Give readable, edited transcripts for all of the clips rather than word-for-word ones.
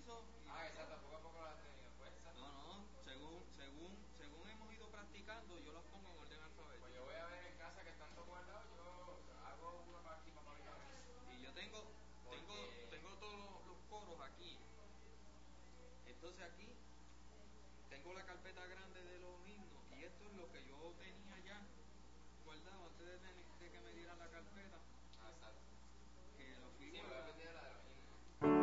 piso. Ah, exacto, poco a poco lo has tenido puesta. No, según hemos ido practicando, yo las pongo en orden alfabético. Pues yo voy a ver en casa que están todos guardados, yo hago uno para aquí, para pabellones. Y yo tengo todos los coros aquí. Entonces aquí tengo la carpeta grande de los himnos y esto es lo que yo tenía ya guardado antes de que me dieran la carpeta. Ah, exacto. Que lo fui Sí, me voy a guardando. aprender la de los himnos.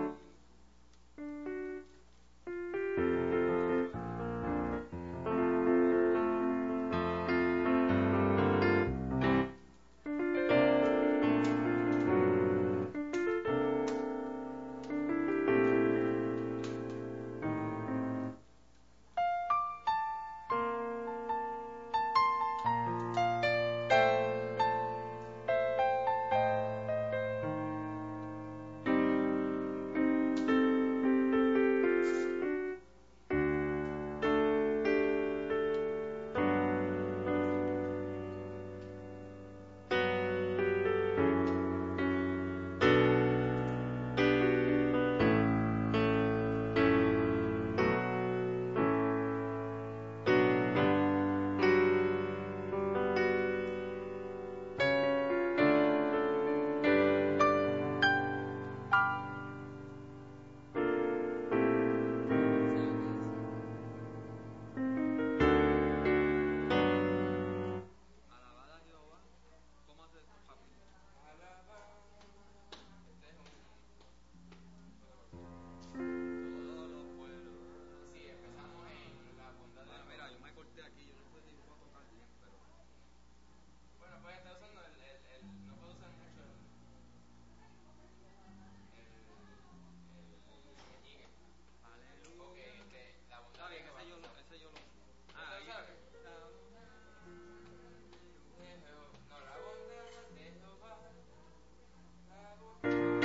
Alabada a Jehová. ¿Cómo hace papi? Alaba. Este es un... Todos los pueblos. Sí, empezamos en la bondad de Bueno, Jehová. mira, yo me corté aquí. Yo no sé si lo puedo tocar bien, pero. Bueno, puedes estar usando no puedo usar mucho el meñique. Ok, Aleluya. la bondad Está de bien, Jehová. ese yo lo. ¿No te lo Ahí. sabes? La bondad De Jehová. No, la bondad de Jehová. La bondad.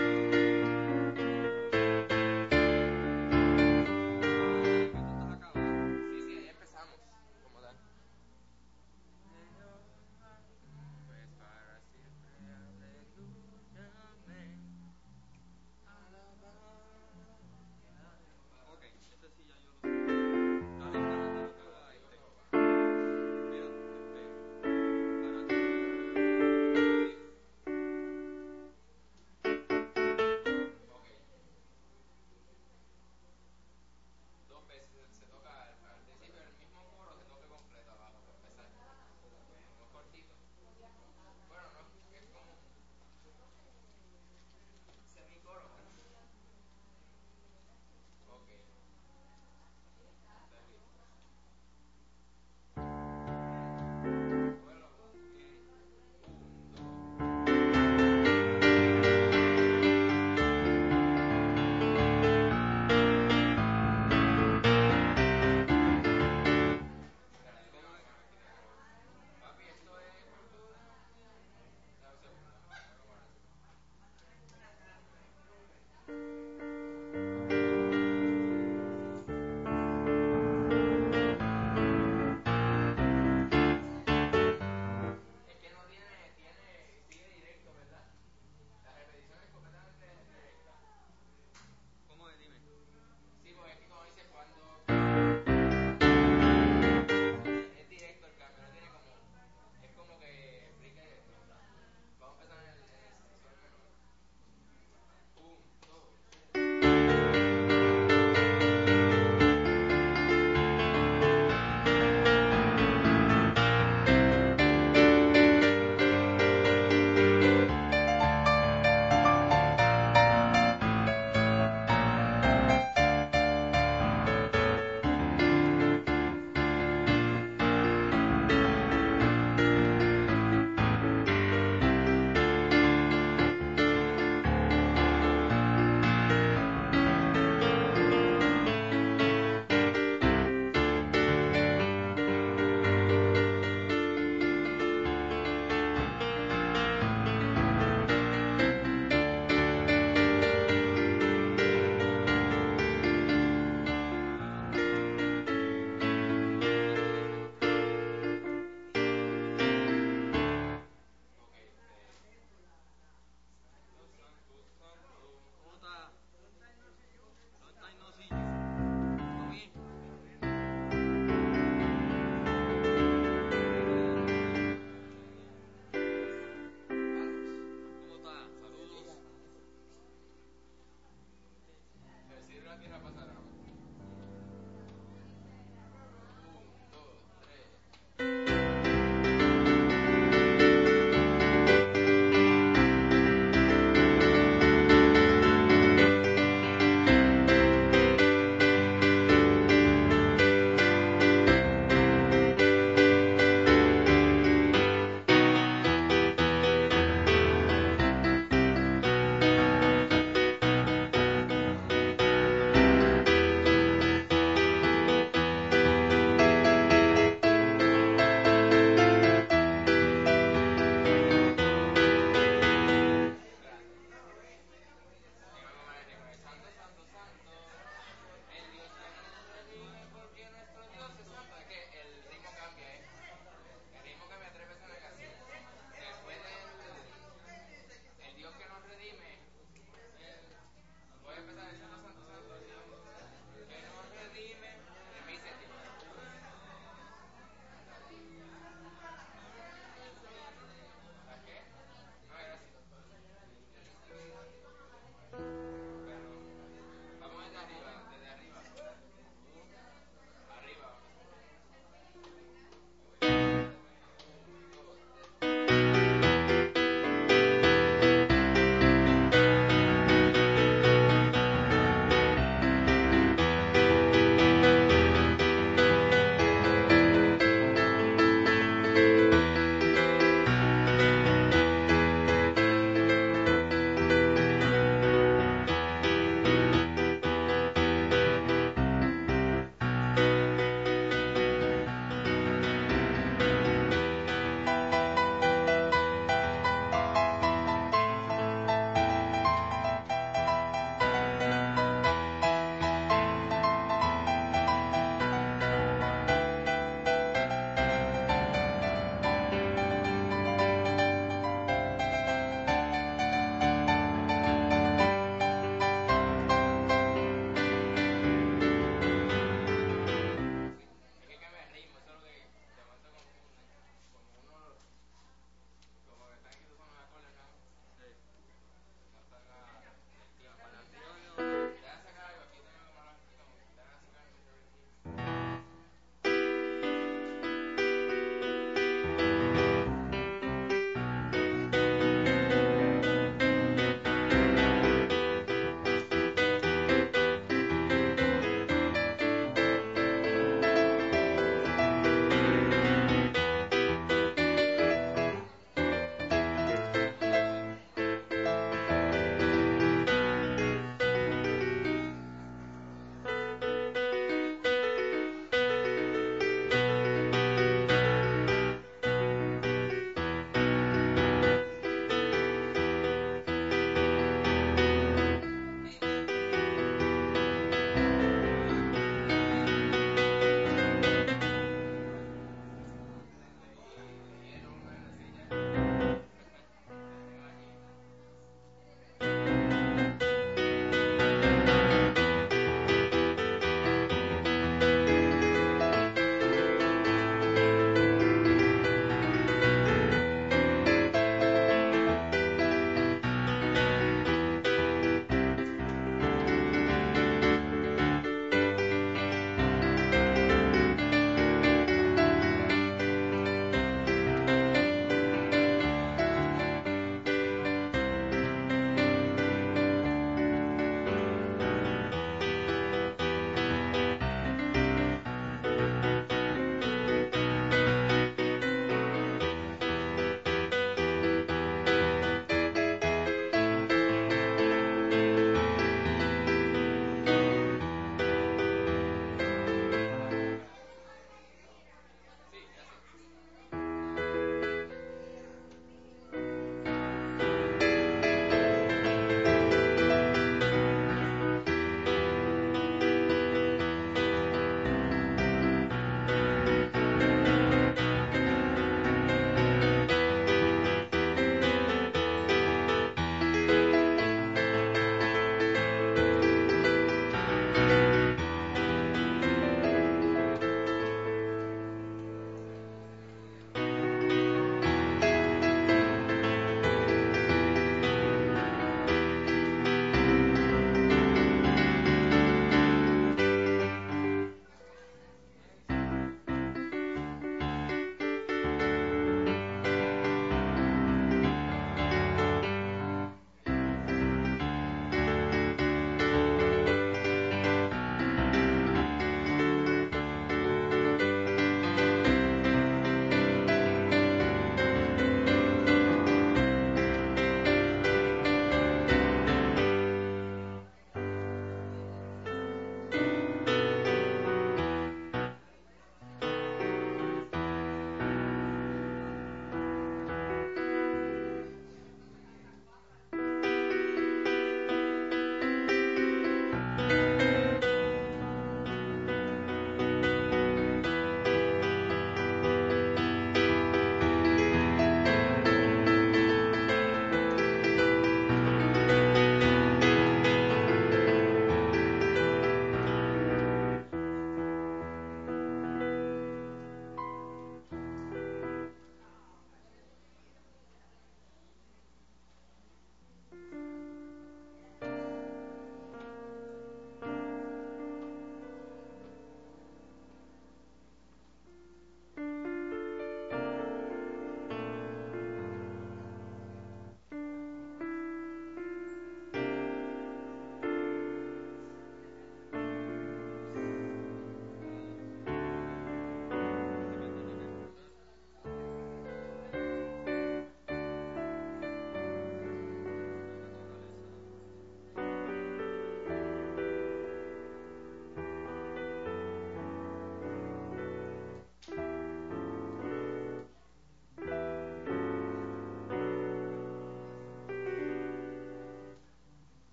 que tú estás acabando. Sí, sí, ahí empezamos. Como tal. Pues para siempre, aleluya, amén. Alabado a Jehová. Ok, ese sí ya yo lo sé. Dale, párate lo que haga Digo este. Jehová. Mira, párate. Ok. Dos veces se toca al principio el mismo coro, se toca completo abajo para empezar. Como es cortito. Bueno, no, es como un semicoro, ¿verdad? Ok. Estoy listo. Vuelo. Un, dos. Espera, yo tengo ¿Cómo la es? máquina de nuevo. Papi, esto es cultura. Dame un segundo. Tengo que poner.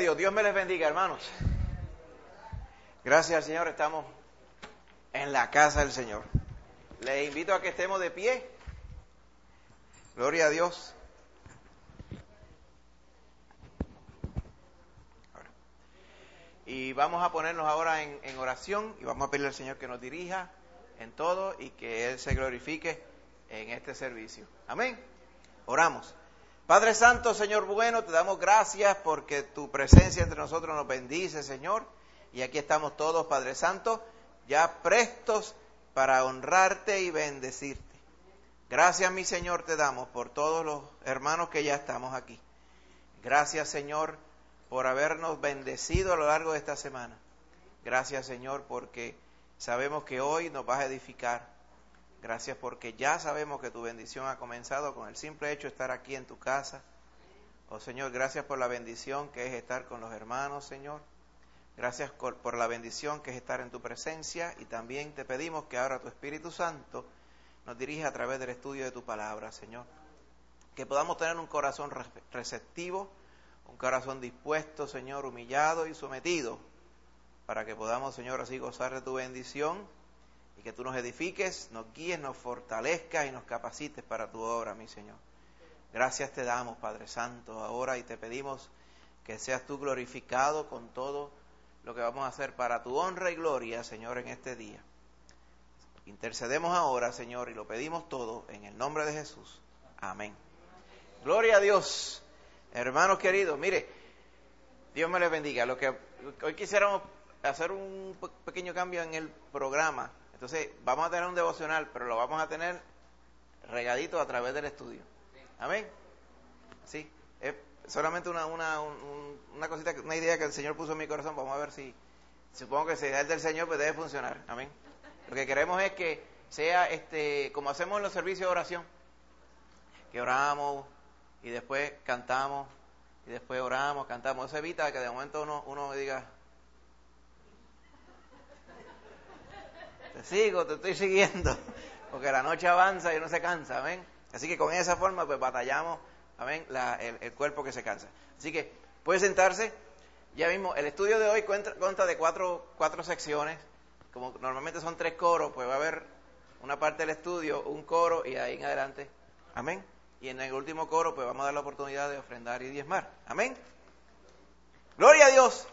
Dios. Dios me les bendiga, hermanos. Gracias al Señor, estamos en la casa del Señor. Les invito a que estemos de pie. Gloria a Dios. Y vamos a ponernos ahora en oración y vamos a pedirle al Señor que nos dirija en todo y que Él se glorifique en este servicio. Amén. Oramos. Padre Santo, Señor bueno, te damos gracias porque tu presencia entre nosotros nos bendice, Señor. Y aquí estamos todos, Padre Santo, ya prestos para honrarte y bendecirte. Gracias, mi Señor, te damos por todos los hermanos que ya estamos aquí. Gracias, Señor, por habernos bendecido a lo largo de esta semana. Gracias, Señor, porque sabemos que hoy nos vas a edificar. Gracias porque ya sabemos que tu bendición ha comenzado con el simple hecho de estar aquí en tu casa. Oh Señor, gracias por la bendición que es estar con los hermanos, Señor. Gracias por la bendición que es estar en tu presencia y también te pedimos que ahora tu Espíritu Santo nos dirija a través del estudio de tu palabra, Señor. Que podamos tener un corazón receptivo, un corazón dispuesto, Señor, humillado y sometido, para que podamos, Señor, así gozar de tu bendición y que tú nos edifiques, nos guíes, nos fortalezcas y nos capacites para tu obra, mi Señor. Gracias te damos, Padre Santo, ahora y te pedimos que seas tú glorificado con todo lo que vamos a hacer para tu honra y gloria, Señor, en este día. Intercedemos ahora, Señor, y lo pedimos todo en el nombre de Jesús. Amén. Gloria a Dios. Hermanos queridos, mire, Dios me les bendiga. Lo que hoy quisiéramos hacer un pequeño cambio en el programa. Entonces, vamos a tener un devocional, pero lo vamos a tener regadito a través del estudio. Amén. Sí, es solamente una cosita, una idea que el Señor puso en mi corazón. Vamos a ver si, supongo que si es del Señor, pues debe funcionar. Amén. Lo que queremos es que sea como hacemos en los servicios de oración, que oramos y después cantamos y después oramos, cantamos. Eso evita que de momento uno diga, te sigo, te estoy siguiendo, porque la noche avanza y uno se cansa, amén. Así que con esa forma pues batallamos, amén, el cuerpo que se cansa. Así que puede sentarse. Ya mismo, el estudio de hoy consta de cuatro secciones. Como normalmente son 3 coros, pues va a haber una parte del estudio, un coro y ahí en adelante, amén. Y en el último coro pues vamos a dar la oportunidad de ofrendar y diezmar, amén. Gloria a Dios.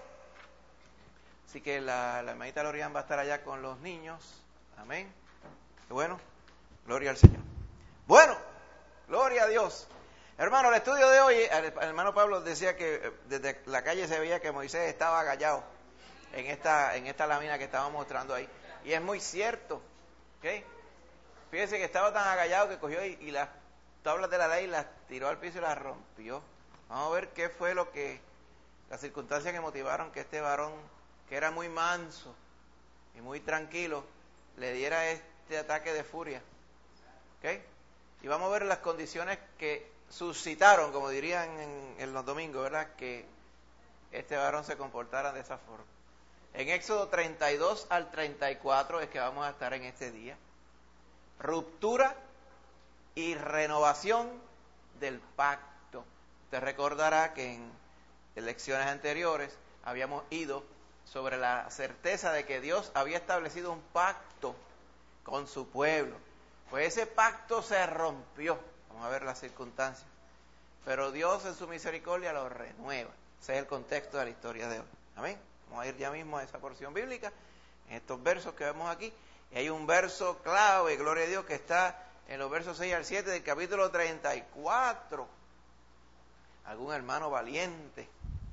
Así que la hermanita Lorian va a estar allá con los niños. Amén. Qué bueno. Gloria al Señor. Bueno, gloria a Dios. Hermano, el estudio de hoy, el hermano Pablo decía que desde la calle se veía que Moisés estaba agachado en esta lámina que estábamos mostrando ahí. Y es muy cierto. ¿Okay? Fíjense que estaba tan agachado que cogió y las tablas de la ley las tiró al piso y las rompió. Vamos a ver qué fue las circunstancias que motivaron que este varón, que era muy manso y muy tranquilo, le diera este ataque de furia. ¿Okay? Y vamos a ver las condiciones que suscitaron, como dirían en los domingos, ¿verdad?, que este varón se comportara de esa forma. En Éxodo 32 al 34 es que vamos a estar en este día. Ruptura y renovación del pacto. Usted recordará que en lecciones anteriores habíamos ido sobre la certeza de que Dios había establecido un pacto con su pueblo. Pues ese pacto se rompió. Vamos a ver las circunstancias. Pero Dios en su misericordia lo renueva. Ese es el contexto de la historia de hoy. Amén. Vamos a ir ya mismo a esa porción bíblica, en estos versos que vemos aquí. Y hay un verso clave, gloria a Dios, que está en los versos 6 al 7 del capítulo 34. Algún hermano valiente,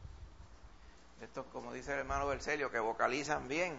estos, como dice el hermano Bercelio, que vocalizan bien.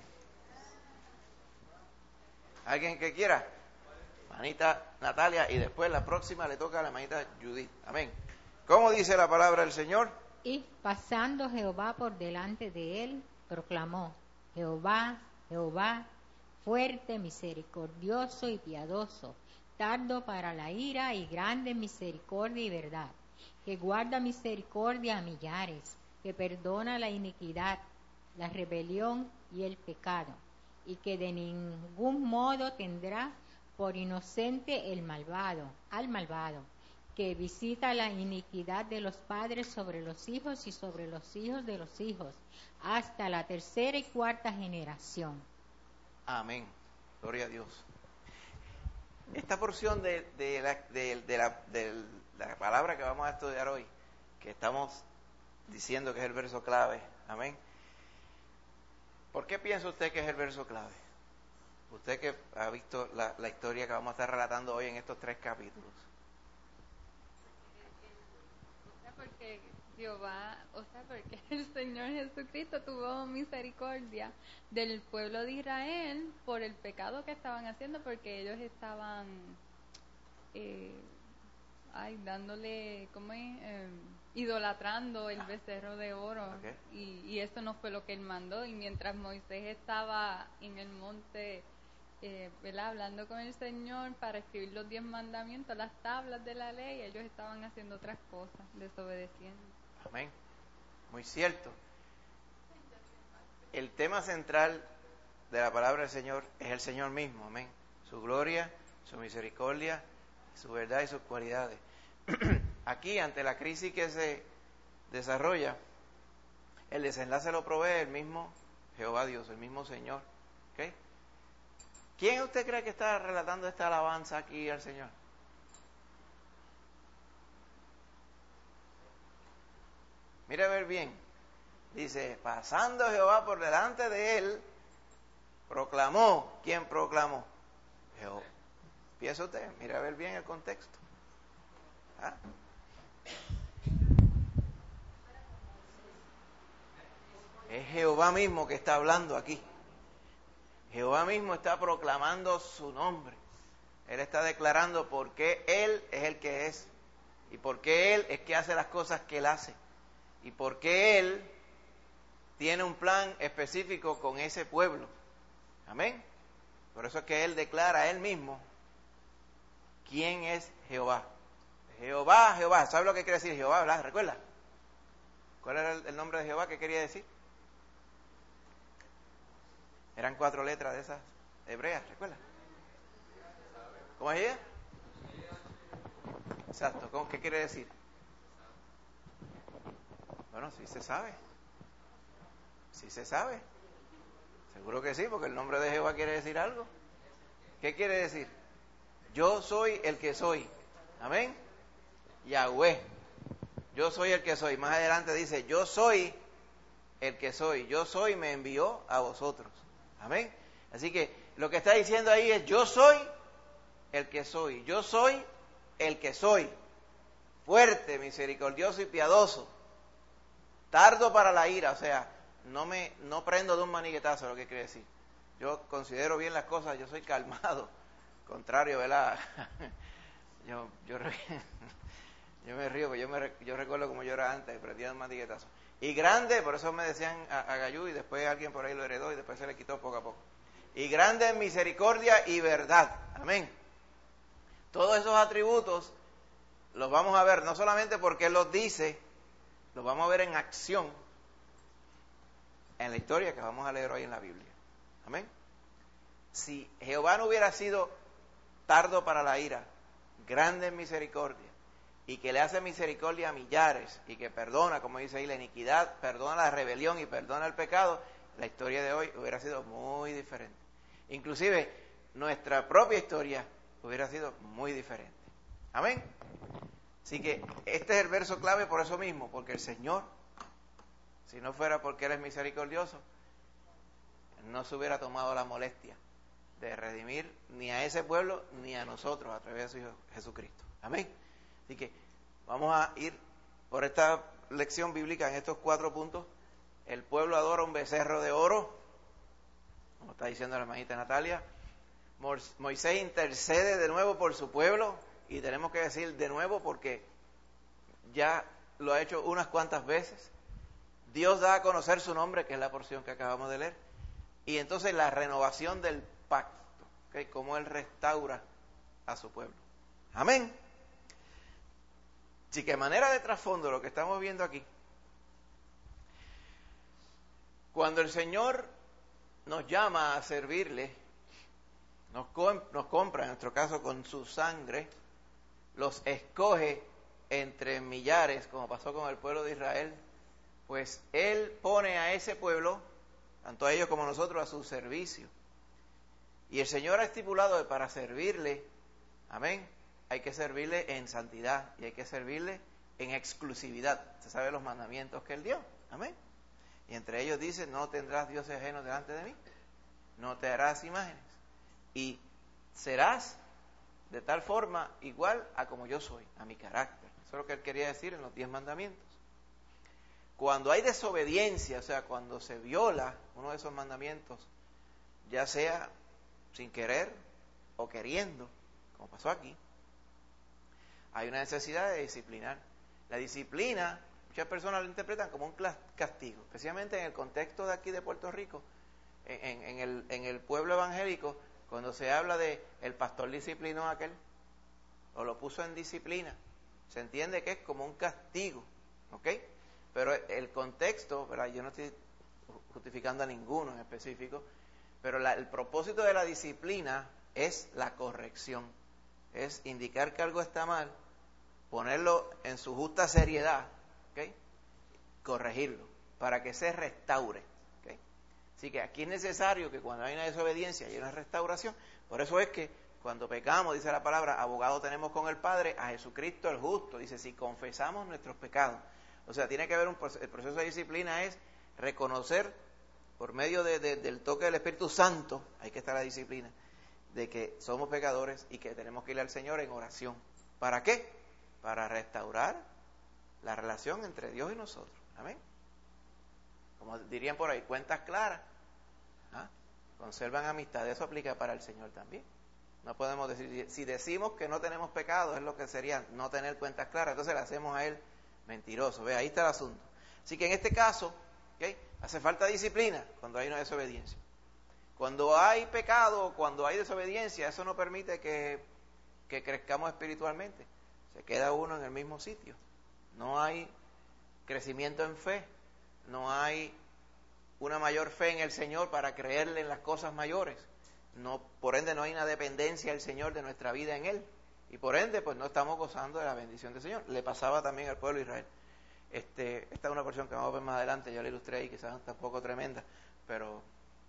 ¿Alguien que quiera? Manita Natalia, y después la próxima le toca a la manita Judith. Amén. ¿Cómo dice la palabra del Señor? Y pasando Jehová por delante de él, proclamó: Jehová, Jehová, fuerte, misericordioso y piadoso, tardo para la ira y grande misericordia y verdad, que guarda misericordia a millares, que perdona la iniquidad, la rebelión y el pecado, y que de ningún modo tendrá por inocente al malvado, que visita la iniquidad de los padres sobre los hijos y sobre los hijos de los hijos, hasta la tercera y cuarta generación. Amén. Gloria a Dios. Esta porción de la palabra que vamos a estudiar hoy, que estamos diciendo que es el verso clave, amén. ¿Por qué piensa usted que es el verso clave? Usted que ha visto la historia que vamos a estar relatando hoy en estos 3 capítulos. Porque Jehová, porque el Señor Jesucristo tuvo misericordia del pueblo de Israel por el pecado que estaban haciendo, porque ellos estaban dándole, ¿cómo es? Idolatrando el becerro de oro. Okay. Y eso no fue lo que él mandó. Y mientras Moisés estaba en el monte, hablando con el Señor para escribir los 10 mandamientos, las tablas de la ley, ellos estaban haciendo otras cosas, desobedeciendo. Amén. Muy cierto. El tema central de la palabra del Señor es el Señor mismo. Amén. Su gloria, su misericordia, su verdad y sus cualidades. Aquí, ante la crisis que se desarrolla, el desenlace lo provee el mismo Jehová Dios, el mismo Señor. ¿Okay? ¿Quién usted cree que está relatando esta alabanza aquí al Señor? Mire a ver bien. Dice, pasando Jehová por delante de él, proclamó. ¿Quién proclamó? Jehová. Piensa usted, mire a ver bien el contexto. ¿Ah? Es Jehová mismo que está hablando aquí. Jehová mismo está proclamando su nombre. Él está declarando por qué Él es el que es. Y por qué Él es que hace las cosas que Él hace. Y por qué Él tiene un plan específico con ese pueblo. Amén. Por eso es que Él declara a Él mismo quién es Jehová. Jehová, Jehová. ¿Sabe lo que quiere decir Jehová? ¿Verdad? ¿Recuerda? ¿Cuál era el nombre de Jehová? ¿Qué quería decir? Eran 4 letras de esas hebreas, ¿recuerda? ¿Cómo es ella? Exacto. ¿Qué quiere decir? Bueno, sí se sabe. Sí se sabe. Seguro que sí, porque el nombre de Jehová quiere decir algo. ¿Qué quiere decir? Yo soy el que soy. Amén. Yahweh. Yo soy el que soy. Más adelante dice, yo soy el que soy. Yo soy me envió a vosotros. Amén. Así que lo que está diciendo ahí es, yo soy el que soy. Yo soy el que soy. Fuerte, misericordioso y piadoso. Tardo para la ira. O sea, no prendo de un maniguetazo, lo que quiere decir. Yo considero bien las cosas, yo soy calmado. Contrario, ¿verdad? Yo me río, porque yo recuerdo como yo era antes, prendía un maniguetazo. Y grande, por eso me decían a Gallú, y después alguien por ahí lo heredó y después se le quitó poco a poco. Y grande en misericordia y verdad. Amén. Todos esos atributos los vamos a ver, no solamente porque Él los dice, los vamos a ver en acción en la historia que vamos a leer hoy en la Biblia. Amén. Si Jehová no hubiera sido tardo para la ira, grande en misericordia, y que le hace misericordia a millares, y que perdona, como dice ahí, la iniquidad, perdona la rebelión y perdona el pecado, la historia de hoy hubiera sido muy diferente. Inclusive, nuestra propia historia hubiera sido muy diferente. Amén. Así que este es el verso clave por eso mismo, porque el Señor, si no fuera porque Él es misericordioso, no se hubiera tomado la molestia de redimir ni a ese pueblo ni a nosotros a través de su Hijo Jesucristo. Amén. Así que vamos a ir por esta lección bíblica en estos 4 puntos. El pueblo adora un becerro de oro, como está diciendo la hermanita Natalia. Moisés intercede de nuevo por su pueblo, y tenemos que decir de nuevo porque ya lo ha hecho unas cuantas veces. Dios da a conocer su nombre, que es la porción que acabamos de leer, y entonces la renovación del pacto, ¿okay? Cómo Él restaura a su pueblo. Amén. Así que de manera de trasfondo lo que estamos viendo aquí, cuando el Señor nos llama a servirle, nos compra, en nuestro caso con su sangre, los escoge entre millares, como pasó con el pueblo de Israel, pues Él pone a ese pueblo, tanto a ellos como a nosotros, a su servicio. Y el Señor ha estipulado que para servirle, amén, hay que servirle en santidad y hay que servirle en exclusividad. Se sabe los mandamientos que Él dio, amén. Y entre ellos dice, no tendrás dioses ajenos delante de mí, no te harás imágenes, y serás de tal forma igual a como yo soy, a mi carácter. Eso es lo que Él quería decir en los 10 mandamientos. Cuando hay desobediencia, o sea, cuando se viola uno de esos mandamientos, ya sea sin querer o queriendo, como pasó aquí, hay una necesidad de disciplinar. La disciplina, muchas personas lo interpretan como un castigo, especialmente en el contexto de aquí de Puerto Rico, en el pueblo evangélico, cuando se habla de el pastor disciplinó a aquel, o lo puso en disciplina, se entiende que es como un castigo, ¿ok? Pero el contexto, ¿verdad? Yo no estoy justificando a ninguno en específico, pero el propósito de la disciplina es la corrección, es indicar que algo está mal, ponerlo en su justa seriedad, ¿ok? Corregirlo, para que se restaure, ¿ok? Así que aquí es necesario que cuando hay una desobediencia haya una restauración. Por eso es que cuando pecamos, dice la palabra, abogado tenemos con el Padre, a Jesucristo el justo. Dice, si confesamos nuestros pecados. O sea, tiene que haber el proceso de disciplina es reconocer por medio del toque del Espíritu Santo, hay que estar la disciplina, de que somos pecadores y que tenemos que ir al Señor en oración. ¿Para qué? Para restaurar la relación entre Dios y nosotros. Amén. Como dirían por ahí, cuentas claras, conservan amistad. Eso aplica para el Señor también. No podemos decir, si decimos que no tenemos pecado, es lo que sería no tener cuentas claras, entonces le hacemos a Él mentiroso. Ve, ahí está el asunto. Así que en este caso, ¿okay?, hace falta disciplina cuando hay una desobediencia. Cuando hay pecado, cuando hay desobediencia, eso no permite que crezcamos espiritualmente. Se queda uno en el mismo sitio. No hay crecimiento en fe. No hay una mayor fe en el Señor para creerle en las cosas mayores. No, por ende no hay una dependencia del Señor de nuestra vida en Él. Y por ende, pues no estamos gozando de la bendición del Señor. Le pasaba también al pueblo de Israel. Esta es una porción que vamos a ver más adelante, yo la ilustré ahí, quizás tampoco tremenda, pero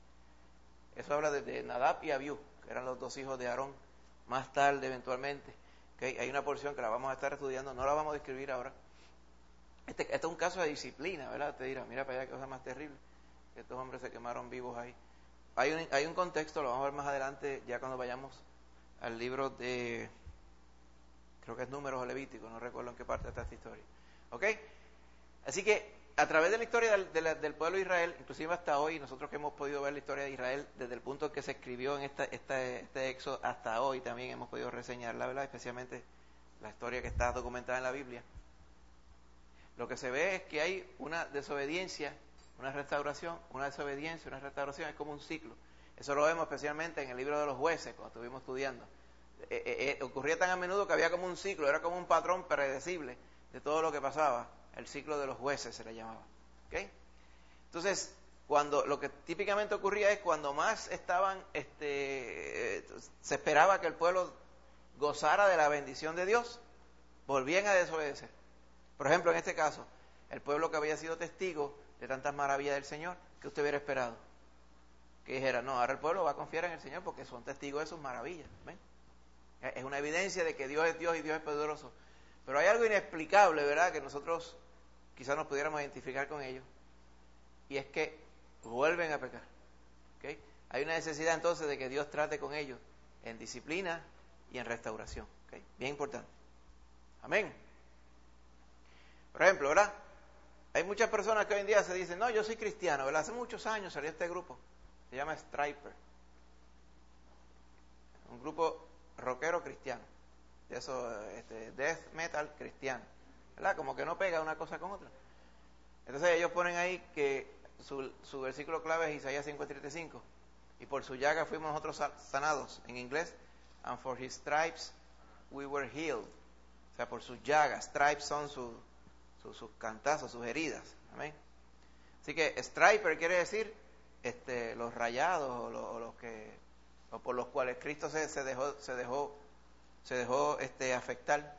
eso habla de Nadab y Abiú, que eran los dos hijos de Aarón, más tarde eventualmente. ¿Okay? Hay una porción que la vamos a estar estudiando, no la vamos a describir ahora. Este es un caso de disciplina, ¿verdad? Te dirá, mira para allá qué cosa más terrible, que estos hombres se quemaron vivos ahí. Hay un contexto, lo vamos a ver más adelante, ya cuando vayamos al libro de, creo que es Números o Levítico, no recuerdo en qué parte está esta historia. ¿Ok? Así que a través de la historia del pueblo de Israel, inclusive hasta hoy, nosotros que hemos podido ver la historia de Israel desde el punto en que se escribió en este éxodo hasta hoy, también hemos podido reseñarla, ¿verdad? Especialmente la historia que está documentada en la Biblia. Lo que se ve es que hay una desobediencia, una restauración, una desobediencia, una restauración, es como un ciclo. Eso lo vemos especialmente en el libro de los jueces, cuando estuvimos estudiando. Ocurría tan a menudo que había como un ciclo, era como un patrón predecible de todo lo que pasaba. El ciclo de los jueces se le llamaba. ¿Okay? Entonces, cuando lo que típicamente ocurría es cuando más estaban, se esperaba que el pueblo gozara de la bendición de Dios, volvían a desobedecer. Por ejemplo, en este caso, el pueblo que había sido testigo de tantas maravillas del Señor, ¿qué usted hubiera esperado? Que dijera, no, ahora el pueblo va a confiar en el Señor porque son testigos de sus maravillas. ¿Ven? Es una evidencia de que Dios es Dios y Dios es poderoso. Pero hay algo inexplicable, ¿verdad?, que nosotros quizás nos pudiéramos identificar con ellos, y es que vuelven a pecar. ¿Okay? Hay una necesidad entonces de que Dios trate con ellos en disciplina y en restauración. ¿Okay? Bien importante. Amén. Por ejemplo, ¿verdad? Hay muchas personas que hoy en día se dicen, no, yo soy cristiano, ¿verdad? Hace muchos años salió este grupo, se llama Striper, un grupo rockero cristiano, de eso, death metal cristiano, ¿verdad? Como que no pega una cosa con otra. Entonces ellos ponen ahí que su versículo clave es Isaías 53:5, y por su llaga fuimos nosotros sanados, en inglés, and for his stripes we were healed. O sea, por sus llagas, stripes son sus cantazos, sus heridas. Amén. Así que striper quiere decir los rayados o por los cuales Cristo se dejó afectar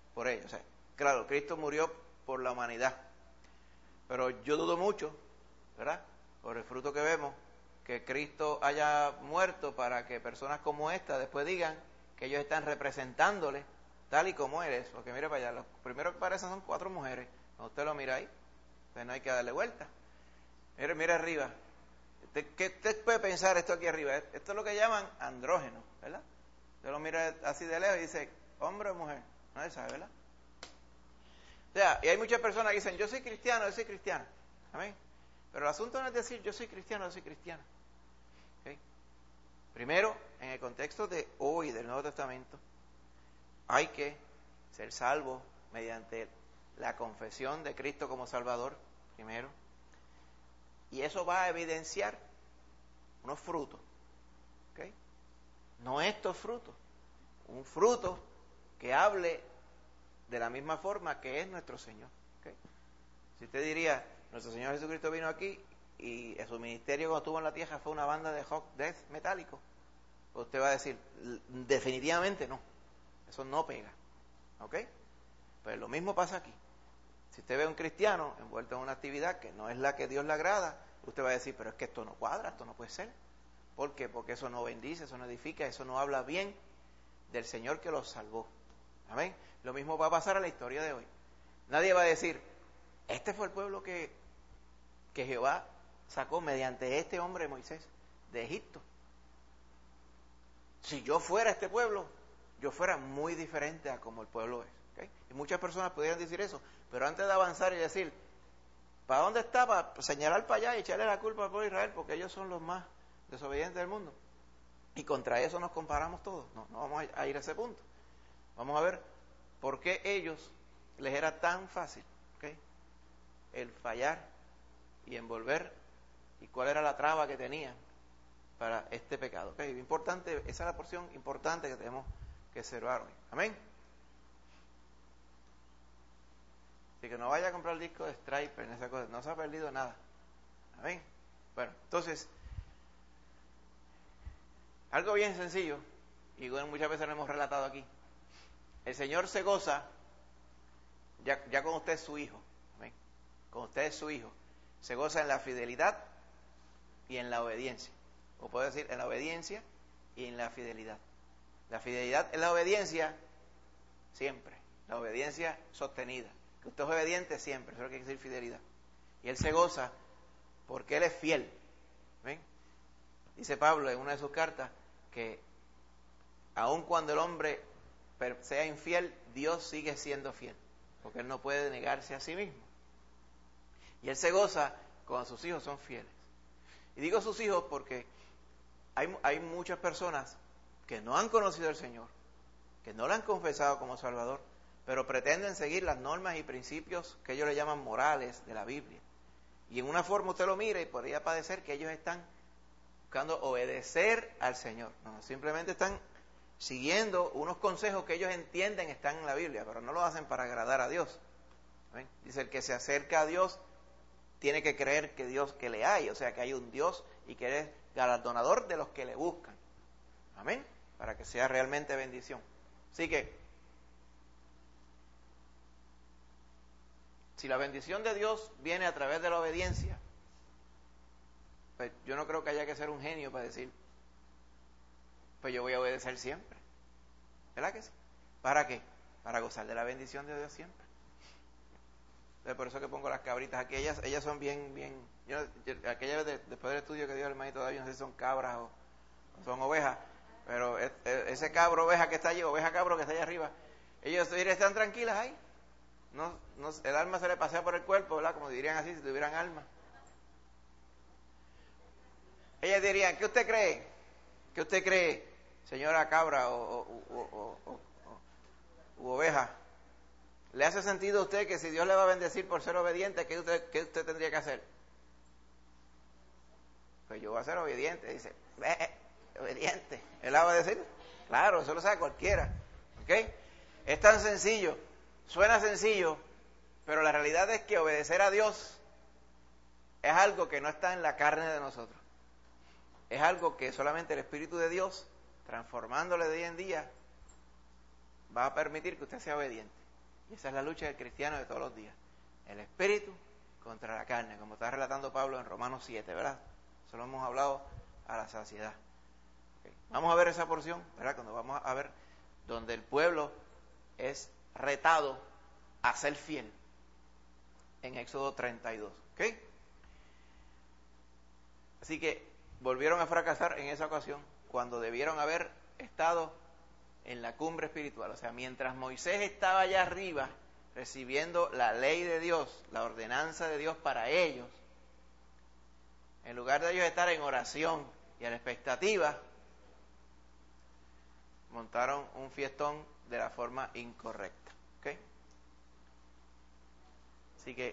por ellos. O sea, claro, Cristo murió por la humanidad, pero yo dudo mucho, ¿verdad?, por el fruto que vemos, que Cristo haya muerto para que personas como esta después digan que ellos están representándole tal y como eres. Porque mire para allá, los primeros que aparecen son 4 mujeres. Cuando usted lo mira ahí, pues no hay que darle vuelta. Mire arriba. ¿Qué usted puede pensar esto aquí arriba? Esto es lo que llaman andrógeno, ¿verdad? Usted lo mira así de lejos y dice, hombre o mujer. Nadie sabe, ¿verdad? O sea, y hay muchas personas que dicen, yo soy cristiano, yo soy cristiana. Amén. Pero el asunto no es decir, yo soy cristiano, yo soy cristiana. ¿Okay? Primero, en el contexto de hoy del Nuevo Testamento, hay que ser salvo mediante la confesión de Cristo como Salvador, primero. Y eso va a evidenciar unos frutos. ¿Okay? No estos frutos. Un fruto que hable de la misma forma que es nuestro Señor. ¿Okay? Si usted diría, nuestro Señor Jesucristo vino aquí y su ministerio cuando estuvo en la tierra fue una banda de rock death metálico, pues usted va a decir, definitivamente no. Eso no pega. ¿Ok? Pues lo mismo pasa aquí. Si usted ve a un cristiano envuelto en una actividad que no es la que Dios le agrada, usted va a decir, pero es que esto no cuadra, esto no puede ser. ¿Por qué? Porque eso no bendice, eso no edifica, eso no habla bien del Señor que los salvó. Amén. Lo mismo va a pasar a la historia de hoy. Nadie va a decir, este fue el pueblo que Jehová sacó mediante este hombre Moisés de Egipto. Si yo fuera este pueblo, yo fuera muy diferente a como el pueblo es. ¿Okay? Y muchas personas pudieran decir eso, pero antes de avanzar y decir, ¿para dónde está? Para señalar para allá y echarle la culpa al pueblo de Israel, porque ellos son los más desobedientes del mundo. Y contra eso nos comparamos todos. No vamos a ir a ese punto. Vamos a ver por qué ellos les era tan fácil, ¿okay?, el fallar y envolver, y cuál era la traba que tenían para este pecado. ¿Okay? Importante, esa es la porción importante que tenemos que observar hoy. Amén. Así que no vaya a comprar el disco de Striper en esa cosa, no se ha perdido nada. Amén. Bueno, entonces, algo bien sencillo, y bueno, muchas veces lo hemos relatado aquí. El Señor se goza ya con usted es su hijo. Amén. Con usted es su hijo. Se goza en la fidelidad y en la obediencia. O puedo decir en la obediencia y en la fidelidad. La fidelidad es la obediencia siempre. La obediencia sostenida. Que usted es obediente siempre. Eso es lo que quiere decir fidelidad. Y Él se goza porque Él es fiel. ¿Ven? Dice Pablo en una de sus cartas que aun cuando el hombre sea infiel, Dios sigue siendo fiel. Porque Él no puede negarse a sí mismo. Y Él se goza cuando sus hijos son fieles. Y digo sus hijos porque hay muchas personas que no han conocido al Señor, que no lo han confesado como Salvador, pero pretenden seguir las normas y principios que ellos le llaman morales de la Biblia. Y en una forma usted lo mira y podría parecer que ellos están buscando obedecer al Señor. No, simplemente están siguiendo unos consejos que ellos entienden están en la Biblia, pero no lo hacen para agradar a Dios. ¿Ven? Dice, el que se acerca a Dios tiene que creer que Dios que le hay, o sea que hay un Dios y que Él es galardonador de los que le buscan. Amén. Para que sea realmente bendición. Así que, si la bendición de Dios viene a través de la obediencia, pues yo no creo que haya que ser un genio para decir, pues yo voy a obedecer siempre. ¿Verdad que sí? ¿Para qué? Para gozar de la bendición de Dios siempre. Entonces, por eso que pongo las cabritas aquí. Ellas son bien... aquella vez después del estudio que dio el hermanito David, no sé si son cabras o son ovejas, pero ese cabro oveja que está allí, oveja cabro que está allá arriba, ellos están tranquilas ahí. No, el alma se le pasea por el cuerpo, ¿verdad? Como dirían así si tuvieran alma. Ellas dirían, ¿qué usted cree? ¿Qué usted cree, señora cabra u oveja? ¿Le hace sentido a usted que si Dios le va a bendecir por ser obediente, qué usted tendría que hacer? Pues yo voy a ser obediente. Dice, obediente. ¿Él la va a decir? Claro, eso lo sabe cualquiera. ¿Ok? Es tan sencillo. Suena sencillo, pero la realidad es que obedecer a Dios es algo que no está en la carne de nosotros. Es algo que solamente el Espíritu de Dios, transformándole de día en día, va a permitir que usted sea obediente. Y esa es la lucha del cristiano de todos los días. El espíritu contra la carne, como está relatando Pablo en Romanos 7, ¿verdad? Eso lo hemos hablado a la saciedad. Okay. Vamos a ver esa porción, ¿verdad? Cuando vamos a ver donde el pueblo es retado a ser fiel. En Éxodo 32, ¿ok? Así que volvieron a fracasar en esa ocasión cuando debieron haber estado en la cumbre espiritual. O sea, mientras Moisés estaba allá arriba recibiendo la ley de Dios, la ordenanza de Dios para ellos, en lugar de ellos estar en oración y a la expectativa, montaron un fiestón de la forma incorrecta. ¿Ok? Así que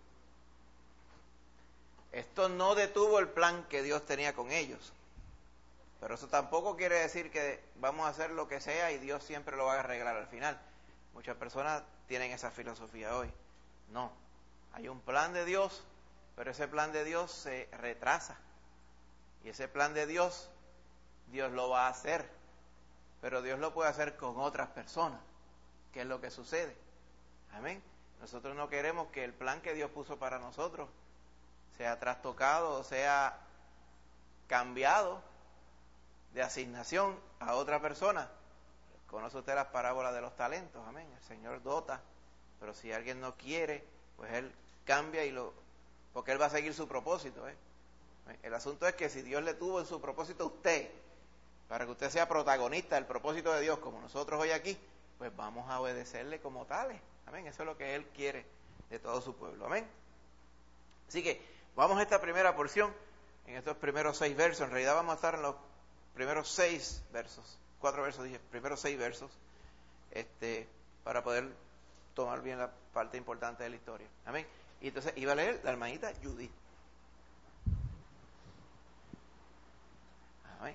esto no detuvo el plan que Dios tenía con ellos. Pero eso tampoco quiere decir que vamos a hacer lo que sea y Dios siempre lo va a arreglar al final. Muchas personas tienen esa filosofía hoy. No, hay un plan de Dios, pero ese plan de Dios se retrasa. Y ese plan de Dios, Dios lo va a hacer. Pero Dios lo puede hacer con otras personas, que es lo que sucede. Amén. Nosotros no queremos que el plan que Dios puso para nosotros sea trastocado o sea cambiado de asignación a otra persona. Conoce usted las parábolas de los talentos, amén. El Señor dota, pero si alguien no quiere, pues Él cambia porque Él va a seguir su propósito. El asunto es que si Dios le tuvo en su propósito a usted, para que usted sea protagonista del propósito de Dios, como nosotros hoy aquí, pues vamos a obedecerle como tales, amén. Eso es lo que Él quiere de todo su pueblo, amén. Así que vamos a esta primera porción, en estos primeros 6 versos. En realidad vamos a estar en los primeros 6 versos, 4 versos, dije, primeros 6 versos, para poder tomar bien la parte importante de la historia. Amén. Y entonces iba a leer la hermanita Judith. Amén.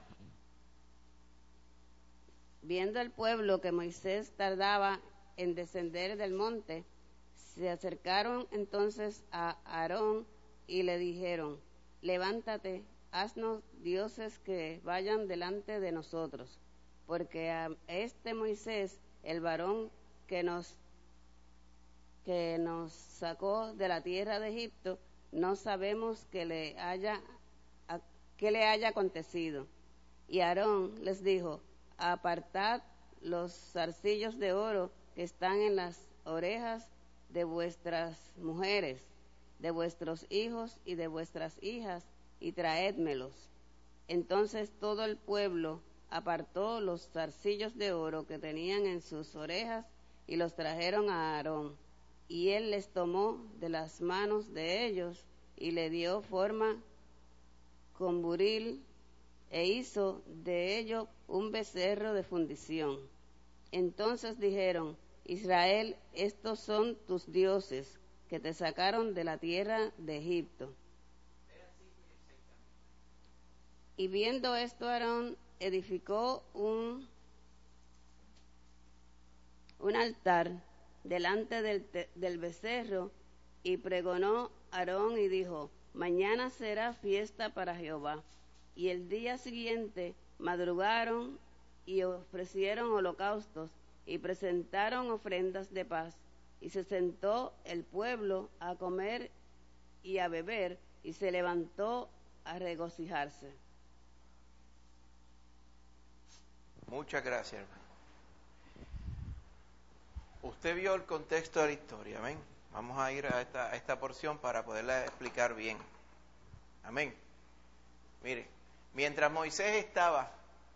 Viendo el pueblo que Moisés tardaba en descender del monte, se acercaron entonces a Aarón y le dijeron: levántate, haznos dioses que vayan delante de nosotros, porque a este Moisés, el varón que nos sacó de la tierra de Egipto, no sabemos qué le haya acontecido. Y Aarón les dijo: apartad los zarcillos de oro que están en las orejas de vuestras mujeres, de vuestros hijos y de vuestras hijas, y traédmelos. Entonces todo el pueblo apartó los zarcillos de oro que tenían en sus orejas y los trajeron a Aarón. Y él les tomó de las manos de ellos y le dio forma con buril e hizo de ello un becerro de fundición. Entonces dijeron: Israel, estos son tus dioses que te sacaron de la tierra de Egipto. Y viendo esto, Aarón edificó un altar delante del becerro y pregonó Aarón y dijo: mañana será fiesta para Jehová. Y el día siguiente madrugaron y ofrecieron holocaustos y presentaron ofrendas de paz. Y se sentó el pueblo a comer y a beber, y se levantó a regocijarse. Muchas gracias, hermano. Usted vio el contexto de la historia, amén. Vamos a ir a esta porción para poderla explicar bien. Amén. Mire, mientras Moisés estaba,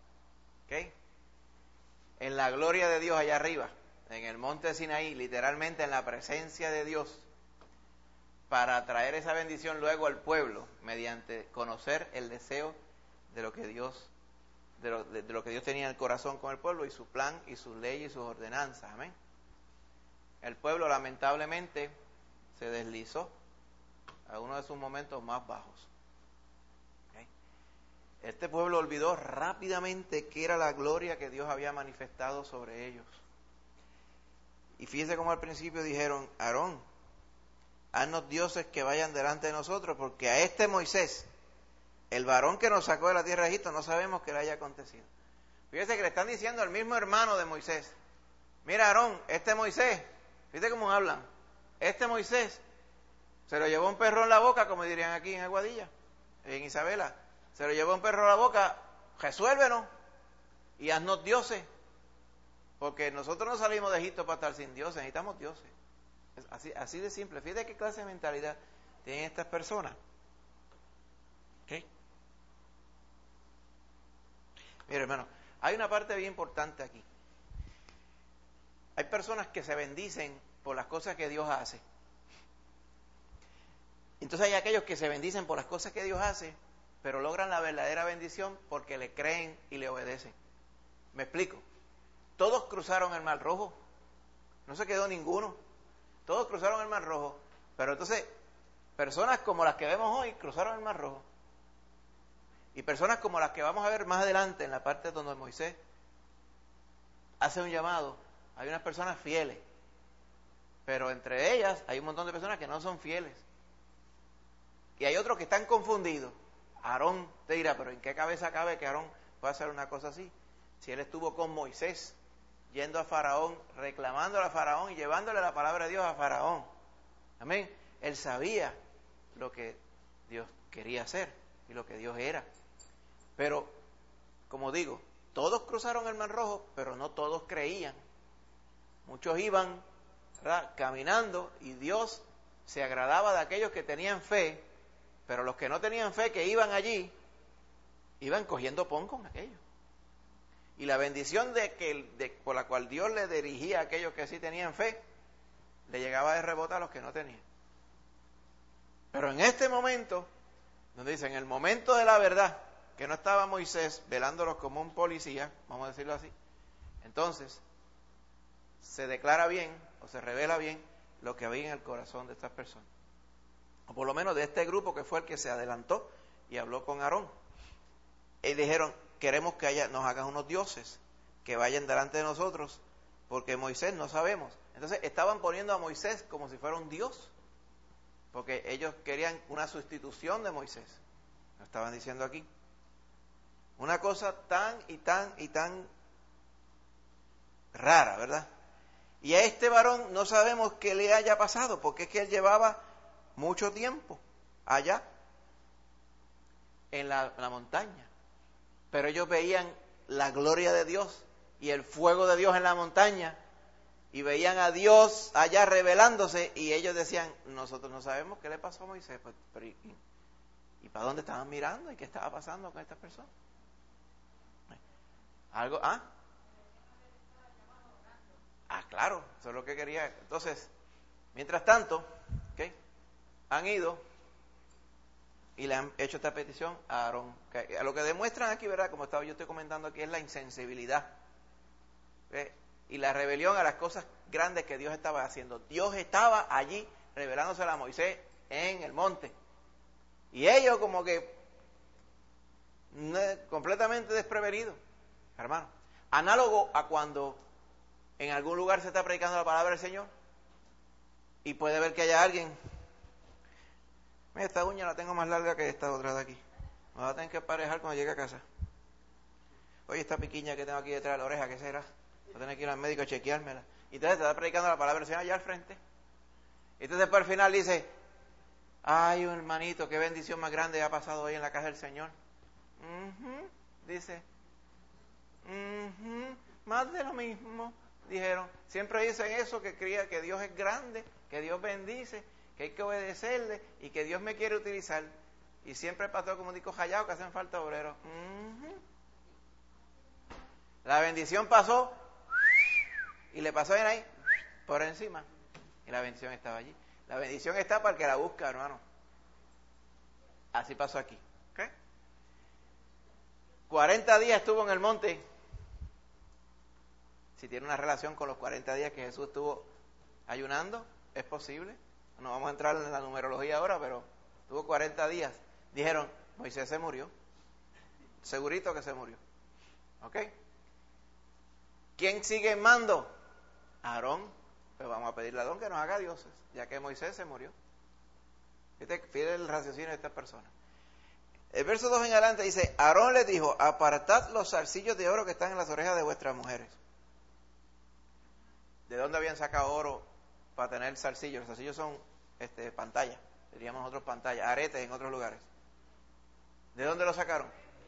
en la gloria de Dios allá arriba, en el monte Sinaí, literalmente en la presencia de Dios, para traer esa bendición luego al pueblo, mediante conocer el deseo de lo que Dios tenía en el corazón con el pueblo, y su plan y sus leyes y sus ordenanzas, amén. El pueblo lamentablemente se deslizó a uno de sus momentos más bajos. Este pueblo olvidó rápidamente qué era la gloria que Dios había manifestado sobre ellos. Y fíjese cómo al principio dijeron: Aarón, haznos dioses que vayan delante de nosotros, porque a este Moisés, el varón que nos sacó de la tierra de Egipto, no sabemos qué le haya acontecido. Fíjese que le están diciendo al mismo hermano de Moisés: mira, Aarón, este Moisés ¿Viste cómo hablan? Este Moisés se lo llevó un perro en la boca, como dirían aquí en Aguadilla, en Isabela. Se lo llevó un perro en la boca, resuélvenos y haznos dioses. Porque nosotros no salimos de Egipto para estar sin dioses, necesitamos dioses. Así de simple. Fíjate qué clase de mentalidad tienen estas personas. ¿Okay? Mira, hermano, hay una parte bien importante aquí. Hay personas que se bendicen por las cosas que Dios hace. Entonces hay aquellos que se bendicen por las cosas que Dios hace, pero logran la verdadera bendición porque le creen y le obedecen. ¿Me explico? Todos cruzaron el Mar Rojo. No se quedó ninguno. Todos cruzaron el Mar Rojo. Pero entonces, personas como las que vemos hoy cruzaron el Mar Rojo. Y personas como las que vamos a ver más adelante en la parte donde Moisés hace un llamado, hay unas personas fieles. Pero entre ellas hay un montón de personas que no son fieles. Y hay otros que están confundidos. Aarón te dirá, pero ¿en qué cabeza cabe que Aarón pueda hacer una cosa así? Si él estuvo con Moisés, yendo a Faraón, reclamándole a Faraón y llevándole la palabra de Dios a Faraón. Amén. Él sabía lo que Dios quería hacer y lo que Dios era. Pero, como digo, todos cruzaron el Mar Rojo, pero no todos creían. Muchos iban, ¿verdad?, caminando, y Dios se agradaba de aquellos que tenían fe, pero los que no tenían fe, que iban allí, iban cogiendo pon con aquellos. Y la bendición por la cual Dios le dirigía a aquellos que sí tenían fe, le llegaba de rebote a los que no tenían. Pero en este momento, donde dice, en el momento de la verdad, que no estaba Moisés velándolos como un policía, vamos a decirlo así, entonces se declara bien, o se revela bien, lo que había en el corazón de estas personas. O por lo menos de este grupo que fue el que se adelantó y habló con Aarón. Y dijeron, queremos que nos hagan unos dioses que vayan delante de nosotros, porque Moisés no sabemos. Entonces estaban poniendo a Moisés como si fuera un dios, porque ellos querían una sustitución de Moisés. Lo estaban diciendo aquí. Una cosa tan y tan rara, ¿verdad? Y a este varón no sabemos qué le haya pasado, porque es que él llevaba mucho tiempo allá en la montaña. Pero ellos veían la gloria de Dios y el fuego de Dios en la montaña, y veían a Dios allá revelándose, y ellos decían, nosotros no sabemos qué le pasó a Moisés. Pues, pero ¿y para dónde estaban mirando? ¿Y qué estaba pasando con estas personas? Algo, claro, eso es lo que quería. Entonces, mientras tanto, ¿okay?, han ido y le han hecho esta petición a Aarón. A lo que demuestran aquí, ¿verdad?, como yo estoy comentando aquí, es la insensibilidad, y la rebelión a las cosas grandes que Dios estaba haciendo. Dios estaba allí revelándose a Moisés en el monte, y ellos como que completamente desprevenidos, hermano. Análogo a cuando en algún lugar se está predicando la palabra del Señor y puede ver que haya alguien, mira, esta uña la tengo más larga que esta otra de aquí, me va a tener que emparejar cuando llegue a casa. Oye, esta piquiña que tengo aquí detrás de la oreja, ¿qué será? Voy a tener que ir al médico a chequeármela. Y entonces te está predicando la palabra del Señor allá al frente. Y entonces por el final dice, ay, hermanito, qué bendición más grande ha pasado hoy en la casa del Señor. Dice, más de lo mismo. Dijeron, siempre dicen eso, que creía que Dios es grande, que Dios bendice, que hay que obedecerle y que Dios me quiere utilizar. Y siempre el pastor como un disco rayado, que hacen falta obreros. La bendición pasó y le pasó bien ahí por encima, y la bendición estaba allí. La bendición está para el que la busca, hermano. Así pasó aquí. 40 días estuvo en el monte. Si tiene una relación con los 40 días que Jesús estuvo ayunando, es posible. No vamos a entrar en la numerología ahora, pero estuvo 40 días. Dijeron, Moisés se murió. Segurito que se murió. ¿Ok? ¿Quién sigue en mando? Aarón. Pues vamos a pedirle a Aarón que nos haga dioses, ya que Moisés se murió. Fíjate el raciocinio de estas personas. El verso 2 en adelante dice, Aarón les dijo, apartad los zarcillos de oro que están en las orejas de vuestras mujeres. ¿De dónde habían sacado oro para tener zarcillos. Los zarcillos son pantalla, diríamos nosotros pantalla, aretes en otros lugares. ¿De dónde lo sacaron?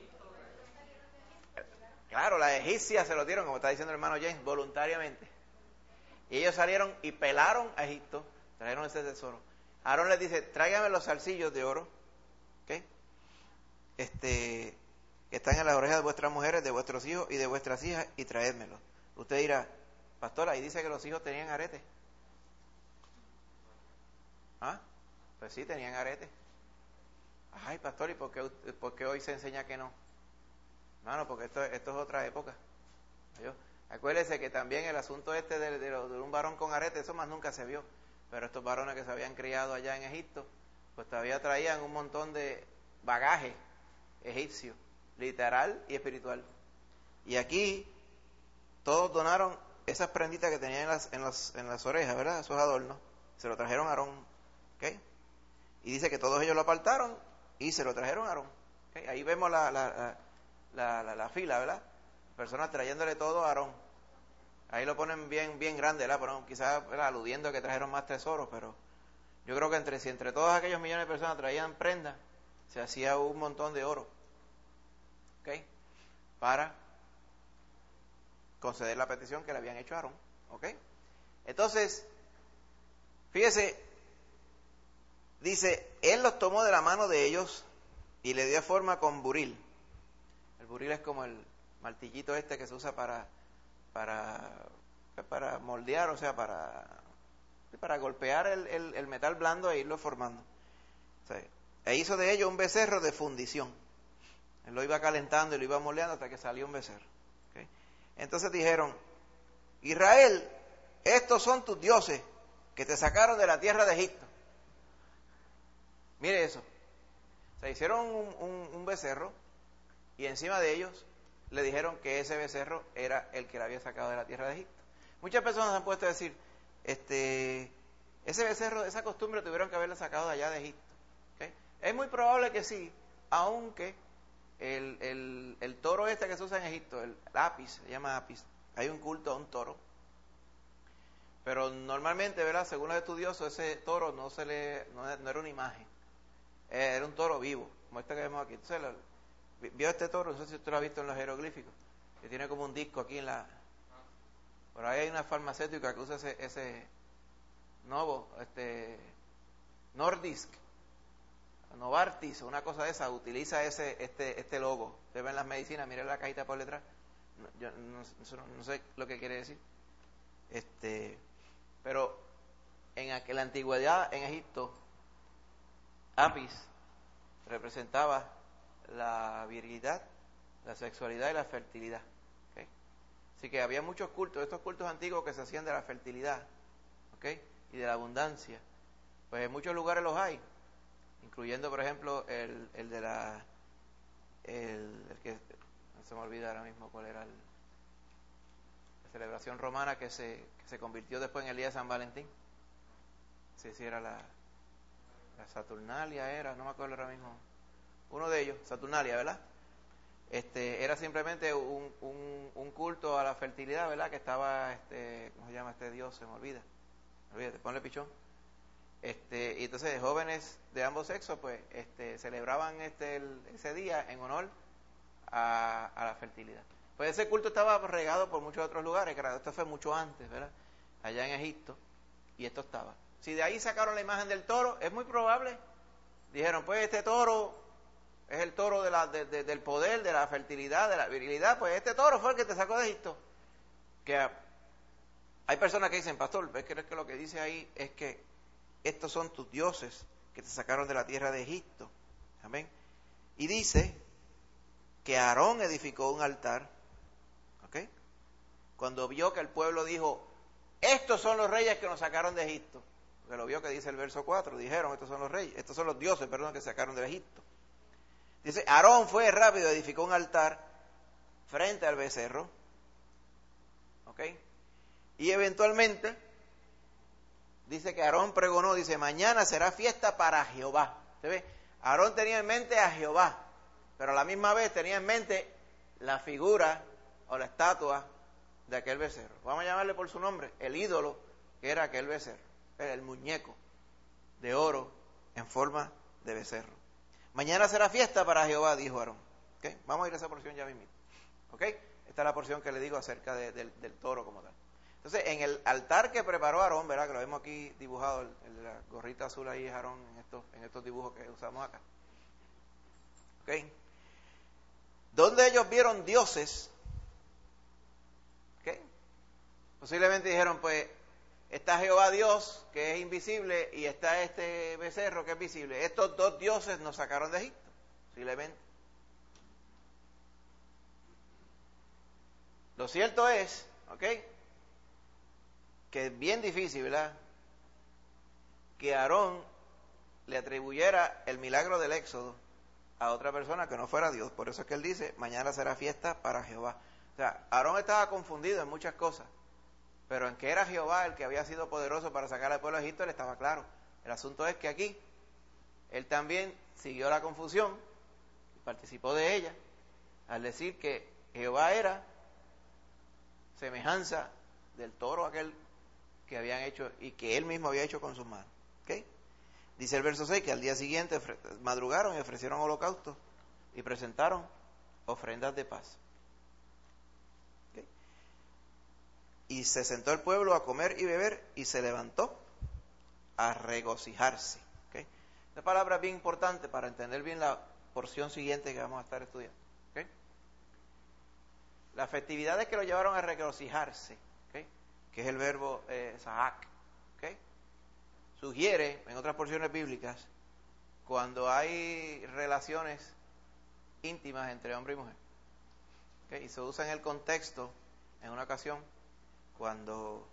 Claro, las egipcias se lo dieron, como está diciendo el hermano James, voluntariamente. Y ellos salieron y pelaron a Egipto, trajeron ese tesoro. Aarón les dice, tráigame los zarcillos de oro, ¿okay? Que están en las orejas de vuestras mujeres, de vuestros hijos y de vuestras hijas, y traédmelos. Usted dirá, pastor, ahí dice que los hijos tenían aretes. ¿Ah? Pues sí, tenían aretes. Ay, pastor, ¿y por qué hoy se enseña que no? Hermano, porque esto es otra época. Acuérdese que también el asunto de un varón con arete, eso más nunca se vio. Pero estos varones que se habían criado allá en Egipto, pues todavía traían un montón de bagaje egipcio, literal y espiritual. Y aquí todos donaron esas prenditas que tenían en las orejas, ¿verdad? Esos adornos. Se lo trajeron a Aarón. ¿Okay? Y dice que todos ellos lo apartaron y se lo trajeron a Aarón. ¿Okay? Ahí vemos la fila, ¿verdad? Personas trayéndole todo a Aarón. Ahí lo ponen bien grande, ¿verdad? Pero quizás, ¿verdad?, aludiendo a que trajeron más tesoros, pero yo creo que si entre todos aquellos millones de personas traían prendas, se hacía un montón de oro. ¿Ok? Para conceder la petición que le habían hecho a Aarón. ¿Ok? Entonces, fíjese, dice, él los tomó de la mano de ellos y le dio forma con buril. El buril es como el martillito que se usa para moldear, o sea, para golpear el metal blando e irlo formando. O sea, e hizo de ello un becerro de fundición. Él lo iba calentando y lo iba moldeando hasta que salió un becerro. ¿Okay? Entonces dijeron, Israel, estos son tus dioses que te sacaron de la tierra de Egipto. Mire eso. O sea, hicieron un becerro y encima de ellos le dijeron que ese becerro era el que le había sacado de la tierra de Egipto. Muchas personas han puesto a decir, ese becerro, esa costumbre tuvieron que haberla sacado de allá de Egipto. ¿Okay? Es muy probable que sí, aunque el toro que se usa en Egipto, el apis, se llama apis, hay un culto a un toro. Pero normalmente, ¿verdad?, según los estudiosos, ese toro no era una imagen, era un toro vivo, como este que vemos aquí. Entonces, vio este toro, no sé si usted lo ha visto en los jeroglíficos, que tiene como un disco aquí por ahí hay una farmacéutica que usa ese Nordisk, Novartis, o una cosa de esa, utiliza este logo. Usted ve en las medicinas, mire la cajita por detrás. Yo no sé lo que quiere decir. Pero en la antigüedad en Egipto, Apis representaba la virilidad, la sexualidad y la fertilidad. ¿Okay? Así que había muchos cultos, estos cultos antiguos que se hacían de la fertilidad, ¿okay?, y de la abundancia. Pues en muchos lugares los hay, incluyendo, por ejemplo, el que no se me olvida ahora mismo cuál era la celebración romana que se convirtió después en el día de San Valentín. Si era la Saturnalia, no me acuerdo ahora mismo. Uno de ellos, Saturnalia, ¿verdad? Era simplemente un culto a la fertilidad, ¿verdad? Que estaba, ¿cómo se llama este dios? Se me olvida. Olvídate, ponle pichón. Y entonces jóvenes de ambos sexos, pues, celebraban ese día en honor a la fertilidad. Pues ese culto estaba regado por muchos otros lugares, claro, esto fue mucho antes, ¿verdad? Allá en Egipto, y esto estaba. Si de ahí sacaron la imagen del toro, es muy probable. Dijeron, pues este toro es el toro del poder, de la fertilidad, de la virilidad, pues este toro fue el que te sacó de Egipto. Que hay personas que dicen, pastor, ¿ves que lo que dice ahí es que estos son tus dioses que te sacaron de la tierra de Egipto? Amén. Y dice que Aarón edificó un altar, ¿ok? Cuando vio que el pueblo dijo, estos son los reyes que nos sacaron de Egipto. Porque lo vio que dice el verso 4, dijeron, estos son los reyes, estos son los dioses, que sacaron de Egipto. Dice, Aarón fue rápido, edificó un altar frente al becerro, ¿ok? Y eventualmente, dice que Aarón pregonó, dice, mañana será fiesta para Jehová. ¿Se ve? Aarón tenía en mente a Jehová, pero a la misma vez tenía en mente la figura o la estatua de aquel becerro. Vamos a llamarle por su nombre, el ídolo que era aquel becerro. el muñeco de oro en forma de becerro. Mañana será fiesta para Jehová, dijo Aarón. ¿Okay? Vamos a ir a esa porción ya mismo. ¿Okay? Esta es la porción que le digo acerca del toro como tal. Entonces, en el altar que preparó Aarón, ¿verdad? Que lo vemos aquí dibujado, la gorrita azul ahí es Aarón en estos dibujos que usamos acá. ¿Okay? Donde ellos vieron dioses, ¿okay? Posiblemente dijeron, pues, está Jehová Dios, que es invisible, y está este becerro, que es visible. Estos dos dioses nos sacaron de Egipto, posiblemente. Lo cierto es, ¿ok?, que es bien difícil, ¿verdad?, que Aarón le atribuyera el milagro del Éxodo a otra persona que no fuera Dios. Por eso es que él dice, mañana será fiesta para Jehová. O sea, Aarón estaba confundido en muchas cosas, pero en que era Jehová el que había sido poderoso para sacar al pueblo de Egipto, él estaba claro. El asunto es que aquí, él también siguió la confusión y participó de ella, al decir que Jehová era semejanza del toro aquel que habían hecho y que él mismo había hecho con sus manos. ¿Okay? Dice el verso 6 que al día siguiente madrugaron y ofrecieron holocaustos y presentaron ofrendas de paz. ¿Okay? Y se sentó el pueblo a comer y beber y se levantó a regocijarse. ¿Okay? Esta palabra es bien importante para entender bien la porción siguiente que vamos a estar estudiando. ¿Okay? Las festividades que lo llevaron a regocijarse, ¿okay?, que es el verbo sahak, ¿okay?, sugiere en otras porciones bíblicas cuando hay relaciones íntimas entre hombre y mujer. ¿Okay? Y se usa en el contexto, en una ocasión, cuando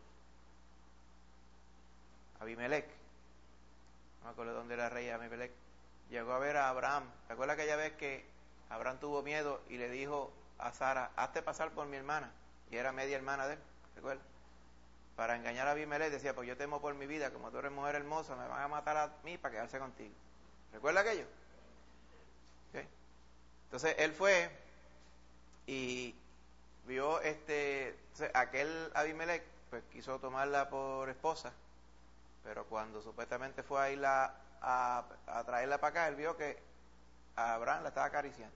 Abimelech, no me acuerdo dónde era rey Abimelech, llegó a ver a Abraham. ¿Te acuerdas aquella vez que Abraham tuvo miedo y le dijo a Sara, hazte pasar por mi hermana? Y era media hermana de él, ¿recuerdas? Para engañar a Abimelech decía, pues yo temo por mi vida, como tú eres mujer hermosa, me van a matar a mí para quedarse contigo. ¿Recuerda aquello? ¿Okay? Entonces él fue y vio aquel Abimelech, pues quiso tomarla por esposa, pero cuando supuestamente fue a irla a traerla para acá, él vio que a Abraham la estaba acariciando.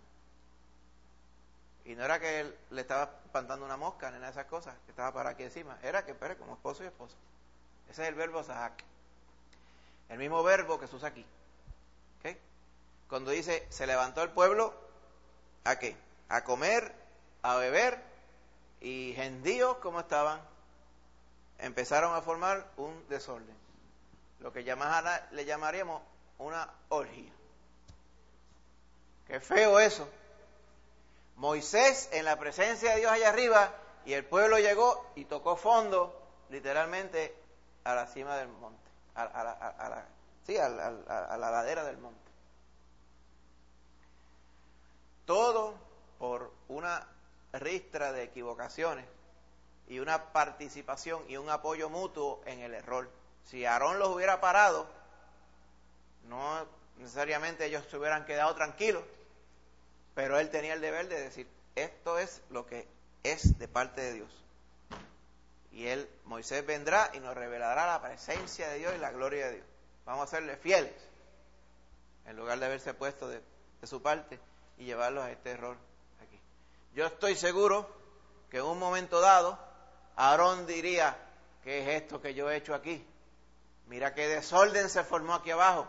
Y no era que él le estaba espantando una mosca, ni nada de esas cosas, que estaba para aquí encima. Era que, pero como esposo y esposa. Ese es el verbo sahak. El mismo verbo que se usa aquí. ¿Okay? Cuando dice, se levantó el pueblo, ¿a qué? A comer, a beber, y gendíos, como estaban, empezaron a formar un desorden. Lo que le llamaríamos una orgía. Qué feo eso. Moisés en la presencia de Dios allá arriba y el pueblo llegó y tocó fondo literalmente a la cima del monte, a la ladera del monte. Todo por una ristra de equivocaciones y una participación y un apoyo mutuo en el error. Si Aarón los hubiera parado, no necesariamente ellos se hubieran quedado tranquilos, pero él tenía el deber de decir, esto es lo que es de parte de Dios. Y Moisés vendrá y nos revelará la presencia de Dios y la gloria de Dios. Vamos a serle fieles, en lugar de haberse puesto de su parte y llevarlos a este error aquí. Yo estoy seguro que en un momento dado, Aarón diría, ¿qué es esto que yo he hecho aquí? Mira qué desorden se formó aquí abajo.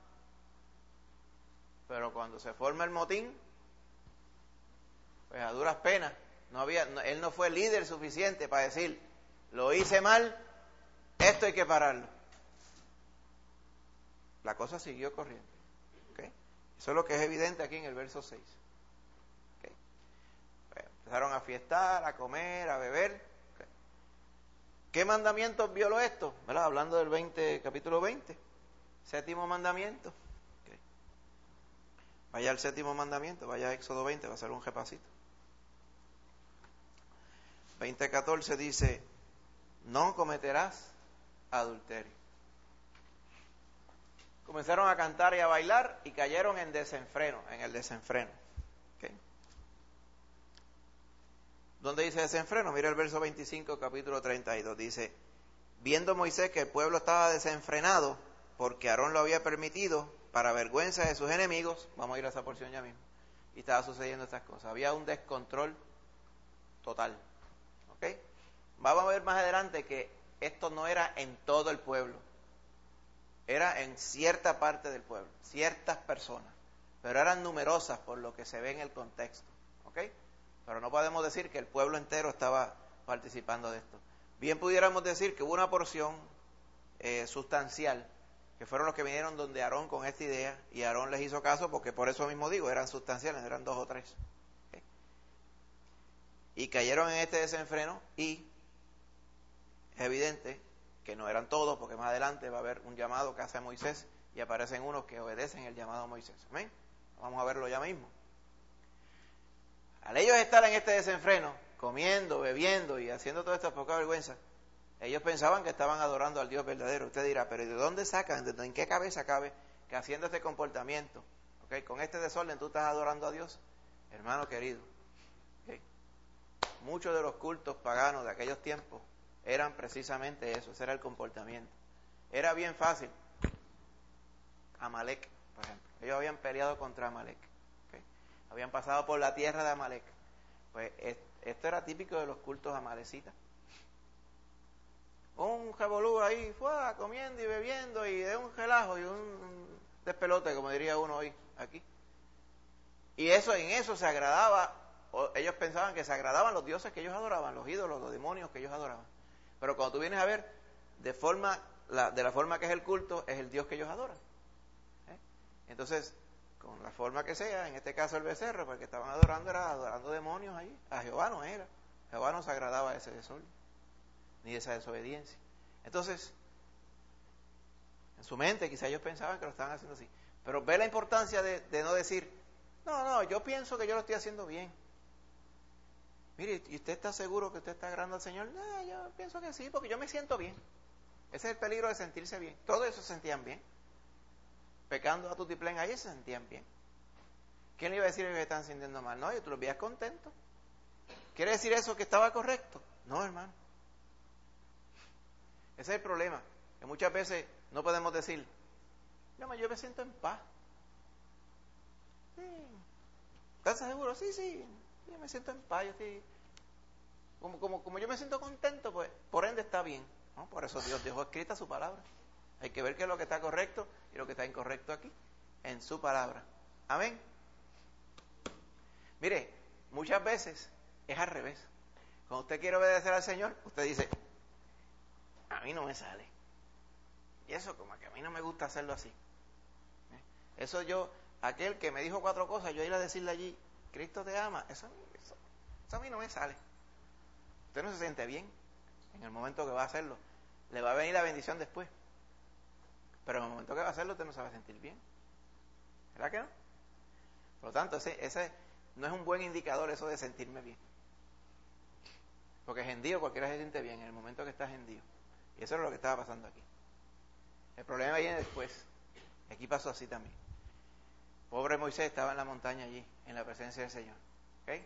Pero cuando se forma el motín, pues a duras penas, él no fue líder suficiente para decir, lo hice mal, esto hay que pararlo. La cosa siguió corriendo. ¿Okay? Eso es lo que es evidente aquí en el verso 6. ¿Okay? Pues empezaron a fiestar, a comer, a beber. ¿Okay? ¿Qué mandamientos violó esto? ¿Verdad? Hablando del capítulo 20, séptimo mandamiento. ¿Okay? Vaya al séptimo mandamiento, vaya a Éxodo 20, va a ser un repasito. 20:14 dice, no cometerás adulterio. Comenzaron a cantar y a bailar y cayeron en el desenfreno. ¿Okay? ¿Dónde dice desenfreno? Mira el verso 25, capítulo 32. Dice, viendo Moisés que el pueblo estaba desenfrenado, porque Aarón lo había permitido, para vergüenza de sus enemigos, vamos a ir a esa porción ya mismo, y estaba sucediendo estas cosas. Había un descontrol total. ¿Ok? Vamos a ver más adelante que esto no era en todo el pueblo, era en cierta parte del pueblo, ciertas personas, pero eran numerosas por lo que se ve en el contexto. ¿Ok? Pero no podemos decir que el pueblo entero estaba participando de esto. Bien pudiéramos decir que hubo una porción sustancial, que fueron los que vinieron donde Aarón con esta idea, y Aarón les hizo caso, porque por eso mismo digo, eran sustanciales, eran 2 o 3. ¿Okay? Y cayeron en este desenfreno, y es evidente que no eran todos, porque más adelante va a haber un llamado que hace Moisés, y aparecen unos que obedecen el llamado a Moisés. ¿Amén? Vamos a verlo ya mismo. Al ellos estar en este desenfreno, comiendo, bebiendo y haciendo toda esta poca vergüenza, ellos pensaban que estaban adorando al Dios verdadero. Usted dirá, pero ¿de dónde sacan? ¿En qué cabeza cabe que haciendo este comportamiento, ¿okay? Con este desorden tú estás adorando a Dios? Hermano querido, ¿okay? Muchos de los cultos paganos de aquellos tiempos eran precisamente eso, ese era el comportamiento. Era bien fácil. Amalek, por ejemplo. Ellos habían peleado contra Amalek. ¿Okay? Habían pasado por la tierra de Amalek. Pues esto era típico de los cultos amalecitas. Un revolú ahí, fue comiendo y bebiendo, y de un relajo y un despelote, como diría uno hoy aquí. Y en eso se agradaba, ellos pensaban que se agradaban los dioses que ellos adoraban, los ídolos, los demonios que ellos adoraban. Pero cuando tú vienes a ver, de la forma que es el culto, es el Dios que ellos adoran. Entonces, con la forma que sea, en este caso el becerro, porque estaban adorando, era adorando demonios allí. A Jehová no era. Jehová no se agradaba de ese desorden, ni de esa desobediencia. Entonces, en su mente quizá ellos pensaban que lo estaban haciendo así. Pero ve la importancia de no decir, no, yo pienso que yo lo estoy haciendo bien. Mire, ¿y usted está seguro que usted está agradando al Señor? No, yo pienso que sí, porque yo me siento bien. Ese es el peligro de sentirse bien. Todos esos se sentían bien. Pecando a tutiplén, ahí se sentían bien. ¿Quién le iba a decir que se están sintiendo mal? No, tú los veías contentos. ¿Quiere decir eso que estaba correcto? No, hermano. Ese es el problema. Que muchas veces no podemos decir, no, yo me siento en paz. Sí. ¿Estás seguro? Sí, yo me siento en paz. Yo estoy... como yo me siento contento, pues por ende está bien, ¿no? Por eso Dios dejó escrita su palabra. Hay que ver qué es lo que está correcto y lo que está incorrecto aquí, en su palabra. Amén. Mire, muchas veces es al revés. Cuando usted quiere obedecer al Señor, usted dice, a mí no me sale. Y eso como que a mí no me gusta hacerlo así. Eso aquel que me dijo 4 cosas, yo ir a decirle allí, Cristo te ama, eso a mí no me sale. Usted no se siente bien en el momento que va a hacerlo. Le va a venir la bendición después. Pero en el momento que va a hacerlo, usted no se va a sentir bien. ¿Verdad que no? Por lo tanto, ese no es un buen indicador eso de sentirme bien. Porque gendío, cualquiera se siente bien en el momento que está gendío. Y eso es lo que estaba pasando aquí. El problema viene después. Aquí pasó así también. Pobre Moisés estaba en la montaña allí, en la presencia del Señor. ¿Okay?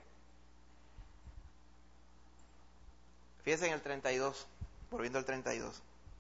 Fíjense en el 32, volviendo al 32.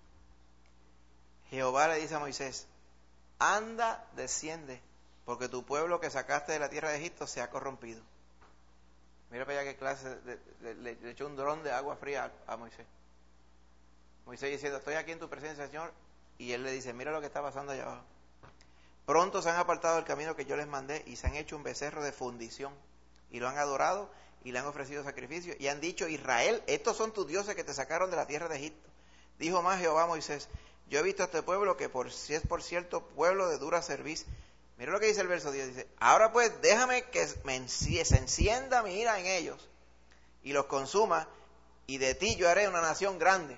Jehová le dice a Moisés, anda, desciende, porque tu pueblo que sacaste de la tierra de Egipto se ha corrompido. Mira para allá qué clase, le echó un dron de agua fría a Moisés. Moisés diciendo, estoy aquí en tu presencia, Señor, y él le dice, mira lo que está pasando allá abajo. Pronto se han apartado del camino que yo les mandé y se han hecho un becerro de fundición, y lo han adorado y le han ofrecido sacrificio, y han dicho, Israel, estos son tus dioses que te sacaron de la tierra de Egipto. Dijo más Jehová a Moisés, yo he visto a este pueblo que si es por cierto pueblo de dura cerviz. Mira lo que dice el verso 10, dice, ahora pues déjame que se encienda mi ira en ellos y los consuma, y de ti yo haré una nación grande.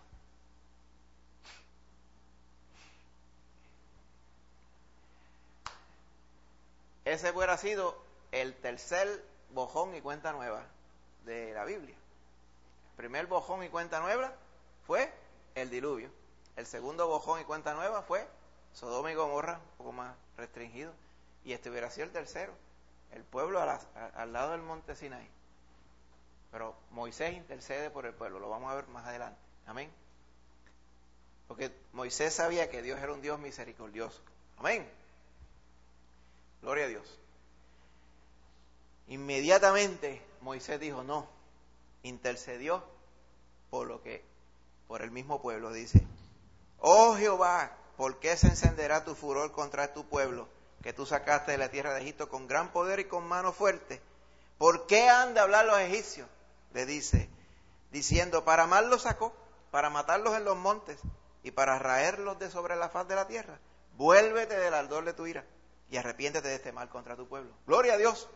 Ese hubiera sido el tercer bojón y cuenta nueva de la Biblia. El primer bojón y cuenta nueva fue el diluvio. El segundo bojón y cuenta nueva fue Sodoma y Gomorra, un poco más restringido. Y este hubiera sido el tercero, el pueblo al lado del monte Sinaí. Pero Moisés intercede por el pueblo, lo vamos a ver más adelante. Amén. Moisés sabía que Dios era un Dios misericordioso. Amén. Gloria a Dios. Inmediatamente Moisés dijo no, intercedió por el mismo pueblo, dice: oh Jehová, ¿por qué se encenderá tu furor contra tu pueblo, que tú sacaste de la tierra de Egipto con gran poder y con mano fuerte? ¿Por qué han de hablar los egipcios? Le dice, diciendo: para mal los sacó, para matarlos en los montes y para raerlos de sobre la faz de la tierra. Vuélvete del ardor de tu ira y arrepiéntete de este mal contra tu pueblo. Gloria a Dios.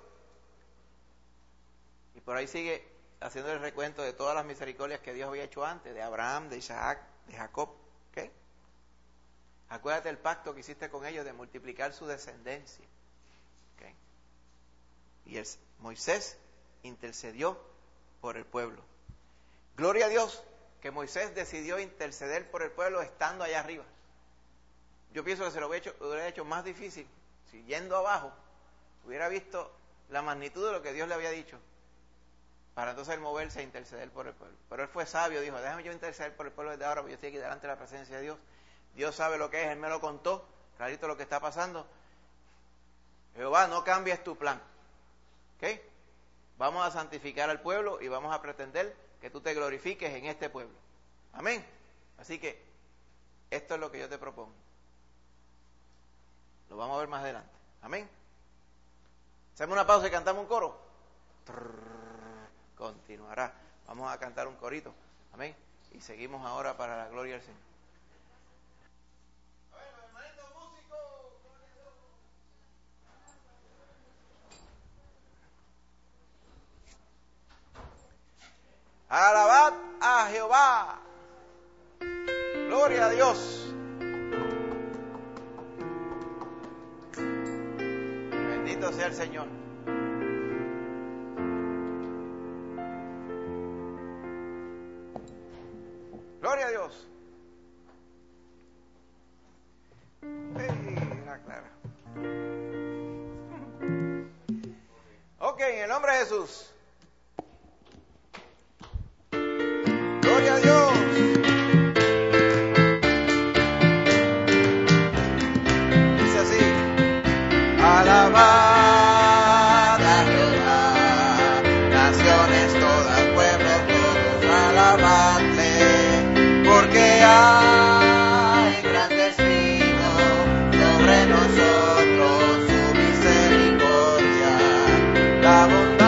Y por ahí sigue haciendo el recuento de todas las misericordias que Dios había hecho antes, de Abraham, de Isaac, de Jacob. ¿Okay? Acuérdate del pacto que hiciste con ellos de multiplicar su descendencia. ¿Okay? Y Moisés intercedió por el pueblo. Gloria a Dios que Moisés decidió interceder por el pueblo estando allá arriba. Yo pienso que se lo hubiera hecho más difícil si yendo abajo hubiera visto la magnitud de lo que Dios le había dicho, para entonces él moverse a interceder por el pueblo. Pero él fue sabio, dijo: déjame yo interceder por el pueblo desde ahora, porque yo estoy aquí delante de la presencia de Dios. Dios sabe lo que es, Él me lo contó, clarito lo que está pasando. Jehová, no cambies tu plan. ¿Ok? Vamos a santificar al pueblo y vamos a pretender que tú te glorifiques en este pueblo. Amén. Así que esto es lo que yo te propongo. Lo vamos a ver más adelante. Amén. Hacemos una pausa y cantamos un coro. Continuará. Vamos a cantar un corito. Amén. Y seguimos ahora para la gloria del Señor. Alabad a Jehová. Gloria a Dios. Bendito sea el Señor. Gloria a Dios. Era clara. Ok, en el nombre de Jesús. Gloria a Dios. Dice así: alabad a Jehová, naciones todas, pueblos todos, alabadle, porque ha engrandecido sobre nosotros su misericordia, la bondad.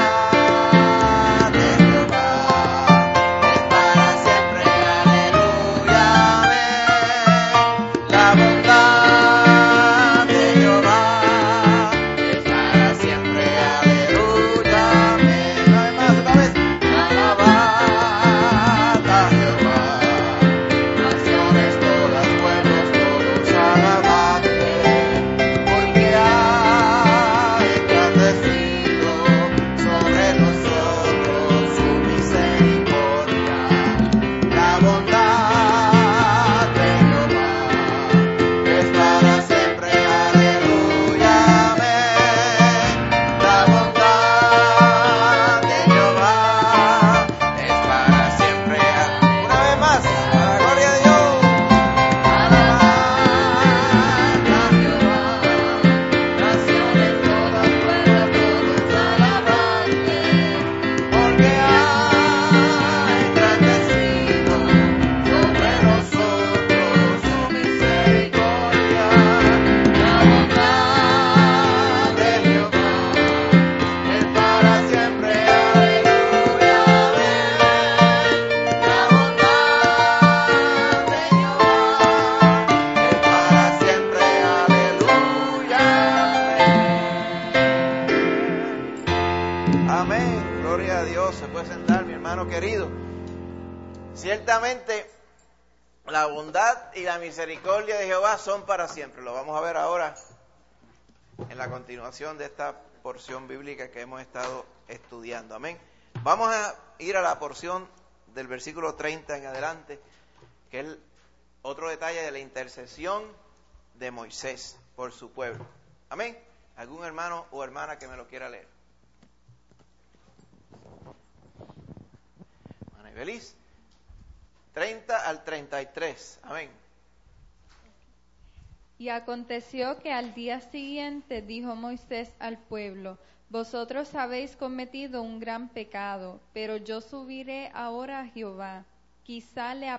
Ciertamente la bondad y la misericordia de Jehová son para siempre. Lo vamos a ver ahora en la continuación de esta porción bíblica que hemos estado estudiando. Amén. Vamos a ir a la porción del versículo 30 en adelante, que es otro detalle de la intercesión de Moisés por su pueblo. Amén. ¿Algún hermano o hermana que me lo quiera leer? Hermana Ibeliz. 30 al 33. Amén. Y aconteció que al día siguiente dijo Moisés al pueblo: vosotros habéis cometido un gran pecado, pero yo subiré ahora a Jehová. Quizá le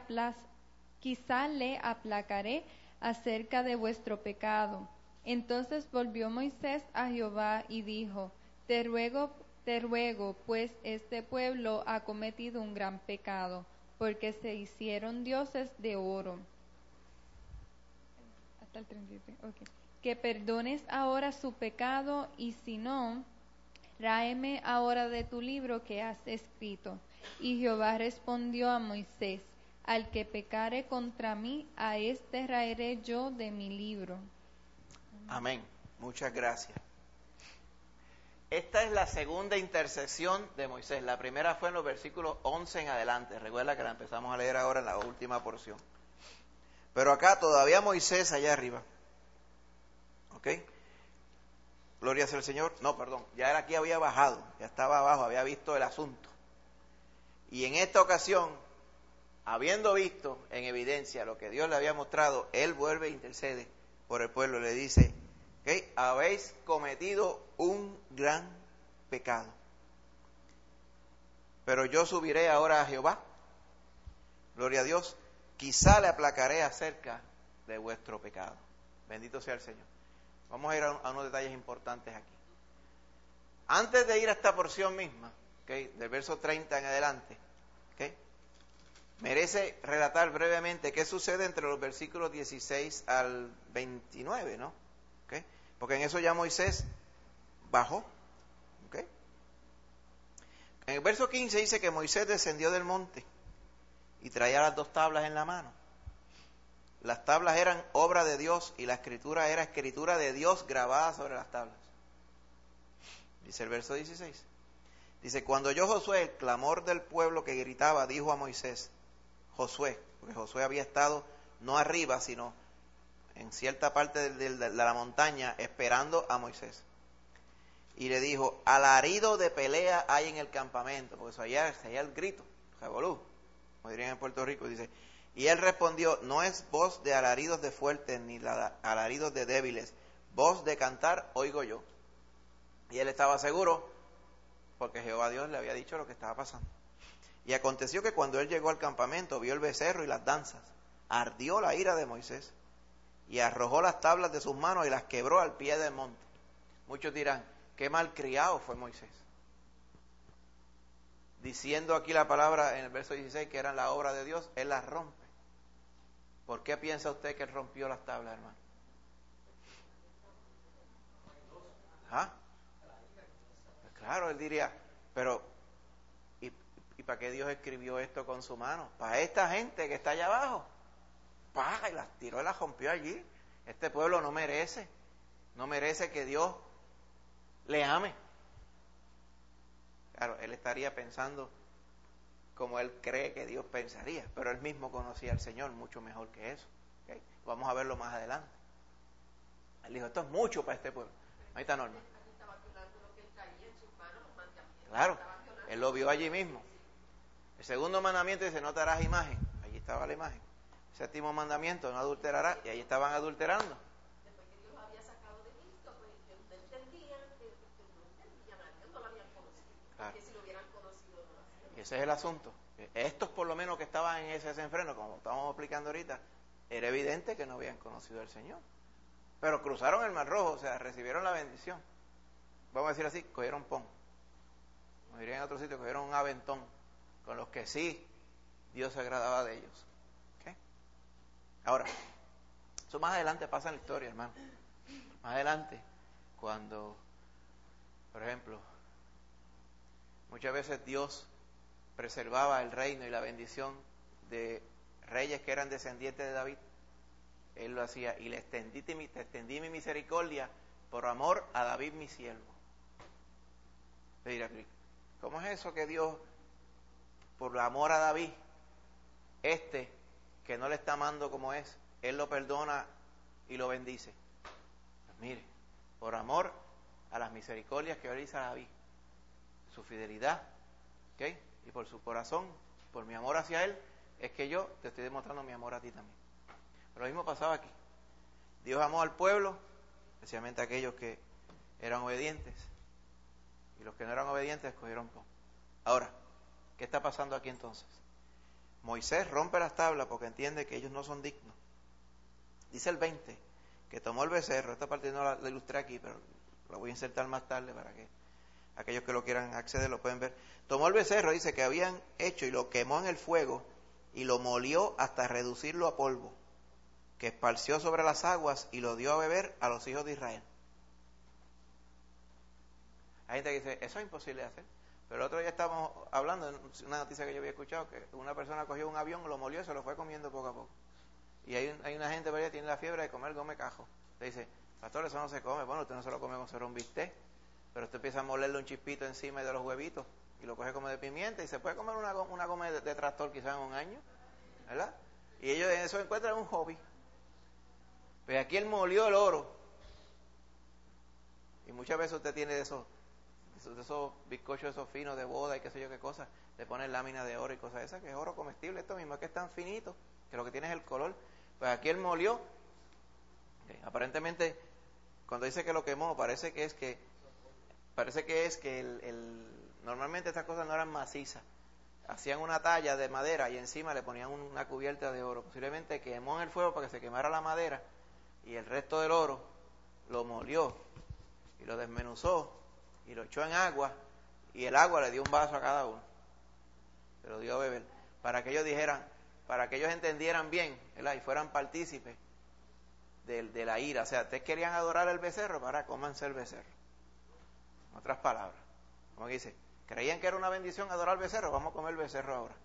aplacaré acerca de vuestro pecado. Entonces volvió Moisés a Jehová y dijo: Te ruego, pues este pueblo ha cometido un gran pecado, porque se hicieron dioses de oro. Hasta el 33, okay. Que perdones ahora su pecado, y si no, tráeme ahora de tu libro que has escrito. Y Jehová respondió a Moisés: al que pecare contra mí, a este raeré yo de mi libro. Amén. Muchas gracias. Esta es la segunda intercesión de Moisés. La primera fue en los versículos 11 en adelante. Recuerda que la empezamos a leer ahora en la última porción. Pero acá todavía Moisés allá arriba. ¿Ok? Gloria sea al Señor. No, perdón. Ya era aquí, había bajado. Ya estaba abajo, había visto el asunto. Y en esta ocasión, habiendo visto en evidencia lo que Dios le había mostrado, él vuelve e intercede por el pueblo. Le dice: ¿okay? Habéis cometido un gran pecado, pero yo subiré ahora a Jehová. Gloria a Dios. Quizá le aplacaré acerca de vuestro pecado. Bendito sea el Señor. Vamos a ir a unos detalles importantes aquí. Antes de ir a esta porción misma, ¿okay? Del verso 30 en adelante, ¿okay? Merece relatar brevemente qué sucede entre los versículos 16 al 29, ¿no? ¿Okay? Porque en eso ya Moisés bajó. ¿Okay? En el verso 15 dice que Moisés descendió del monte y traía las 2 tablas en la mano. Las tablas eran obra de Dios y la escritura era escritura de Dios grabada sobre las tablas. Dice el verso 16. Dice: cuando oyó Josué el clamor del pueblo que gritaba, dijo a Moisés, Josué, porque Josué había estado no arriba, sino en cierta parte de la montaña esperando a Moisés. Y le dijo: alarido de pelea hay en el campamento, porque eso allá el grito, revolú, como dirían en Puerto Rico. Dice: y él respondió: no es voz de alaridos de fuertes ni alaridos de débiles, voz de cantar oigo yo. Y él estaba seguro, porque Jehová Dios le había dicho lo que estaba pasando. Y aconteció que cuando él llegó al campamento, vio el becerro y las danzas, ardió la ira de Moisés, y arrojó las tablas de sus manos y las quebró al pie del monte. Muchos dirán: qué malcriado fue Moisés. Diciendo aquí la palabra en el verso 16 que eran la obra de Dios, él las rompe. ¿Por qué piensa usted que él rompió las tablas, hermano? ¿Ah? Pues claro, él diría: pero ¿y para qué Dios escribió esto con su mano? Para esta gente que está allá abajo. Y las tiró y las rompió allí. Este pueblo no merece que Dios le ame. Claro, él estaría pensando como él cree que Dios pensaría, pero él mismo conocía al Señor mucho mejor que eso. ¿Okay? Vamos a verlo más adelante. Él dijo: esto es mucho para este pueblo. Ahí está Norma. Claro, él lo vio allí mismo. El segundo mandamiento dice: no te harás imagen. Allí estaba la imagen. El séptimo mandamiento: no adulterarás. Y ahí estaban adulterando. Después que Dios lo había sacado de Egipto, pues ellos entendían que no entendían a Dios, no lo habían conocido. Claro. Porque si lo hubieran conocido, no lo hacían. Y ese es el asunto. Estos, por lo menos, que estaban en ese desenfreno, como estábamos explicando ahorita, era evidente que no habían conocido al Señor. Pero cruzaron el Mar Rojo, o sea, recibieron la bendición. Vamos a decir así: cogieron pon. Como dirían en otro sitio, cogieron un aventón con los que sí Dios se agradaba de ellos. ¿Okay? Ahora, eso más adelante pasa en la historia, hermano. Más adelante, cuando, por ejemplo, muchas veces Dios preservaba el reino y la bendición de reyes que eran descendientes de David, él lo hacía: y te extendí mi misericordia por amor a David mi siervo. Le dirá: ¿cómo es eso que Dios, por amor a David, que no le está amando como es, él lo perdona y lo bendice? Pues mire, por amor a las misericordias que realiza David, su fidelidad, ¿okay? Y por su corazón, por mi amor hacia él, es que yo te estoy demostrando mi amor a ti también. Pero lo mismo pasaba aquí. Dios amó al pueblo, especialmente a aquellos que eran obedientes, y los que no eran obedientes escogieron pon. Ahora, ¿qué está pasando aquí entonces? Moisés rompe las tablas porque entiende que ellos no son dignos. Dice el 20, que tomó el becerro. Esta parte no la ilustré aquí, pero la voy a insertar más tarde para que aquellos que lo quieran acceder lo pueden ver. Tomó el becerro, dice que habían hecho, y lo quemó en el fuego, y lo molió hasta reducirlo a polvo, que esparció sobre las aguas y lo dio a beber a los hijos de Israel. Hay gente que dice, eso es imposible de hacer. Pero el otro día estábamos hablando de una noticia que yo había escuchado, que una persona cogió un avión, lo molió y se lo fue comiendo poco a poco. Y hay una gente que tiene la fiebre de comer gome cajo. Le dice, pastor, eso no se come. Bueno, usted no se lo come con ser un bistec, pero usted empieza a molerle un chispito encima de los huevitos y lo coge como de pimienta, y se puede comer una goma de tractor quizás en un año, ¿verdad? Y ellos en eso encuentran un hobby. Pues aquí él molió el oro, y muchas veces usted tiene de esos bizcochos esos finos de boda y qué sé yo qué cosas, le ponen láminas de oro y cosas esas, que es oro comestible. Esto mismo es que es tan finito que lo que tiene es el color. Pues aquí él molió. Aparentemente, cuando dice que lo quemó, parece que es que normalmente estas cosas no eran macizas. Hacían una talla de madera y encima le ponían una cubierta de oro. Posiblemente quemó en el fuego para que se quemara la madera, y el resto del oro lo molió y lo desmenuzó y lo echó en agua, y el agua le dio un vaso a cada uno, se lo dio a beber, para que ellos dijeran, para que ellos entendieran bien, ¿verdad? Y fueran partícipes de la ira. O sea, ustedes querían adorar el becerro, para cómanse el becerro. En otras palabras, como dice, creían que era una bendición adorar el becerro, vamos a comer el becerro ahora.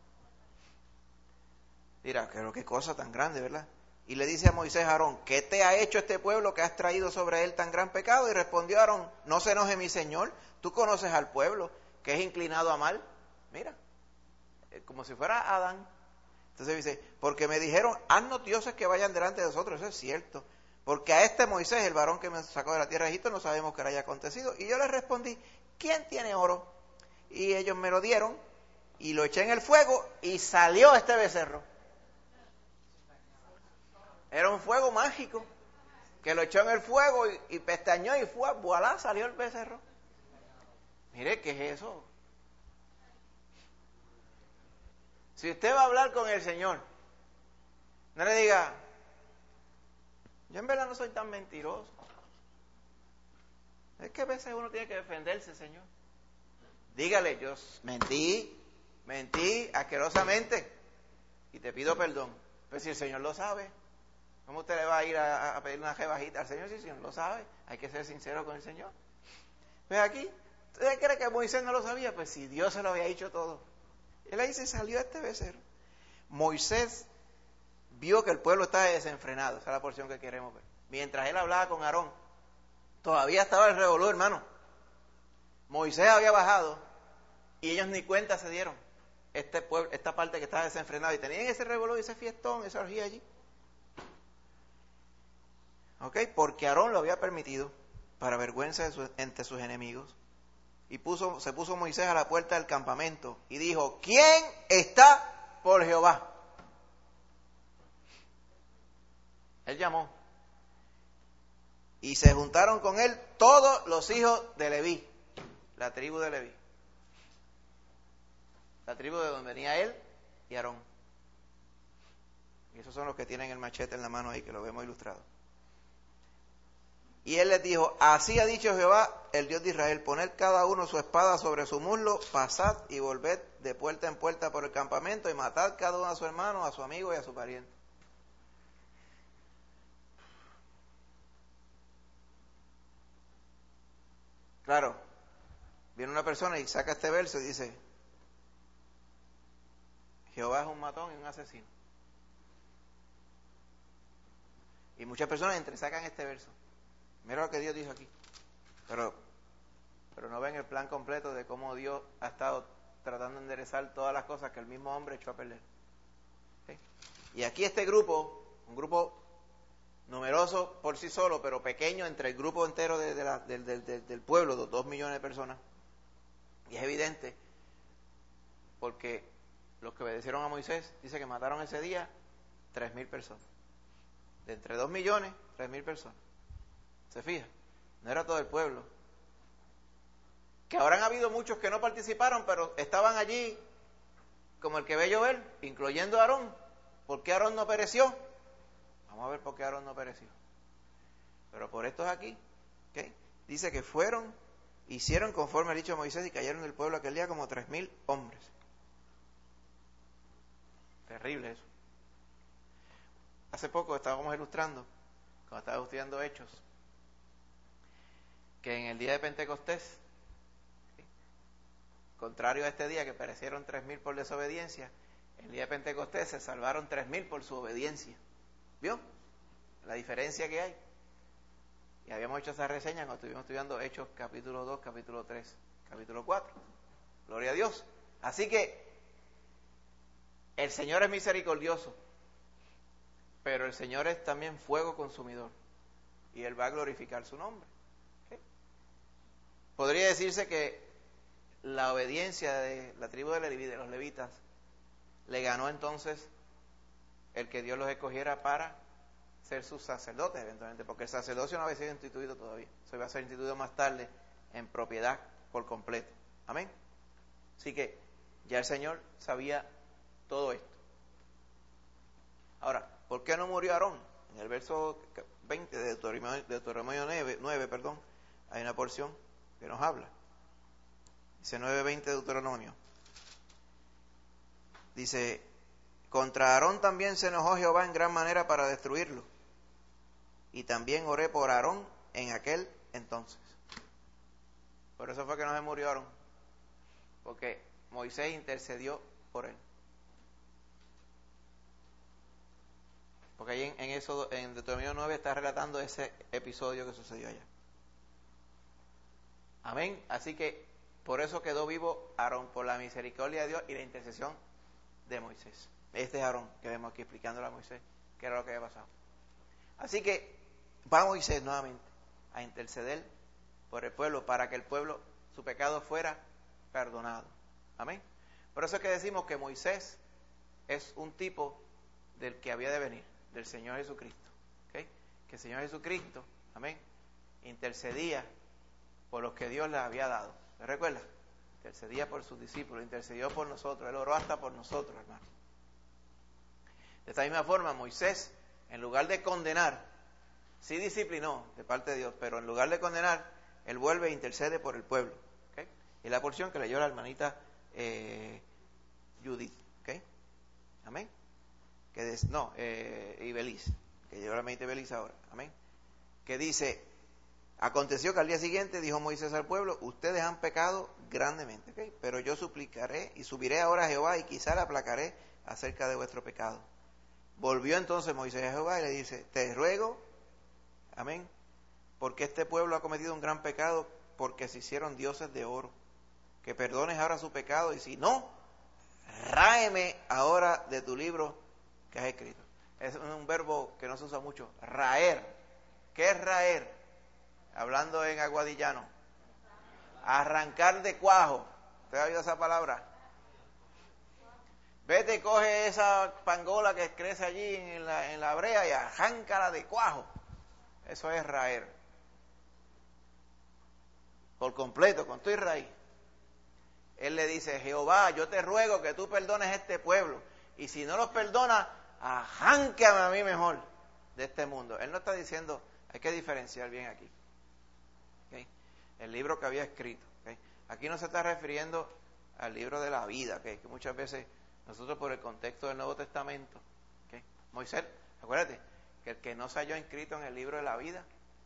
Dirá, qué cosa tan grande, ¿verdad? Y le dice a Moisés a Aarón, ¿qué te ha hecho este pueblo que has traído sobre él tan gran pecado? Y respondió Aarón, no se enoje mi señor, tú conoces al pueblo, que es inclinado a mal. Mira, como si fuera Adán. Entonces dice, porque me dijeron, haznos dioses que vayan delante de nosotros. Eso es cierto, porque a este Moisés, el varón que me sacó de la tierra de Egipto, no sabemos qué le haya acontecido. Y yo les respondí, ¿quién tiene oro? Y ellos me lo dieron, y lo eché en el fuego, y salió este becerro. Era un fuego mágico, que lo echó en el fuego y pestañó, y fue, voilà, salió el becerro. Mire, ¿qué es eso? Si usted va a hablar con el Señor, no le diga, yo en verdad no soy tan mentiroso. Es que a veces uno tiene que defenderse, Señor. Dígale, yo mentí asquerosamente, y te pido perdón. Pues si el Señor lo sabe, ¿cómo usted le va a ir a pedir una rebajita al Señor si el Señor lo sabe? Hay que ser sincero con el Señor. Pues aquí, ¿usted cree que Moisés no lo sabía? Pues si Dios se lo había dicho todo. Él ahí se salió este becerro. Moisés vio que el pueblo estaba desenfrenado. Esa es la porción que queremos ver. Mientras él hablaba con Aarón, todavía estaba el revolú, hermano. Moisés había bajado y ellos ni cuenta se dieron. Esta parte que estaba desenfrenada, y tenían ese revolú, ese fiestón, esa orgía allí. ¿Ok? Porque Aarón lo había permitido para vergüenza entre sus enemigos. Y se puso Moisés a la puerta del campamento y dijo, ¿quién está por Jehová? Él llamó. Y se juntaron con él todos los hijos de Leví, la tribu de Leví. La tribu de donde venía él y Aarón. Y esos son los que tienen el machete en la mano ahí, que lo vemos ilustrado. Y él les dijo, así ha dicho Jehová, el Dios de Israel, poned cada uno su espada sobre su muslo, pasad y volved de puerta en puerta por el campamento, y matad cada uno a su hermano, a su amigo y a su pariente. Claro, viene una persona y saca este verso y dice, Jehová es un matón y un asesino. Y muchas personas entresacan este verso. Mira lo que Dios dijo aquí. Pero no ven el plan completo de cómo Dios ha estado tratando de enderezar todas las cosas que el mismo hombre echó a perder. ¿Sí? Y aquí este grupo, un grupo numeroso por sí solo, pero pequeño entre el grupo entero del pueblo, de 2 millones de personas. Y es evidente, porque los que obedecieron a Moisés, dice que mataron ese día 3,000 personas. de entre 2 millones, 3,000 personas. ¿Se fija? No era todo el pueblo. Que habrán habido muchos que no participaron, pero estaban allí como el que ve llover, incluyendo a Aarón. ¿Por qué Aarón no pereció? Vamos a ver por qué Aarón no pereció. Pero por estos aquí, ¿okay? Dice que fueron, hicieron conforme al dicho de Moisés y cayeron del pueblo aquel día como 3,000 hombres. Terrible eso. Hace poco estábamos ilustrando, cuando estábamos estudiando Hechos, que en el día de Pentecostés, ¿sí?, contrario a este día que perecieron 3,000 por desobediencia, el día de Pentecostés se salvaron 3,000 por su obediencia. ¿Vio la diferencia que hay? Y habíamos hecho esa reseña cuando estuvimos estudiando Hechos capítulo 2, capítulo 3, capítulo 4. Gloria a Dios. Así que el Señor es misericordioso, pero el Señor es también fuego consumidor, y Él va a glorificar su nombre. ¿Okay? Podría decirse que la obediencia de la tribu de Leví, de los levitas, le ganó entonces el que Dios los escogiera para ser sus sacerdotes eventualmente, porque el sacerdocio no había sido instituido todavía. Eso iba a ser instituido más tarde en propiedad por completo. Amén. Así que ya el Señor sabía todo esto. Ahora, ¿por qué no murió Aarón? En el verso 20 de Deuteronomio 9, hay una porción que nos habla. Dice 9:20 de Deuteronomio. Dice: contra Aarón también se enojó Jehová en gran manera para destruirlo. Y también oré por Aarón en aquel entonces. Por eso fue que no se murió Aarón, porque Moisés intercedió por él. Porque ahí en Deuteronomio 9 está relatando ese episodio que sucedió allá. Amén. Así que por eso quedó vivo Aarón, por la misericordia de Dios y la intercesión de Moisés. Este es Aarón que vemos aquí explicándole a Moisés qué era lo que había pasado. Así que va Moisés nuevamente a interceder por el pueblo para que el pueblo, su pecado fuera perdonado. Amén. Por eso es que decimos que Moisés es un tipo del que había de venir, del Señor Jesucristo. ¿Okay? Que el Señor Jesucristo, amén, intercedía por los que Dios les había dado. ¿Se recuerda? Intercedía por sus discípulos, intercedió por nosotros, Él oró hasta por nosotros, hermano. De esta misma forma, Moisés, en lugar de condenar, sí disciplinó de parte de Dios, pero en lugar de condenar, Él vuelve e intercede por el pueblo. ¿Okay? Y la porción que leyó la hermanita Judith. ¿Okay? Amén. Ibeliz, que llegó la hermanita Ibeliz ahora. Amén. Que dice: aconteció que al día siguiente dijo Moisés al pueblo: ustedes han pecado grandemente, ¿okay? Pero yo suplicaré y subiré ahora a Jehová y quizá le aplacaré acerca de vuestro pecado. Volvió entonces Moisés a Jehová y le dice: te ruego, amén, porque este pueblo ha cometido un gran pecado, porque se hicieron dioses de oro, que perdones ahora su pecado, y si no, ráeme ahora de tu libro que has escrito. Es un verbo que no se usa mucho, raer. ¿Qué es raer? Hablando en aguadillano, arrancar de cuajo. ¿Usted ha oído esa palabra? Vete y coge esa pangola que crece allí en la brea y arráncala de cuajo. Eso es raer. Por completo, con tu raíz. Él le dice: Jehová, yo te ruego que tú perdones este pueblo. Y si no los perdonas, arráncame a mí mejor de este mundo. Él no está diciendo, hay que diferenciar bien aquí. ¿Okay? El libro que había escrito. ¿Okay? Aquí no se está refiriendo al libro de la vida, ¿okay? Que muchas veces nosotros por el contexto del Nuevo Testamento, ¿okay? Moisés, acuérdate, que el que no se halló inscrito en el libro de la vida,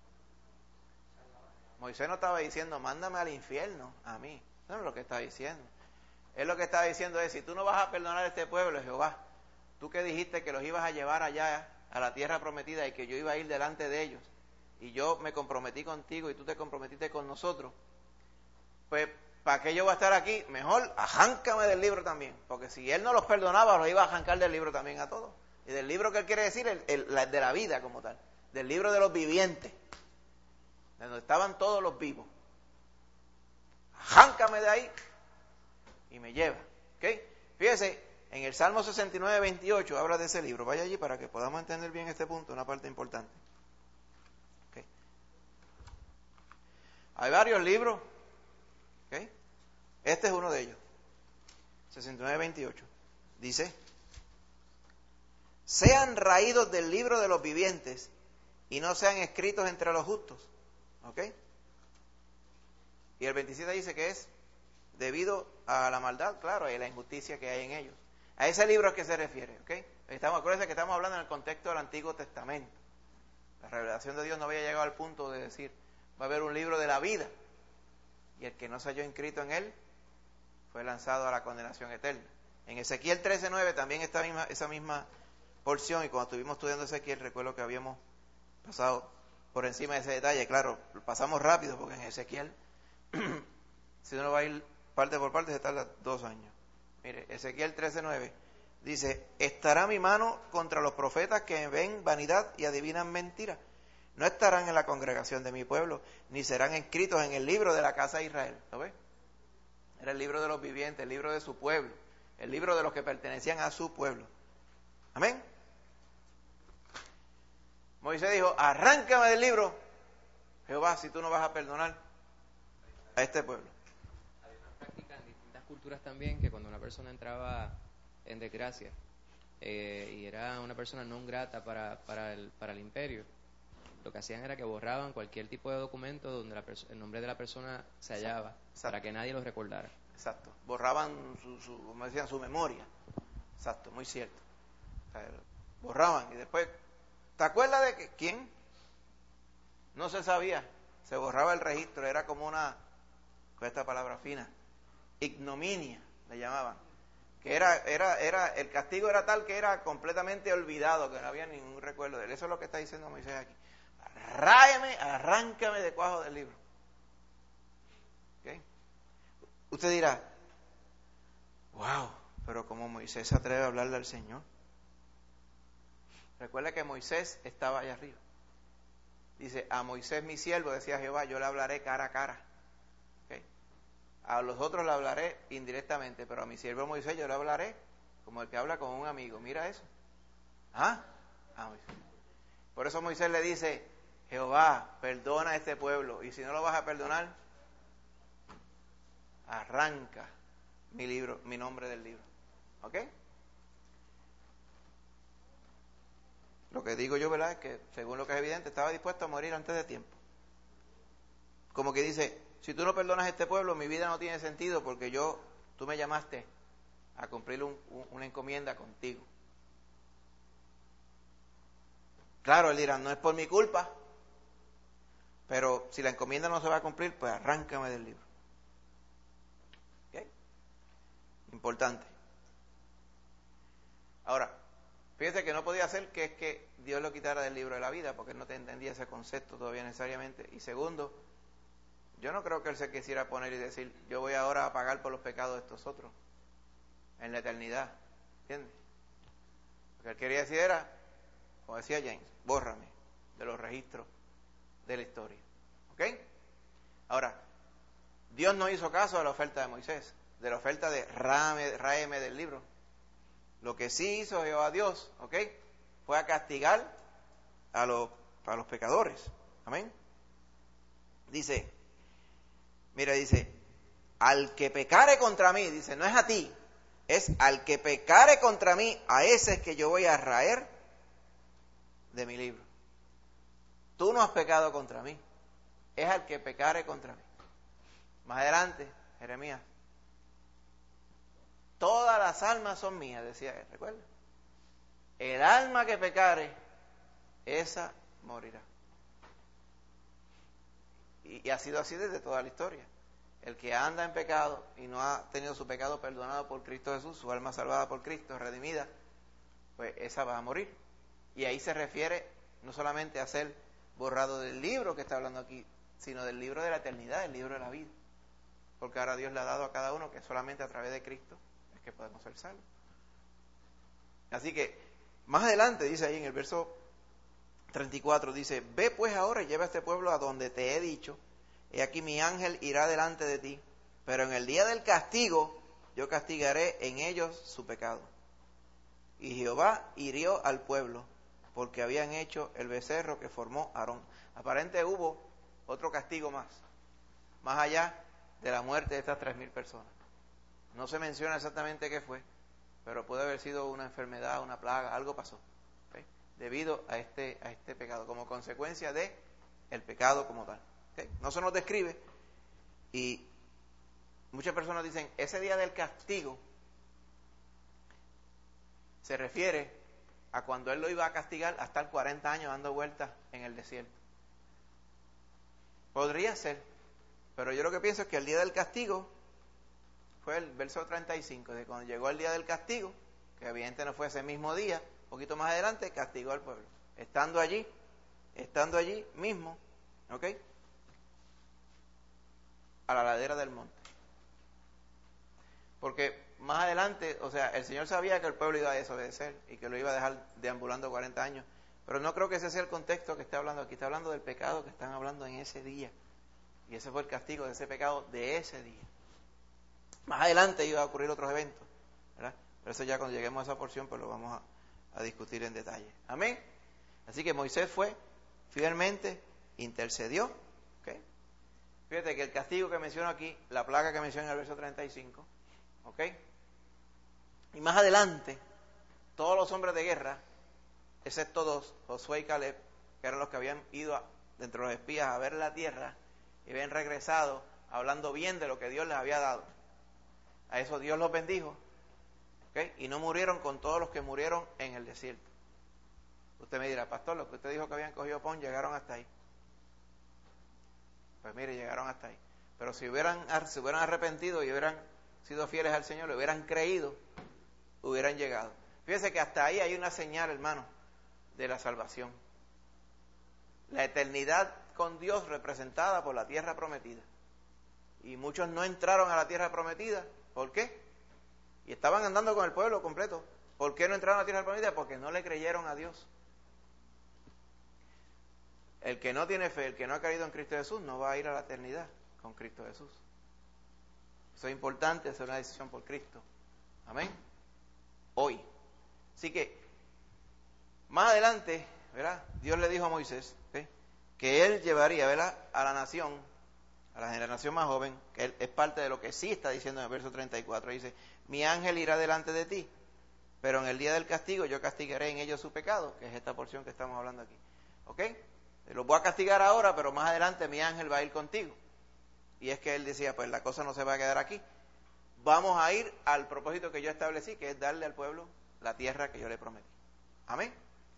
Moisés no estaba diciendo, mándame al infierno a mí. No es lo que está diciendo. Él lo que está diciendo es: si tú no vas a perdonar a este pueblo, Jehová, tú que dijiste que los ibas a llevar allá a la tierra prometida y que yo iba a ir delante de ellos, y yo me comprometí contigo y tú te comprometiste con nosotros, pues ¿para qué yo voy a estar aquí? Mejor arráncame del libro también, porque si él no los perdonaba, los iba a arrancar del libro también a todos. Y del libro que él quiere decir, de la vida como tal, del libro de los vivientes, de donde estaban todos los vivos. Arráncame de ahí y me lleva. ¿Okay? Fíjese, En el Salmo 69, 28 habla de ese libro. Vaya allí para que podamos entender bien este punto, una parte importante. Okay. Hay varios libros. Okay. Este es uno de ellos. 69, 28. Dice: sean raídos del libro de los vivientes y no sean escritos entre los justos. ¿Ok? Y el 27 dice que es debido a la maldad, claro, y la injusticia que hay en ellos. A ese libro es que se refiere, ¿ok? Acuérdense que estamos hablando en el contexto del Antiguo Testamento. La revelación de Dios no había llegado al punto de decir, va a haber un libro de la vida, y el que no se halló inscrito en él fue lanzado a la condenación eterna. En Ezequiel 13:9 también está esa misma porción, y cuando estuvimos estudiando Ezequiel, recuerdo que habíamos pasado por encima de ese detalle. Claro, lo pasamos rápido, porque en Ezequiel, si uno va a ir parte por parte, se tarda 2 años. Mire, Ezequiel 13:9 dice: estará mi mano contra los profetas que ven vanidad y adivinan mentiras. No estarán en la congregación de mi pueblo, ni serán inscritos en el libro de la casa de Israel. ¿Lo ves? Era el libro de los vivientes, el libro de su pueblo, el libro de los que pertenecían a su pueblo. Amén. Moisés dijo: arráncame del libro, Jehová, si tú no vas a perdonar a este pueblo. Hay una práctica en distintas culturas también, que cuando una persona entraba en desgracia y era una persona no grata para el imperio, lo que hacían era que borraban cualquier tipo de documento donde el nombre de la persona se hallaba. Exacto. Para que nadie lo recordara. Exacto. Borraban como decían, su memoria. Exacto, muy cierto. O sea, borraban y después, ¿te acuerdas de quién? No se sabía. Se borraba el registro. Era como con esta palabra fina, ignominia le llamaban. Que era el castigo era tal que era completamente olvidado, que no había ningún recuerdo de él. Eso es lo que está diciendo Moisés aquí. Arráncame de cuajo del libro. ¿Okay? Usted dirá: wow, pero como Moisés se atreve a hablarle al Señor. Recuerda que Moisés estaba allá arriba. Dice: a Moisés mi siervo, decía Jehová, yo le hablaré cara a cara. ¿Okay? A los otros le hablaré indirectamente, pero a mi siervo Moisés yo le hablaré como el que habla con un amigo. Mira eso. A Moisés. Por eso Moisés le dice: Jehová, perdona a este pueblo, y si no lo vas a perdonar, arranca mi nombre del libro. ¿Ok? Lo que digo yo, ¿verdad?, es que, según lo que es evidente, estaba dispuesto a morir antes de tiempo. Como que dice: si tú no perdonas a este pueblo, mi vida no tiene sentido, porque tú me llamaste a cumplir una encomienda contigo. Claro, él dirá: no es por mi culpa, pero si la encomienda no se va a cumplir, pues arráncame del libro. ¿Okay? Importante. Ahora, fíjese que no podía ser que es que Dios lo quitara del libro de la vida, porque él no te entendía ese concepto todavía necesariamente. Y segundo, yo no creo que él se quisiera poner y decir: yo voy ahora a pagar por los pecados de estos otros en la eternidad. ¿Entiendes? Lo que él quería decir era, como decía James, bórrame de los registros de la historia. ¿Ok? Ahora, Dios no hizo caso a la oferta de Moisés, de la oferta de ráeme del libro. Lo que sí hizo Jehová Dios, ¿ok?, fue a castigar a los pecadores. Amén. Dice, al que pecare contra mí, dice, no es a ti, es al que pecare contra mí, a ese es que yo voy a raer de mi libro. Tú no has pecado contra mí, es al que pecare contra mí. Más adelante, Jeremías: todas las almas son mías, decía él, ¿recuerda? El alma que pecare, esa morirá. Y ha sido así desde toda la historia. El que anda en pecado y no ha tenido su pecado perdonado por Cristo Jesús, su alma salvada por Cristo, redimida, pues esa va a morir. Y ahí se refiere no solamente a ser borrado del libro que está hablando aquí, sino del libro de la eternidad, del libro de la vida. Porque ahora Dios le ha dado a cada uno que solamente a través de Cristo es que podemos ser salvos. Así que, más adelante dice ahí en el verso 34, dice: ve pues ahora y lleva a este pueblo a donde te he dicho, he aquí mi ángel irá delante de ti, pero en el día del castigo yo castigaré en ellos su pecado. y Jehová hirió al pueblo, porque habían hecho el becerro que formó Aarón. Aparente hubo otro castigo más allá de la muerte de estas 3,000 personas. No se menciona exactamente qué fue, pero puede haber sido una enfermedad, una plaga, algo pasó, ¿okay? Debido a este pecado, como consecuencia de el pecado como tal, ¿okay? No se nos describe, y muchas personas dicen, ese día del castigo se refiere a cuando él lo iba a castigar a estar 40 años dando vueltas en el desierto. Podría ser, pero yo lo que pienso es que el día del castigo fue el verso 35, de cuando llegó el día del castigo, que evidentemente no fue ese mismo día, un poquito más adelante, castigó al pueblo. Estando allí mismo, ¿ok? A la ladera del monte. Porque más adelante, o sea, el Señor sabía que el pueblo iba a desobedecer y que lo iba a dejar deambulando 40 años, pero no creo que ese sea el contexto que está hablando aquí. Está hablando del pecado que están hablando en ese día, y ese fue el castigo de ese pecado de ese día. Más adelante iba a ocurrir otros eventos, ¿verdad? Pero eso ya cuando lleguemos a esa porción pues lo vamos a discutir en detalle. Amén. Así que Moisés fue fielmente, intercedió, ¿okay? Fíjate que el castigo que menciono aquí, la plaga que menciono en el verso 35, ¿ok? Y más adelante, todos los hombres de guerra, excepto 2, Josué y Caleb, que eran los que habían ido dentro de los espías a ver la tierra y habían regresado hablando bien de lo que Dios les había dado. A eso Dios los bendijo, ¿okay? Y no murieron con todos los que murieron en el desierto. Usted me dirá, pastor, lo que usted dijo que habían cogido pon, llegaron hasta ahí. Pues mire, llegaron hasta ahí. Pero si hubieran arrepentido y hubieran sido fieles al Señor, le hubieran creído, hubieran llegado. Fíjese que hasta ahí hay una señal, hermano, de la salvación. La eternidad con Dios representada por la tierra prometida. Y muchos no entraron a la tierra prometida. ¿Por qué? Y estaban andando con el pueblo completo. ¿Por qué no entraron a la tierra prometida? Porque no le creyeron a Dios. El que no tiene fe, el que no ha creído en Cristo Jesús, no va a ir a la eternidad con Cristo Jesús. Eso es importante, hacer una decisión por Cristo. Amén. Hoy. Así que, más adelante, ¿verdad? Dios le dijo a Moisés, ¿sí?, que él llevaría, ¿verdad?, a la nación, a la generación más joven, que él es parte de lo que sí está diciendo en el verso 34. Dice, mi ángel irá delante de ti, pero en el día del castigo yo castigaré en ellos su pecado, que es esta porción que estamos hablando aquí. ¿Ok? Los voy a castigar ahora, pero más adelante mi ángel va a ir contigo. Y es que él decía, pues la cosa no se va a quedar aquí. Vamos a ir al propósito que yo establecí, que es darle al pueblo la tierra que yo le prometí. Amén.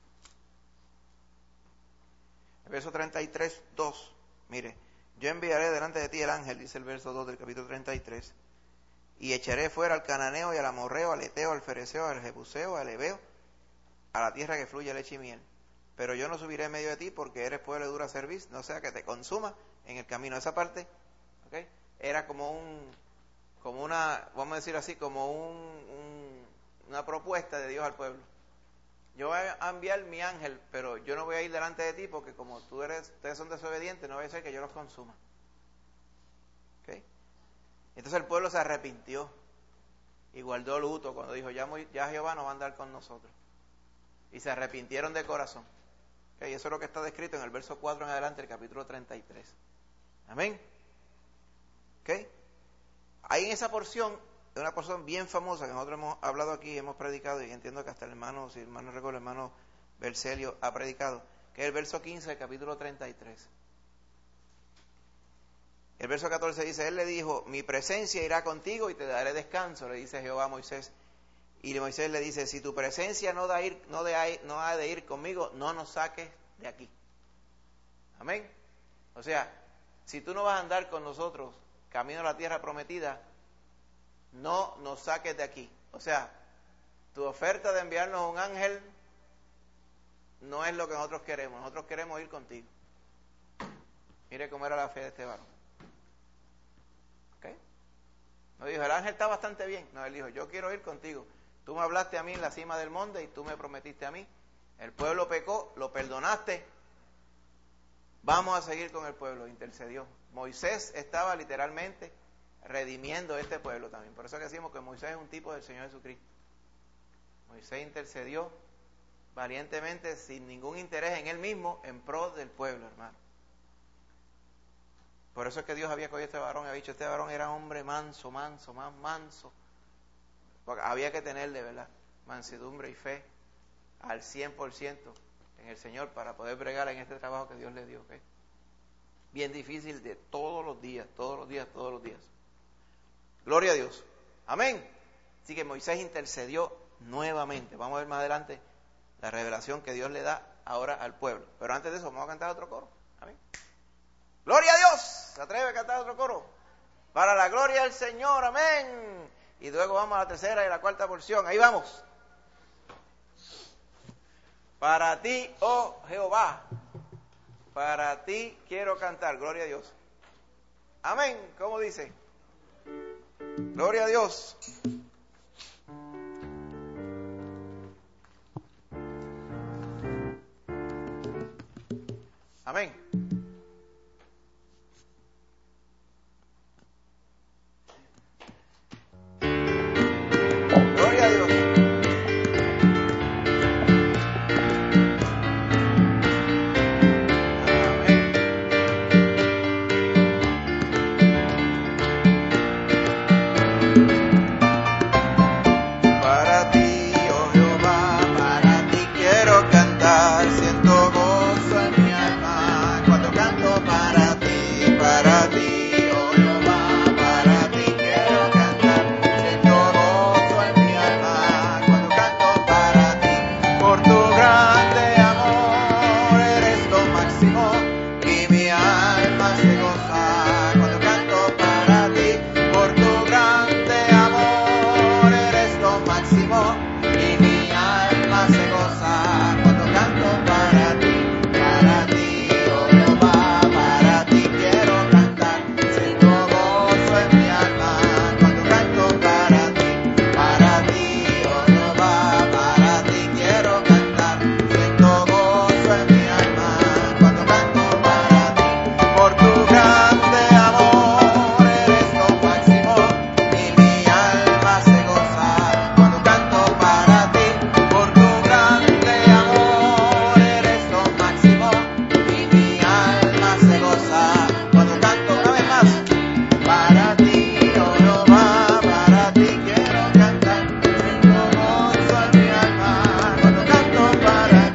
El verso 33, 2. Mire, yo enviaré delante de ti el ángel, dice el verso 2 del capítulo 33, y echaré fuera al cananeo y al amorreo, al eteo, al fereceo, al jebuseo, al heveo, a la tierra que fluye leche y miel. Pero yo no subiré en medio de ti porque eres pueblo de dura cerviz, no sea que te consuma en el camino. Esa parte, ¿okay?, era como una, vamos a decir así, como una propuesta de Dios al pueblo. Yo voy a enviar mi ángel, pero yo no voy a ir delante de ti porque como ustedes son desobedientes, no voy a ser que yo los consuma. ¿Okay? Entonces el pueblo se arrepintió y guardó luto cuando dijo, ya Jehová no va a andar con nosotros. Y se arrepintieron de corazón. ¿Okay? Y eso es lo que está descrito en el verso 4 en adelante del capítulo 33. Amén. ¿Okay? Ahí en esa porción, es una porción bien famosa que nosotros hemos hablado aquí, hemos predicado, y entiendo que hasta el hermano, si el hermano recuerda, el hermano Bercelio ha predicado, que es el verso 15 del capítulo 33. El verso 14 dice, él le dijo, mi presencia irá contigo y te daré descanso, le dice Jehová a Moisés. Y Moisés le dice, si tu presencia no ha de ir conmigo, no nos saques de aquí. Amén. O sea, si tú no vas a andar con nosotros camino a la tierra prometida, no nos saques de aquí. O sea, tu oferta de enviarnos un ángel no es lo que nosotros queremos. Nosotros queremos ir contigo. Mire cómo era la fe de este varón. ¿Okay? No dijo, el ángel está bastante bien. No, él dijo, yo quiero ir contigo. Tú me hablaste a mí en la cima del monte y tú me prometiste a mí. El pueblo pecó, lo perdonaste. Vamos a seguir con el pueblo. Intercedió. Moisés estaba literalmente redimiendo este pueblo también. Por eso que decimos que Moisés es un tipo del Señor Jesucristo. Moisés intercedió valientemente, sin ningún interés en él mismo, en pro del pueblo, hermano. Por eso es que Dios había cogido a este varón, había dicho, este varón era hombre manso, más manso. Porque había que tenerle, ¿verdad?, mansedumbre y fe al 100% en el Señor para poder bregar en este trabajo que Dios le dio, ¿okay? Bien difícil de todos los días. Gloria a Dios. Amén. Así que Moisés intercedió nuevamente. Vamos a ver más adelante la revelación que Dios le da ahora al pueblo. Pero antes de eso, vamos a cantar otro coro. Amén. Gloria a Dios. ¿Se atreve a cantar otro coro? Para la gloria del Señor. Amén. Y luego vamos a la tercera y la cuarta porción. Ahí vamos. Para ti, oh Jehová, para ti quiero cantar. Gloria a Dios. Amén. ¿Cómo dice? Gloria a Dios. Amén. Gloria a Dios. Para ti, oh Jehová, para ti quiero cantar, siento gozo en mi alma cuando canto para ti, oh Jehová, para ti quiero cantar, siento gozo en mi alma cuando canto para ti, por tu grande amor eres lo máximo y mi alma se goza cuando canto para ti, por tu grande amor eres lo máximo y mi alma se goza cuando canto para ti, oh Jehová, para ti quiero cantar, siento gozo en mi alma cuando canto para ti, oh Jehová, para ti quiero cantar, siento gozo en mi alma cuando canto para ti, por tu grande amor eres lo máximo y mi alma se goza cuando canto para ti, por tu grande amor eres lo máximo y mi alma se goza cuando canto una vez más para ti, oh Jehová, para ti quiero cantar, siento gozo en mi alma cuando canto para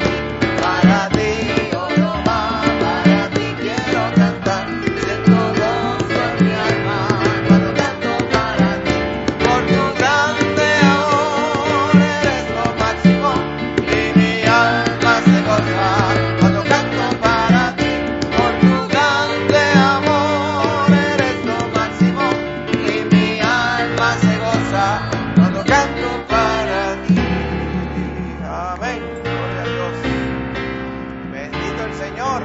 ti, oh Jehová, para ti quiero cantar, siento gozo en mi alma cuando canto para ti, por tu grande amor eres lo máximo y mi alma se goza cuando canto para ti, por tu grande amor eres lo máximo y mi alma se goza cuando canto para ti. Amén. Gloria a Dios. Bendito el Señor.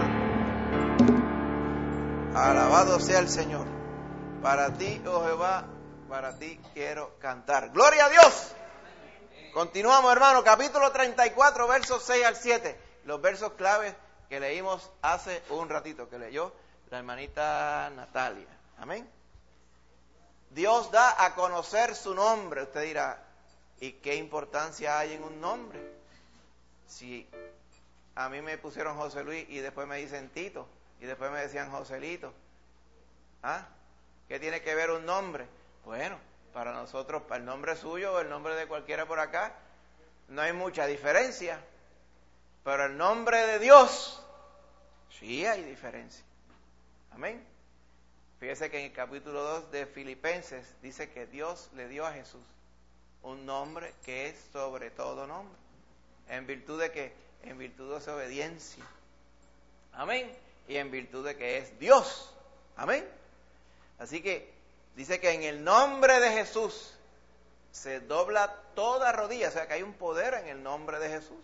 Alabado sea el Señor. Para ti, oh Jehová, para ti quiero cantar. Gloria a Dios. Continuamos, hermano, capítulo 34, versos 6 al 7. Los versos claves que leímos hace un ratito, que leyó la hermanita Natalia. Amén. Dios da a conocer su nombre. Usted dirá, ¿y qué importancia hay en un nombre? Si a mí me pusieron José Luis y después me dicen Tito y después me decían Joselito, ¿ah? ¿Qué tiene que ver un nombre? Bueno, para nosotros, para el nombre suyo o el nombre de cualquiera por acá, no hay mucha diferencia. Pero el nombre de Dios, sí hay diferencia. Amén. Fíjese que en el capítulo 2 de Filipenses dice que Dios le dio a Jesús un nombre que es sobre todo nombre. ¿En virtud de qué? En virtud de su obediencia. Amén. Y en virtud de que es Dios. Amén. Así que dice que en el nombre de Jesús se dobla toda rodilla. O sea que hay un poder en el nombre de Jesús.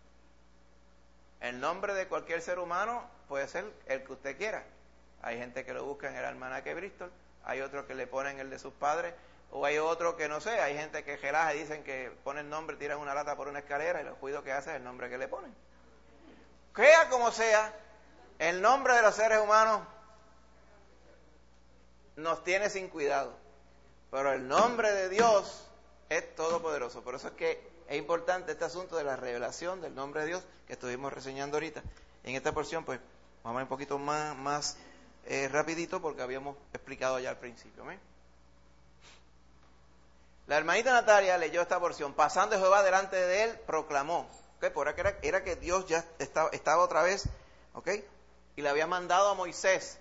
El nombre de cualquier ser humano puede ser el que usted quiera. Hay gente que lo busca en el almanaque Bristol, hay otros que le ponen el de sus padres, o hay otros que no sé, hay gente que relaja y dicen que ponen nombre, tiran una lata por una escalera y lo cuido que hace es el nombre que le ponen. Sea como sea, el nombre de los seres humanos nos tiene sin cuidado, pero el nombre de Dios es todopoderoso. Por eso es que Es importante este asunto de la revelación del nombre de Dios que estuvimos reseñando ahorita. En esta porción, pues, vamos a ir un poquito más rapidito porque habíamos explicado ya al principio. ¿Amén? La hermanita Natalia leyó esta porción. Pasando Jehová delante de él, proclamó. ¿Okay? Por aquí era que Dios ya estaba otra vez, ¿ok? Y le había mandado a Moisés: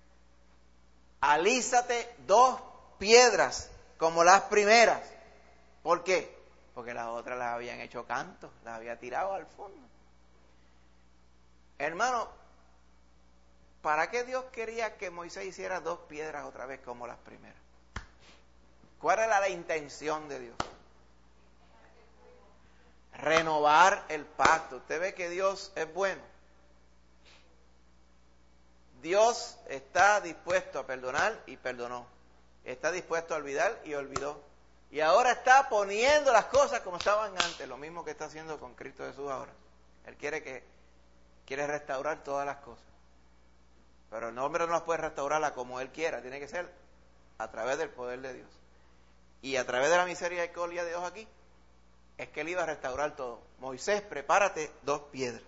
alízate 2 piedras como las primeras. ¿Por qué? Porque las otras las habían hecho canto, las había tirado al fondo. Hermano, ¿para qué Dios quería que Moisés hiciera 2 piedras otra vez como las primeras? ¿Cuál era la intención de Dios? Renovar el pacto. Usted ve que Dios es bueno. Dios está dispuesto a perdonar y perdonó. Está dispuesto a olvidar y olvidó. Y ahora está poniendo las cosas como estaban antes, lo mismo que está haciendo con Cristo Jesús ahora. Él quiere restaurar todas las cosas. Pero el hombre no las puede restaurarlas como Él quiera, tiene que ser a través del poder de Dios. Y a través de la misericordia de Dios aquí, es que Él iba a restaurar todo. Moisés, prepárate 2 piedras.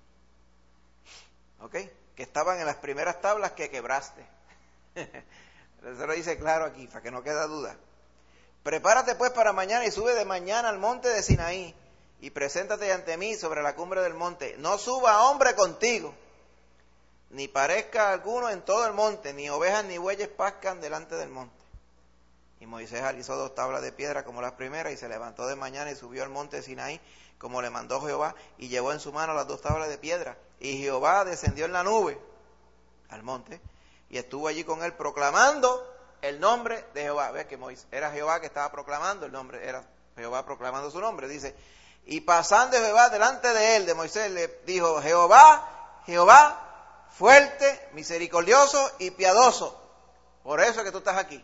¿Ok? Que estaban en las primeras tablas que quebraste. Eso lo dice claro aquí, para que no quede duda. Prepárate pues para mañana y sube de mañana al monte de Sinaí y preséntate ante mí sobre la cumbre del monte. No suba hombre contigo, ni parezca alguno en todo el monte, ni ovejas ni bueyes pascan delante del monte. Y Moisés alisó 2 tablas de piedra como las primeras y se levantó de mañana y subió al monte de Sinaí como le mandó Jehová y llevó en su mano las 2 tablas de piedra. Y Jehová descendió en la nube al monte y estuvo allí con él proclamando el nombre de Jehová. Ves que Moisés, era Jehová que estaba proclamando el nombre, era Jehová proclamando su nombre. Dice, y pasando Jehová delante de él, de Moisés, le dijo: Jehová, Jehová, fuerte, misericordioso y piadoso. Por eso es que tú estás aquí.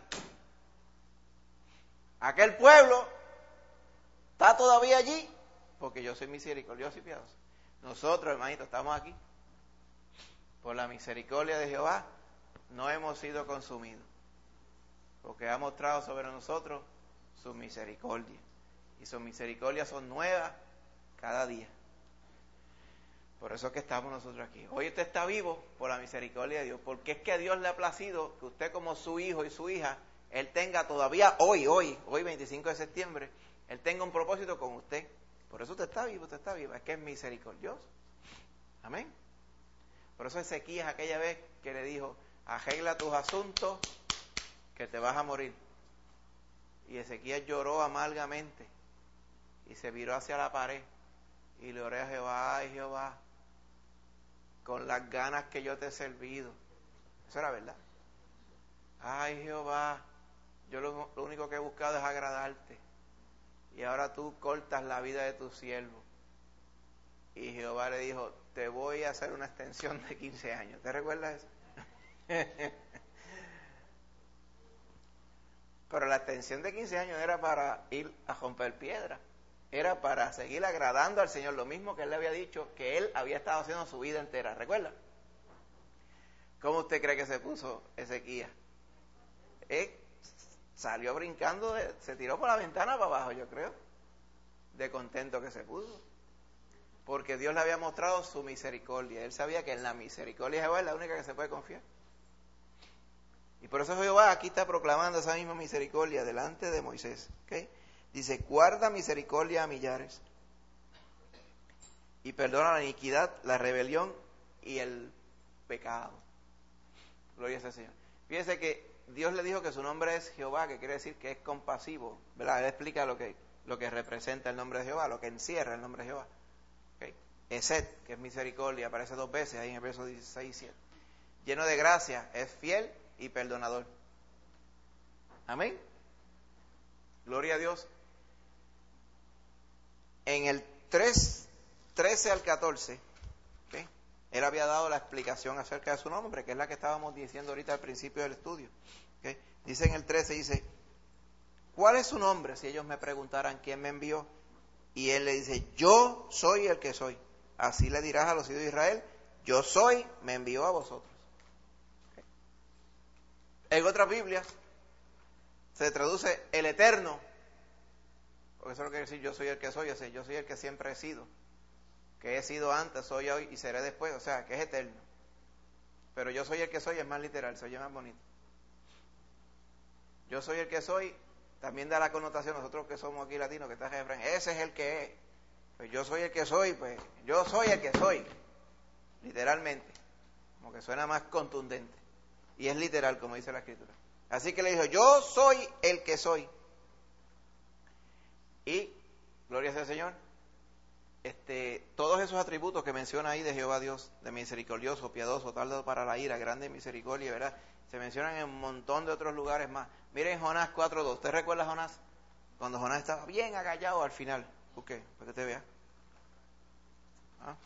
Aquel pueblo está todavía allí porque yo soy misericordioso y piadoso. Nosotros, hermanitos, estamos aquí por la misericordia de Jehová. No hemos sido consumidos porque ha mostrado sobre nosotros su misericordia, y sus misericordias son nuevas cada día. Por eso es que estamos nosotros aquí. Hoy usted está vivo por la misericordia de Dios, porque es que a Dios le ha placido que usted, como su hijo y su hija, Él tenga todavía hoy 25 de septiembre, Él tenga un propósito con usted. Por eso usted está vivo, es que es misericordioso. Amén. Por eso Ezequías aquella vez que le dijo: arregla tus asuntos que te vas a morir. Y Ezequías lloró amargamente y se viró hacia la pared y le oré a Jehová: ay Jehová, con las ganas que yo te he servido. Eso era verdad. Ay Jehová, yo lo único que he buscado es agradarte, y ahora tú cortas la vida de tu siervo. Y Jehová le dijo: te voy a hacer una extensión de 15 años. ¿Te recuerdas eso? Pero la extensión de 15 años era para ir a romper piedra, era para seguir agradando al Señor, lo mismo que Él le había dicho que Él había estado haciendo su vida entera. ¿Recuerda? ¿Cómo usted cree que se puso Ezequías? Salió brincando, se tiró por la ventana para abajo, yo creo, de contento que se puso, porque Dios le había mostrado su misericordia. Él sabía que en la misericordia de Jehová es la única que se puede confiar. Y por eso Jehová aquí está proclamando esa misma misericordia delante de Moisés. ¿Okay? Dice: guarda misericordia a millares y perdona la iniquidad, la rebelión y el pecado. Gloria a ese Señor. Fíjese que Dios le dijo que su nombre es Jehová, que quiere decir que es compasivo, ¿verdad? Él explica lo que representa el nombre de Jehová, lo que encierra el nombre de Jehová. ¿Okay? Esed, que es misericordia, aparece 2 veces ahí en el verso 16 y 7. Lleno de gracia, es fiel y perdonador. Amén. Gloria a Dios. En el 13 al 14, ¿okay? Él había dado la explicación acerca de su nombre, que es la que estábamos diciendo ahorita al principio del estudio. ¿Okay? Dice en el 13, dice: ¿cuál es su nombre? Si ellos me preguntaran quién me envió. Y él le dice: yo soy el que soy. Así le dirás a los hijos de Israel: yo soy, me envió a vosotros. ¿Okay? En otras Biblias se traduce el Eterno porque eso es lo que quiere decir yo soy el que soy, o sea, yo soy el que siempre he sido, que he sido antes, soy hoy y seré después, o sea, que es eterno. Pero yo soy el que soy es más literal, se oye más bonito. Yo soy el que soy, también da la connotación, nosotros que somos aquí latinos, que está el refrán, ese es el que es. Pues yo soy el que soy, pues yo soy el que soy, literalmente, como que suena más contundente. Y es literal, como dice la Escritura. Así que le dijo, yo soy el que soy. Y, gloria sea al Señor, todos esos atributos que menciona ahí de Jehová Dios, de misericordioso, piadoso, tardo para la ira, grande misericordia, ¿verdad? Se mencionan en un montón de otros lugares más. Miren Jonás 4.2. ¿Usted recuerda a Jonás? Cuando Jonás estaba bien agallado al final. ¿Por qué? Para que te vea. ¿Ah?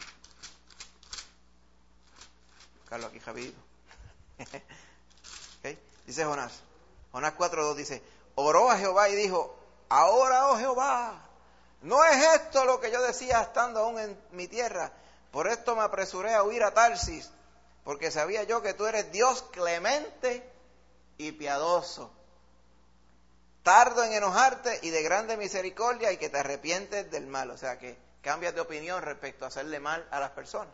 Carlos aquí rapidito. ¿Okay? Dice Jonás 4.2 dice, oró a Jehová y dijo, ahora, oh Jehová, no es esto lo que yo decía estando aún en mi tierra, por esto me apresuré a huir a Tarsis, porque sabía yo que tú eres Dios clemente y piadoso, tardo en enojarte y de grande misericordia, y que te arrepientes del mal. O sea, que cambias de opinión respecto a hacerle mal a las personas.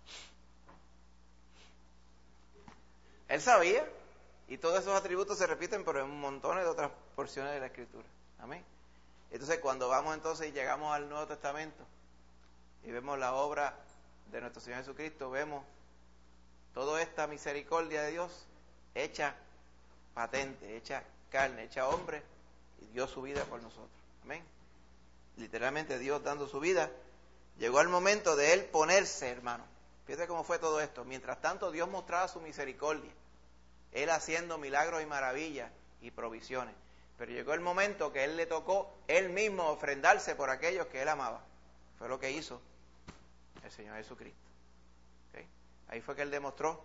Él sabía, y todos esos atributos se repiten, pero en montones de otras porciones de la Escritura. Amén. Entonces, cuando vamos entonces y llegamos al Nuevo Testamento y vemos la obra de nuestro Señor Jesucristo, vemos toda esta misericordia de Dios hecha patente, hecha carne, hecha hombre, y dio su vida por nosotros. Amén. Literalmente Dios dando su vida. Llegó el momento de Él ponerse, hermano. Fíjate cómo fue todo esto. Mientras tanto, Dios mostraba su misericordia, Él haciendo milagros y maravillas y provisiones. Pero llegó el momento que Él le tocó Él mismo ofrendarse por aquellos que Él amaba. Fue lo que hizo el Señor Jesucristo. ¿Okay? Ahí fue que Él demostró,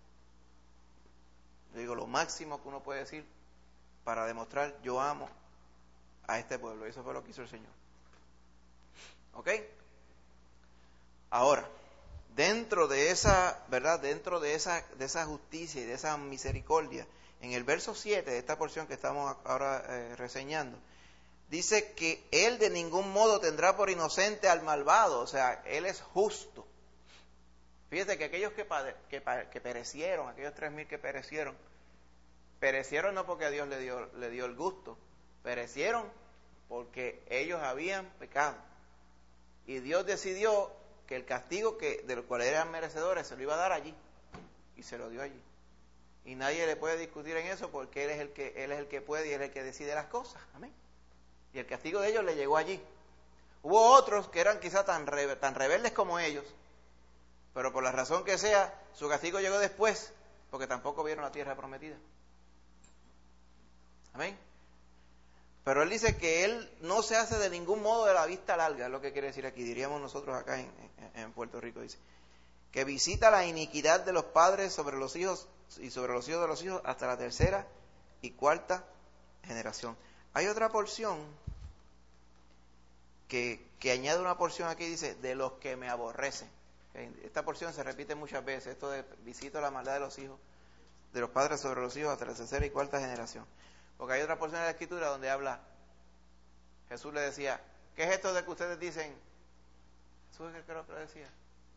digo, lo máximo que uno puede decir para demostrar yo amo a este pueblo. Eso fue lo que hizo el Señor. ¿Ok? Ahora, dentro de esa, ¿verdad? Dentro de esa justicia y de esa misericordia, en el verso 7 de esta porción que estamos ahora reseñando, dice que Él de ningún modo tendrá por inocente al malvado, o sea, Él es justo. Fíjate que aquellos que perecieron, aquellos 3,000 que perecieron no porque a Dios le dio el gusto, perecieron porque ellos habían pecado. Y Dios decidió que el castigo del cual eran merecedores se lo iba a dar allí, y se lo dio allí. Y nadie le puede discutir en eso, porque Él es el que puede y Él es el que decide las cosas. Amén. Y el castigo de ellos le llegó allí. Hubo otros que eran quizá tan rebeldes como ellos, pero por la razón que sea, su castigo llegó después, porque tampoco vieron la tierra prometida. Amén. Pero Él dice que Él no se hace de ningún modo de la vista larga, es lo que quiere decir aquí, diríamos nosotros acá en Puerto Rico, dice, que visita la iniquidad de los padres sobre los hijos y sobre los hijos de los hijos hasta la 3ª y 4ª generación. Hay otra porción que añade una porción aquí, dice, de los que me aborrecen. Esta porción se repite muchas veces, esto de visito la maldad de los hijos, de los padres sobre los hijos hasta la 3ª y 4ª generación. Porque hay otra porción de la Escritura donde habla, Jesús le decía, ¿qué es esto de que ustedes dicen? Jesús, ¿qué creo que lo decía?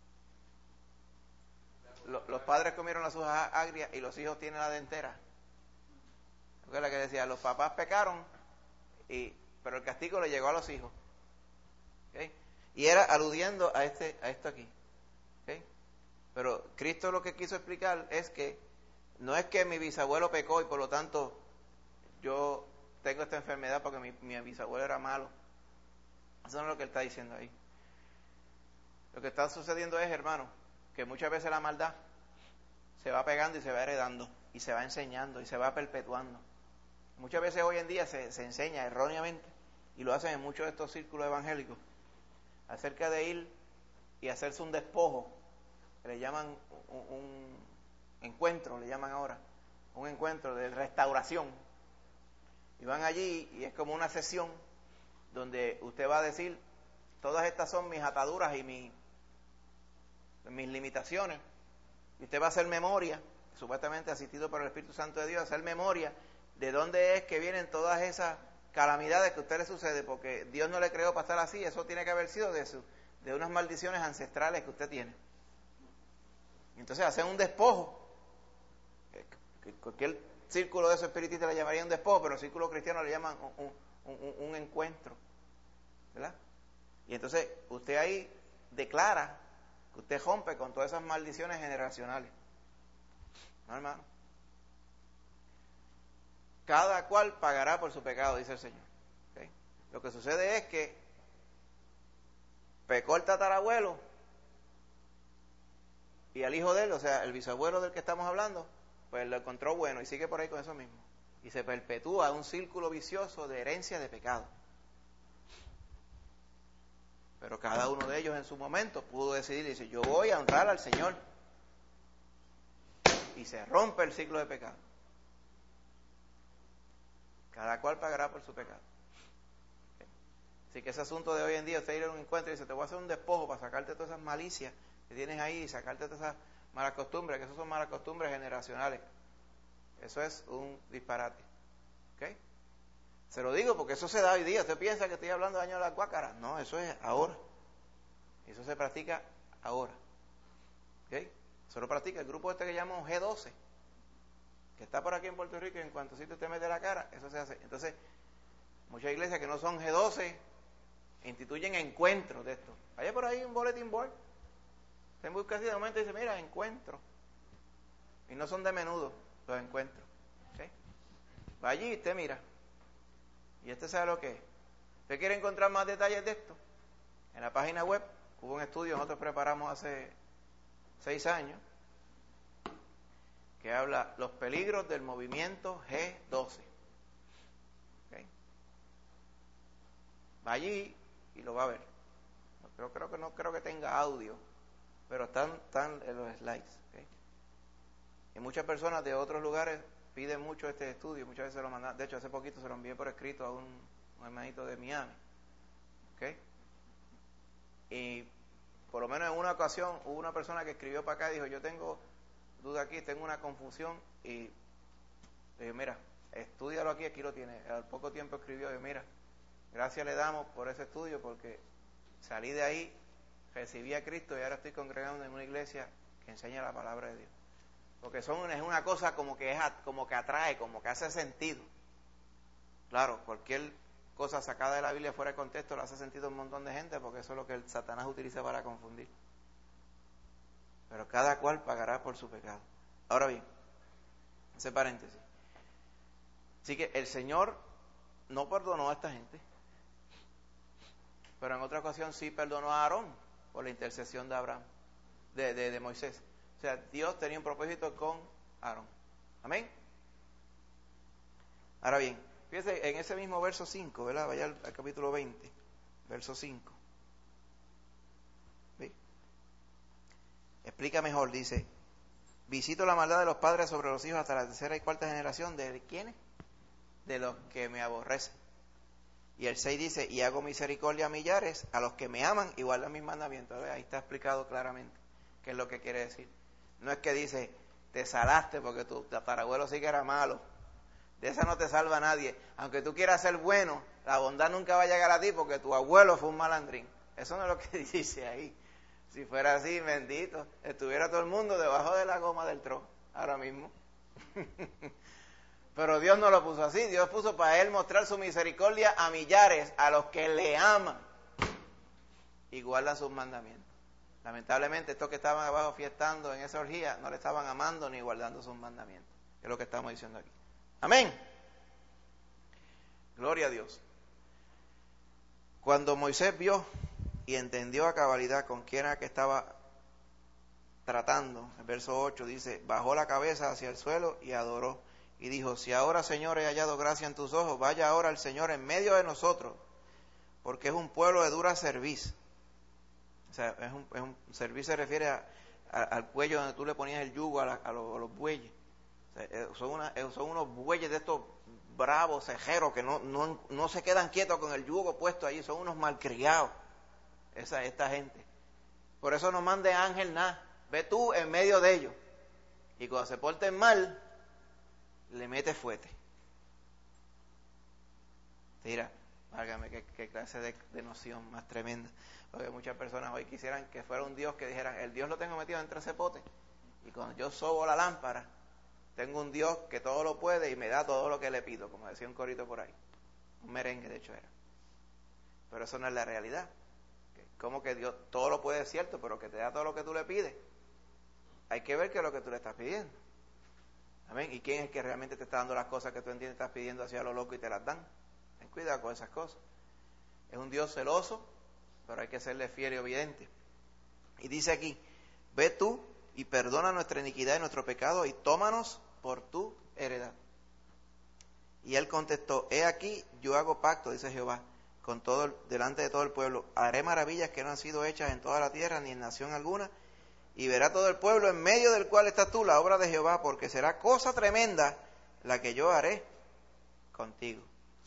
Los padres comieron las uvas agrias y los hijos tienen la dentera. Porque es la que decía, los papás pecaron, pero el castigo le llegó a los hijos. ¿Okay? Y era aludiendo a esto aquí. ¿Okay? Pero Cristo lo que quiso explicar es que no es que mi bisabuelo pecó y por lo tanto yo tengo esta enfermedad porque mi bisabuelo era malo. Eso no es lo que Él está diciendo ahí. Lo que está sucediendo es, hermano, que muchas veces la maldad se va pegando y se va heredando y se va enseñando y se va perpetuando. Muchas veces hoy en día se enseña erróneamente, y lo hacen en muchos de estos círculos evangélicos, acerca de ir y hacerse un despojo, que le llaman un encuentro, le llaman ahora, un encuentro de restauración. Y van allí y es como una sesión donde usted va a decir, todas estas son mis ataduras y mis limitaciones, y usted va a hacer memoria, supuestamente asistido por el Espíritu Santo de Dios, hacer memoria de dónde es que vienen todas esas calamidades que a usted le sucede porque Dios no le creó para estar así, eso tiene que haber sido de unas maldiciones ancestrales que usted tiene. Entonces hacen un despojo. Cualquier círculo de esos espiritistas le llamaría un despojo, pero el círculo cristiano le llaman un encuentro, ¿verdad? Y entonces usted ahí declara que usted rompe con todas esas maldiciones generacionales. ¿No, hermano? Cada cual pagará por su pecado, dice el Señor. ¿Okay? Lo que sucede es que pecó el tatarabuelo y al hijo de él, o sea, el bisabuelo del que estamos hablando, pues lo encontró bueno y sigue por ahí con eso mismo. Y se perpetúa un círculo vicioso de herencia de pecado. Pero cada uno de ellos en su momento pudo decidir y dice, yo voy a honrar al Señor. Y se rompe el ciclo de pecado. Cada cual pagará por su pecado. Así que ese asunto de hoy en día, usted ir a un encuentro y dice, te voy a hacer un despojo para sacarte todas esas malicias que tienes ahí y sacarte todas esas malas costumbres, que esas son malas costumbres generacionales. Eso es un disparate. ¿Ok? Se lo digo porque eso se da hoy día. Usted piensa que estoy hablando de años de las guácaras. No, eso es ahora. Eso se practica ahora. ¿Ok? Eso lo practica el grupo este que llamamos G12, que está por aquí en Puerto Rico y en cuanto sitio usted mete la cara, eso se hace. Entonces, muchas iglesias que no son G12 instituyen encuentros de esto. Vaya por ahí un bulletin board. Usted busca así de momento y dice, mira, encuentro. Y no son de menudo los encuentros. ¿Okay? Va allí y usted mira. Y usted sabe lo que es. ¿Usted quiere encontrar más detalles de esto? En la página web hubo un estudio que nosotros preparamos hace 6 años que habla los peligros del movimiento G12. ¿Okay? Va allí y lo va a ver. No creo que tenga audio, pero están en los slides. ¿Okay? Y muchas personas de otros lugares piden mucho este estudio, muchas veces lo mandan. De hecho, hace poquito se lo envié por escrito a un hermanito de Miami. ¿Okay? Y por lo menos en una ocasión hubo una persona que escribió para acá y dijo, yo tengo duda aquí, tengo una confusión, y le dije, mira, estúdialo aquí lo tiene. Al poco tiempo escribió, y mira, gracias le damos por ese estudio porque salí de ahí, recibí a Cristo y ahora estoy congregando en una iglesia que enseña la palabra de Dios. Porque es una cosa como que atrae, como que hace sentido. Claro, cualquier cosa sacada de la Biblia fuera de contexto le hace sentido a un montón de gente porque eso es lo que el Satanás utiliza para confundir. Pero cada cual pagará por su pecado. Ahora bien, ese paréntesis. Así que el Señor no perdonó a esta gente, pero en otra ocasión sí perdonó a Aarón por la intercesión de Abraham, de Moisés. O sea, Dios tenía un propósito con Aarón. Amén. Ahora bien, fíjese en ese mismo verso 5, ¿verdad? Vaya al capítulo 20, verso 5. ¿Sí? Explica mejor, dice, visito la maldad de los padres sobre los hijos hasta la tercera y cuarta generación. ¿De quiénes? De los que me aborrecen. Y el 6 dice, y hago misericordia a millares, a los que me aman y guardan mis mandamientos. Ahí está explicado claramente qué es lo que quiere decir. No es que dice, te salaste porque tu tatarabuelo sí que era malo. De esa no te salva nadie. Aunque tú quieras ser bueno, la bondad nunca va a llegar a ti porque tu abuelo fue un malandrín. Eso no es lo que dice ahí. Si fuera así, bendito, estuviera todo el mundo debajo de la goma del tro ahora mismo. Pero Dios no lo puso así. Dios puso para Él mostrar su misericordia a millares, a los que le aman y guardan sus mandamientos. Lamentablemente, estos que estaban abajo fiestando en esa orgía no le estaban amando ni guardando sus mandamientos. Es lo que estamos diciendo aquí. Amén. Gloria a Dios. Cuando Moisés vio y entendió a cabalidad con quién era que estaba tratando, el verso 8 dice, bajó la cabeza hacia el suelo y adoró. Y dijo, si ahora, Señor, he hallado gracia en tus ojos, vaya ahora el Señor en medio de nosotros, porque es un pueblo de dura cerviz. O sea, es un cerviz se refiere al cuello donde tú le ponías el yugo a los bueyes. O sea, son unos bueyes de estos bravos, cejeros, que no se quedan quietos con el yugo puesto allí, son unos malcriados, esta gente. Por eso no mande ángel nada, ve tú en medio de ellos. Y cuando se porten mal, le metes fuete. Mentira, válgame, qué clase de noción más tremenda. Porque muchas personas hoy quisieran que fuera un Dios que dijeran, el Dios lo tengo metido dentro de ese pote, y cuando yo sobo la lámpara, tengo un Dios que todo lo puede y me da todo lo que le pido, como decía un corito por ahí. Un merengue, de hecho, era. Pero eso no es la realidad. Como que Dios todo lo puede, es cierto, pero que te da todo lo que tú le pides. Hay que ver qué es lo que tú le estás pidiendo. Amén. ¿Y quién es el que realmente te está dando las cosas que tú entiendes estás pidiendo hacia lo loco y te las dan? Ten cuidado con esas cosas. Es un Dios celoso, pero hay que serle fiel y obediente. Y dice aquí, ve tú y perdona nuestra iniquidad y nuestro pecado y tómanos por tu heredad. Y él contestó, he aquí, yo hago pacto, dice Jehová, con delante de todo el pueblo. Haré maravillas que no han sido hechas en toda la tierra ni en nación alguna. Y verá todo el pueblo en medio del cual estás tú la obra de Jehová, porque será cosa tremenda la que yo haré contigo.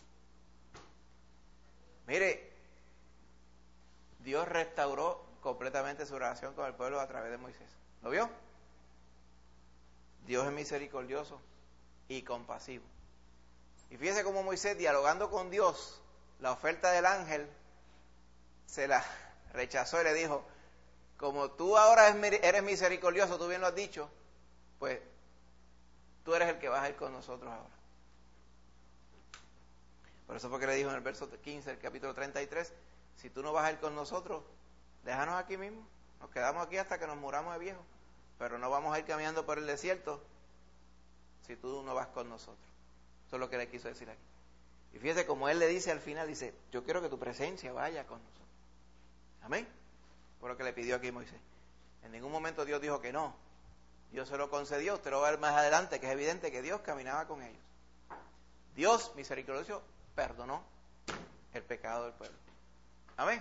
Mire, Dios restauró completamente su relación con el pueblo a través de Moisés. ¿Lo vio? Dios es misericordioso y compasivo. Y fíjese cómo Moisés, dialogando con Dios, la oferta del ángel se la rechazó y le dijo, como tú ahora eres misericordioso, tú bien lo has dicho, pues tú eres el que vas a ir con nosotros ahora. Por eso fue que le dijo en el verso 15 del capítulo 33, si tú no vas a ir con nosotros, déjanos aquí mismo, nos quedamos aquí hasta que nos muramos de viejos, pero no vamos a ir caminando por el desierto si tú no vas con nosotros. Eso es lo que le quiso decir aquí. Y fíjese como él le dice al final, dice, yo quiero que tu presencia vaya con nosotros. Amén. Por lo que le pidió aquí Moisés. En ningún momento Dios dijo que no. Dios se lo concedió. Usted lo va a ver más adelante, que es evidente que Dios caminaba con ellos. Dios, misericordioso, perdonó el pecado del pueblo. Amén.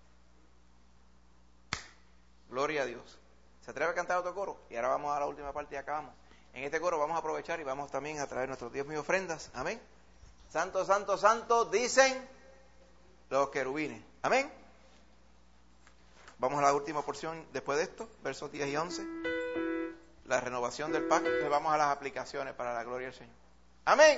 Gloria a Dios. ¿Se atreve a cantar otro coro? Y ahora vamos a la última parte y acabamos. En este coro vamos a aprovechar y vamos también a traer nuestros diezmos y ofrendas. Amén. Santo, santo, santo, dicen los querubines. Amén. Vamos a la última porción después de esto, versos 10 y 11. La renovación del pacto. Entonces vamos a las aplicaciones para la gloria del Señor. Amén.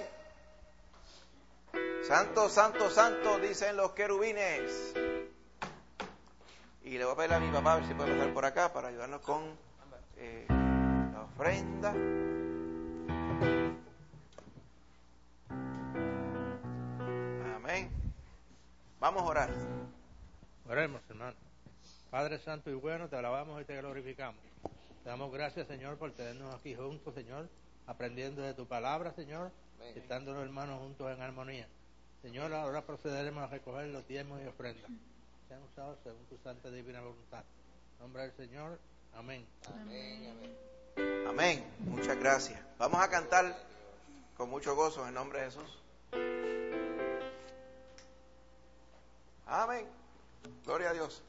Santo, santo, santo, dicen los querubines. Y le voy a pedir a mi papá a ver si puede pasar por acá para ayudarnos con la ofrenda. Amén. Vamos a orar. Oremos, hermano. Padre Santo y bueno, te alabamos y te glorificamos. Te damos gracias, Señor, por tenernos aquí juntos, Señor, aprendiendo de tu palabra, Señor, y estando los hermanos juntos en armonía. Señor, ahora procederemos a recoger los diezmos y ofrendas. Sean usados según tu santa y divina voluntad. En nombre del Señor, amén. Amén, amén. Amén. Muchas gracias. Vamos a cantar con mucho gozo en nombre de Jesús. Amén. Gloria a Dios.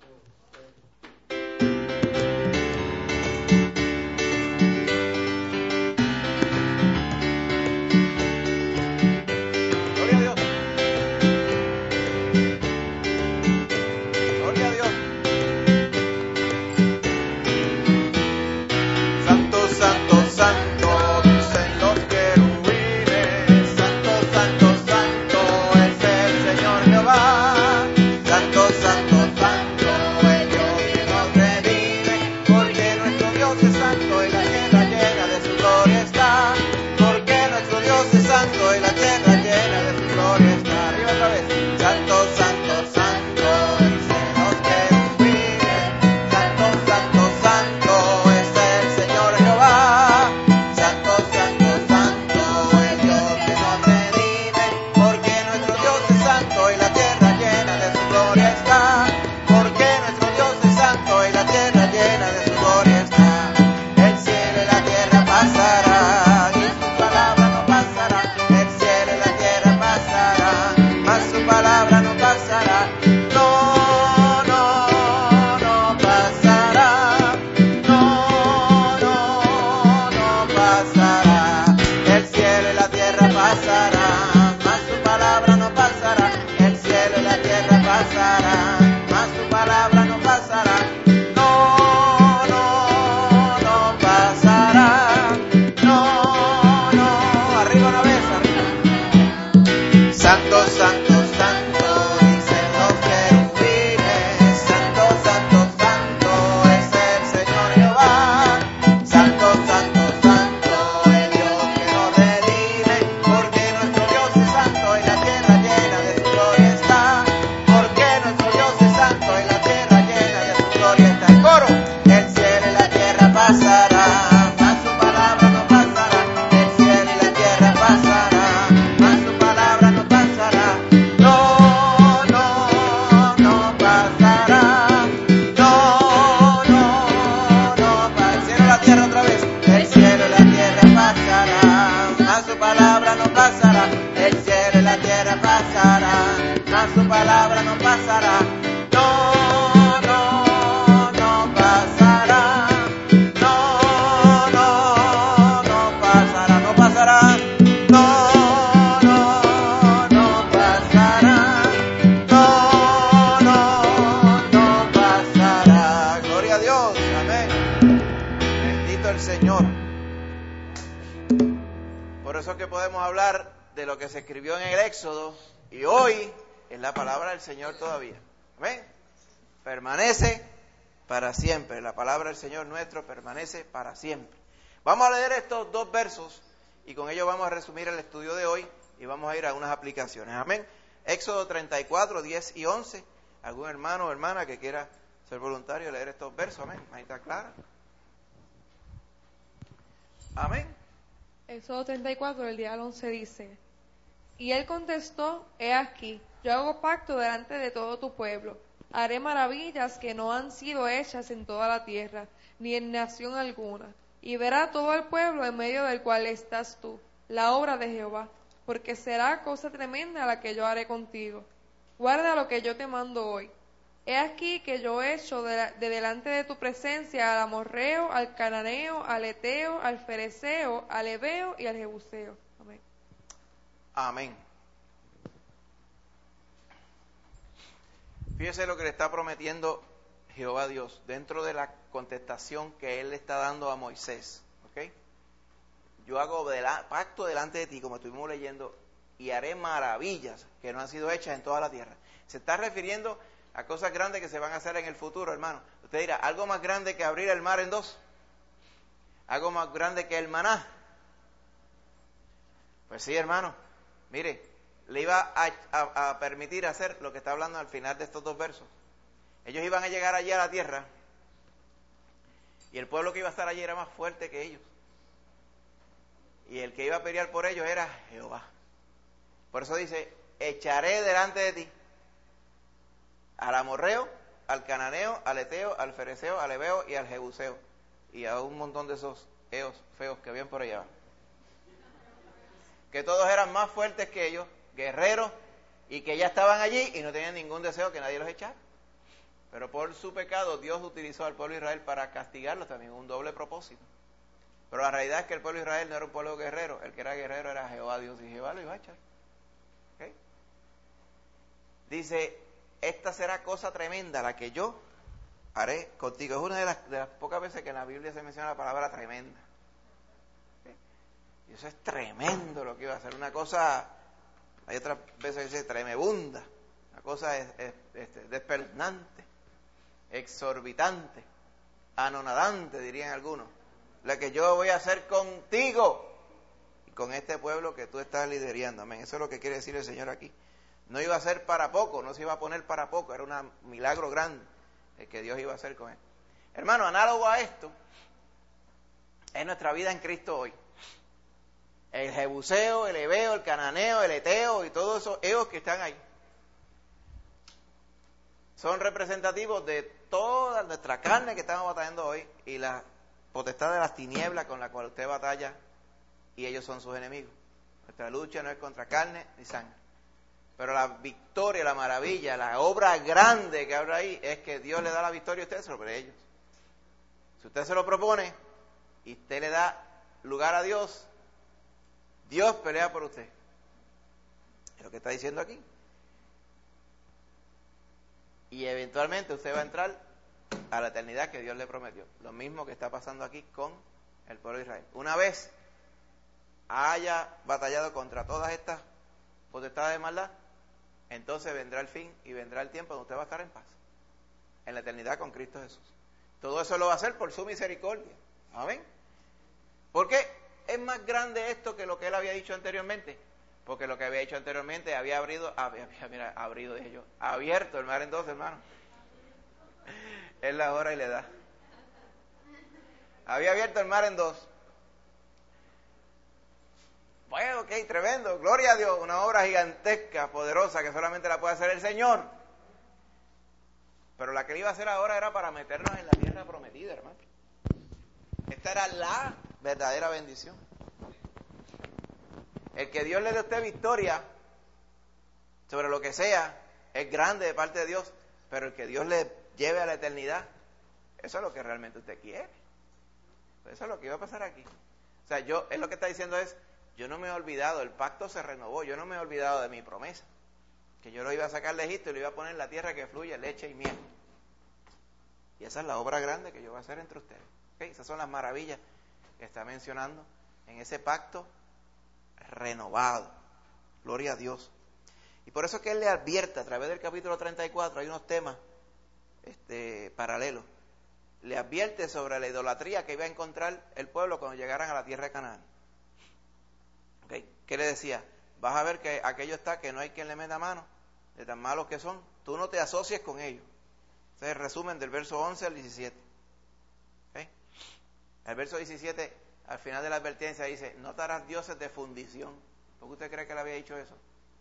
Santo, santo, santo, el Dios que nos redime. pasará, mas su palabra no pasará. El cielo y la tierra pasará, mas su palabra no pasará. No, no, no pasará. No, no, no pasará. El cielo y la tierra otra vez. El cielo y la tierra pasará, mas su palabra no pasará. El cielo y la tierra pasará, mas su palabra no pasará. No, no, no pasará. No, no, no pasará. No pasará. No, no, no pasará. No, no, no pasará. Gloria a Dios. Amén. Bendito el Señor. Por eso es que podemos hablar de lo que se escribió en el Éxodo y hoy es la palabra del Señor todavía. Amén. Permanece para siempre. La palabra del Señor nuestro permanece para siempre. Vamos a leer estos dos versos y con ellos vamos a resumir el estudio de hoy y vamos a ir a unas aplicaciones. Amén. Éxodo 34, 10 y 11. ¿Algún hermano o hermana que quiera ser voluntario a leer estos versos? Amén. Ahí está clara. Amén. Éxodo 34, el día 11 dice: Y él contestó: He aquí, yo hago pacto delante de todo tu pueblo. Haré maravillas que no han sido hechas en toda la tierra, ni en nación alguna. Y verá todo el pueblo en medio del cual estás tú, la obra de Jehová, porque será cosa tremenda la que yo haré contigo. Guarda lo que yo te mando hoy. He aquí que yo echo de delante de tu presencia al amorreo, al cananeo, al eteo, al fereceo, al heveo y al jebuseo. Amén. Amén. Fíjese lo que le está prometiendo Jehová Dios dentro de la contestación que Él le está dando a Moisés. ¿Ok? Yo hago pacto delante de ti, como estuvimos leyendo, y haré maravillas que no han sido hechas en toda la tierra. Se está refiriendo a cosas grandes que se van a hacer en el futuro, hermano. Usted dirá, ¿algo más grande que abrir el mar en dos? ¿Algo más grande que el maná? Pues sí, hermano. Mire, le iba a permitir hacer lo que está hablando al final de estos dos versos. Ellos iban a llegar allí a la tierra y el pueblo que iba a estar allí era más fuerte que ellos. Y el que iba a pelear por ellos era Jehová. Por eso dice, echaré delante de ti al amorreo, al cananeo, al eteo, al fereceo, al heveo y al jebuseo. Y a un montón de esos eos feos que habían por allá. Que todos eran más fuertes que ellos, guerreros, y que ya estaban allí y no tenían ningún deseo que nadie los echara. Pero por su pecado Dios utilizó al pueblo de Israel para castigarlos también, un doble propósito. Pero la realidad es que el pueblo de Israel no era un pueblo guerrero, el que era guerrero era Jehová Dios, y Jehová lo iba a echar. ¿Okay? Dice, esta será cosa tremenda la que yo haré contigo. Es una de las pocas veces que en la Biblia se menciona la palabra tremenda. ¿Okay? Y eso es tremendo lo que iba a hacer, una cosa, hay otras veces que dice tremebunda, una cosa despeluznante, exorbitante, anonadante, dirían algunos, la que yo voy a hacer contigo y con este pueblo que tú estás liderando. Amén. Eso es lo que quiere decir el Señor aquí. No iba a ser para poco, no se iba a poner para poco, era un milagro grande el que Dios iba a hacer con él. Hermano, análogo a esto es nuestra vida en Cristo hoy. El jebuseo, el heveo, el cananeo, el eteo y todos esos eos que están ahí son representativos de toda nuestra carne que estamos batallando hoy y la potestad de las tinieblas con la cual usted batalla, y ellos son sus enemigos. Nuestra lucha no es contra carne ni sangre, pero la victoria, la maravilla, la obra grande que habrá ahí es que Dios le da la victoria a usted sobre ellos. Si usted se lo propone y usted le da lugar a Dios, Dios pelea por usted. Es lo que está diciendo aquí. Y eventualmente usted va a entrar a la eternidad que Dios le prometió. Lo mismo que está pasando aquí con el pueblo de Israel. Una vez haya batallado contra todas estas potestades de maldad, entonces vendrá el fin y vendrá el tiempo donde usted va a estar en paz, en la eternidad con Cristo Jesús. Todo eso lo va a hacer por su misericordia. Amén. ¿Por qué es más grande esto que lo que él había dicho anteriormente? Porque lo que había dicho anteriormente había abierto el mar en dos, hermano. Es la hora y la edad. Había abierto el mar en dos. Bueno, ok, tremendo. Gloria a Dios. Una obra gigantesca, poderosa, que solamente la puede hacer el Señor. Pero la que él iba a hacer ahora era para meternos en la tierra prometida, hermano. Esta era la verdadera bendición. El que Dios le dé a usted victoria sobre lo que sea, es grande de parte de Dios, pero el que Dios le lleve a la eternidad, eso es lo que realmente usted quiere. Eso es lo que iba a pasar aquí. O sea, él lo que está diciendo es, yo no me he olvidado, el pacto se renovó, yo no me he olvidado de mi promesa, que yo lo iba a sacar de Egipto y lo iba a poner en la tierra que fluye leche y miel. Y esa es la obra grande que yo voy a hacer entre ustedes. ¿Okay? Esas son las maravillas que está mencionando en ese pacto renovado. Gloria a Dios. Y por eso es que él le advierte a través del capítulo 34, hay unos temas paralelos. Le advierte sobre la idolatría que iba a encontrar el pueblo cuando llegaran a la tierra de Canaán. ¿Okay? ¿Qué le decía? Vas a ver que aquello está que no hay quien le meta mano, de tan malos que son. Tú no te asocies con ellos. Ese es el resumen del verso 11 al 17. ¿Okay? El verso 17, al final de la advertencia, dice, no te harás dioses de fundición. ¿Por qué usted cree que le había dicho eso?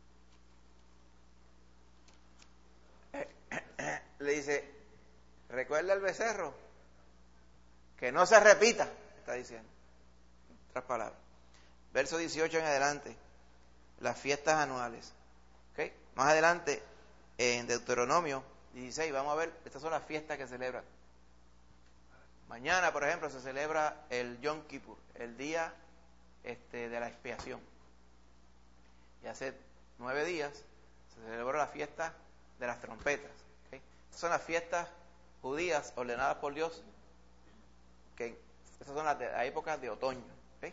Le dice, recuerda el becerro, que no se repita, está diciendo. En otras palabras. Verso 18 en adelante, las fiestas anuales. ¿Okay? Más adelante, en Deuteronomio 16, vamos a ver, estas son las fiestas que celebran. Mañana, por ejemplo, se celebra el Yom Kippur, el día de la expiación. Y hace 9 días se celebró la fiesta de las trompetas. ¿Okay? Estas son las fiestas judías ordenadas por Dios, que estas son las épocas de otoño. ¿Okay?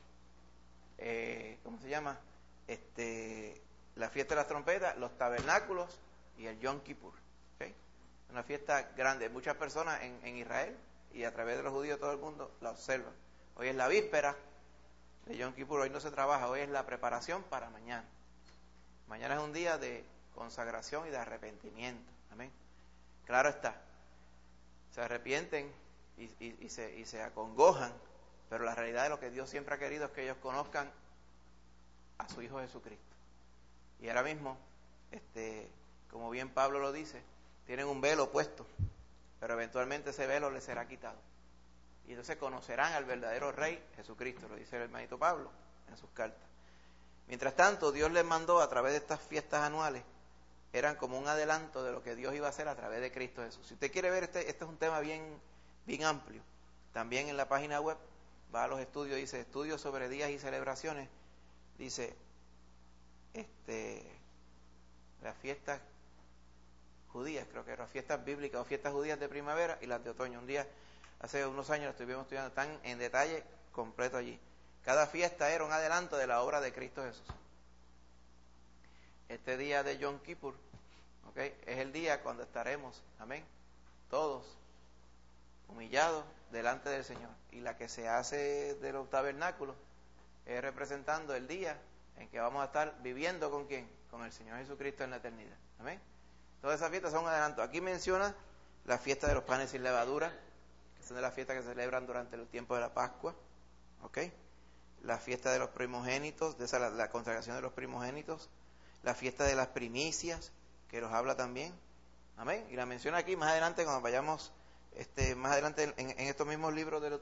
¿Cómo se llama? La fiesta de las trompetas, los tabernáculos y el Yom Kippur. ¿Okay? Una fiesta grande. Muchas personas en Israel y a través de los judíos todo el mundo la observan. Hoy es la víspera de Yom Kippur, hoy no se trabaja, hoy es la preparación para mañana. Mañana es un día de consagración y de arrepentimiento. Amén. Claro está. Se arrepienten y se acongojan, pero la realidad de lo que Dios siempre ha querido es que ellos conozcan a su Hijo Jesucristo. Y ahora mismo, como bien Pablo lo dice, tienen un velo puesto, pero eventualmente ese velo les será quitado. Y entonces conocerán al verdadero Rey Jesucristo, lo dice el hermanito Pablo en sus cartas. Mientras tanto, Dios les mandó a través de estas fiestas anuales, eran como un adelanto de lo que Dios iba a hacer a través de Cristo Jesús. Si usted quiere ver, este es un tema bien amplio. También en la página web, va a los estudios, dice, estudios sobre días y celebraciones, dice, las fiestas judías, creo que eran fiestas bíblicas o fiestas judías de primavera y las de otoño. Un día, hace unos años, estuvimos estudiando, están en detalle completo allí. Cada fiesta era un adelanto de la obra de Cristo Jesús. Este día de Yom Kippur, ¿okay? Es el día cuando estaremos, amén, todos humillados delante del Señor. Y la que se hace de los tabernáculos es representando el día en que vamos a estar viviendo ¿con quién? Con el Señor Jesucristo en la eternidad. Amén. Todas esas fiestas son un adelanto. Aquí menciona la fiesta de los panes sin levadura, que son de las fiestas que se celebran durante el tiempo de la Pascua. ¿Ok? La fiesta de los primogénitos, la consagración de los primogénitos, la fiesta de las primicias, que los habla también. Amén. Y la menciona aquí más adelante cuando vayamos más adelante en estos mismos libros del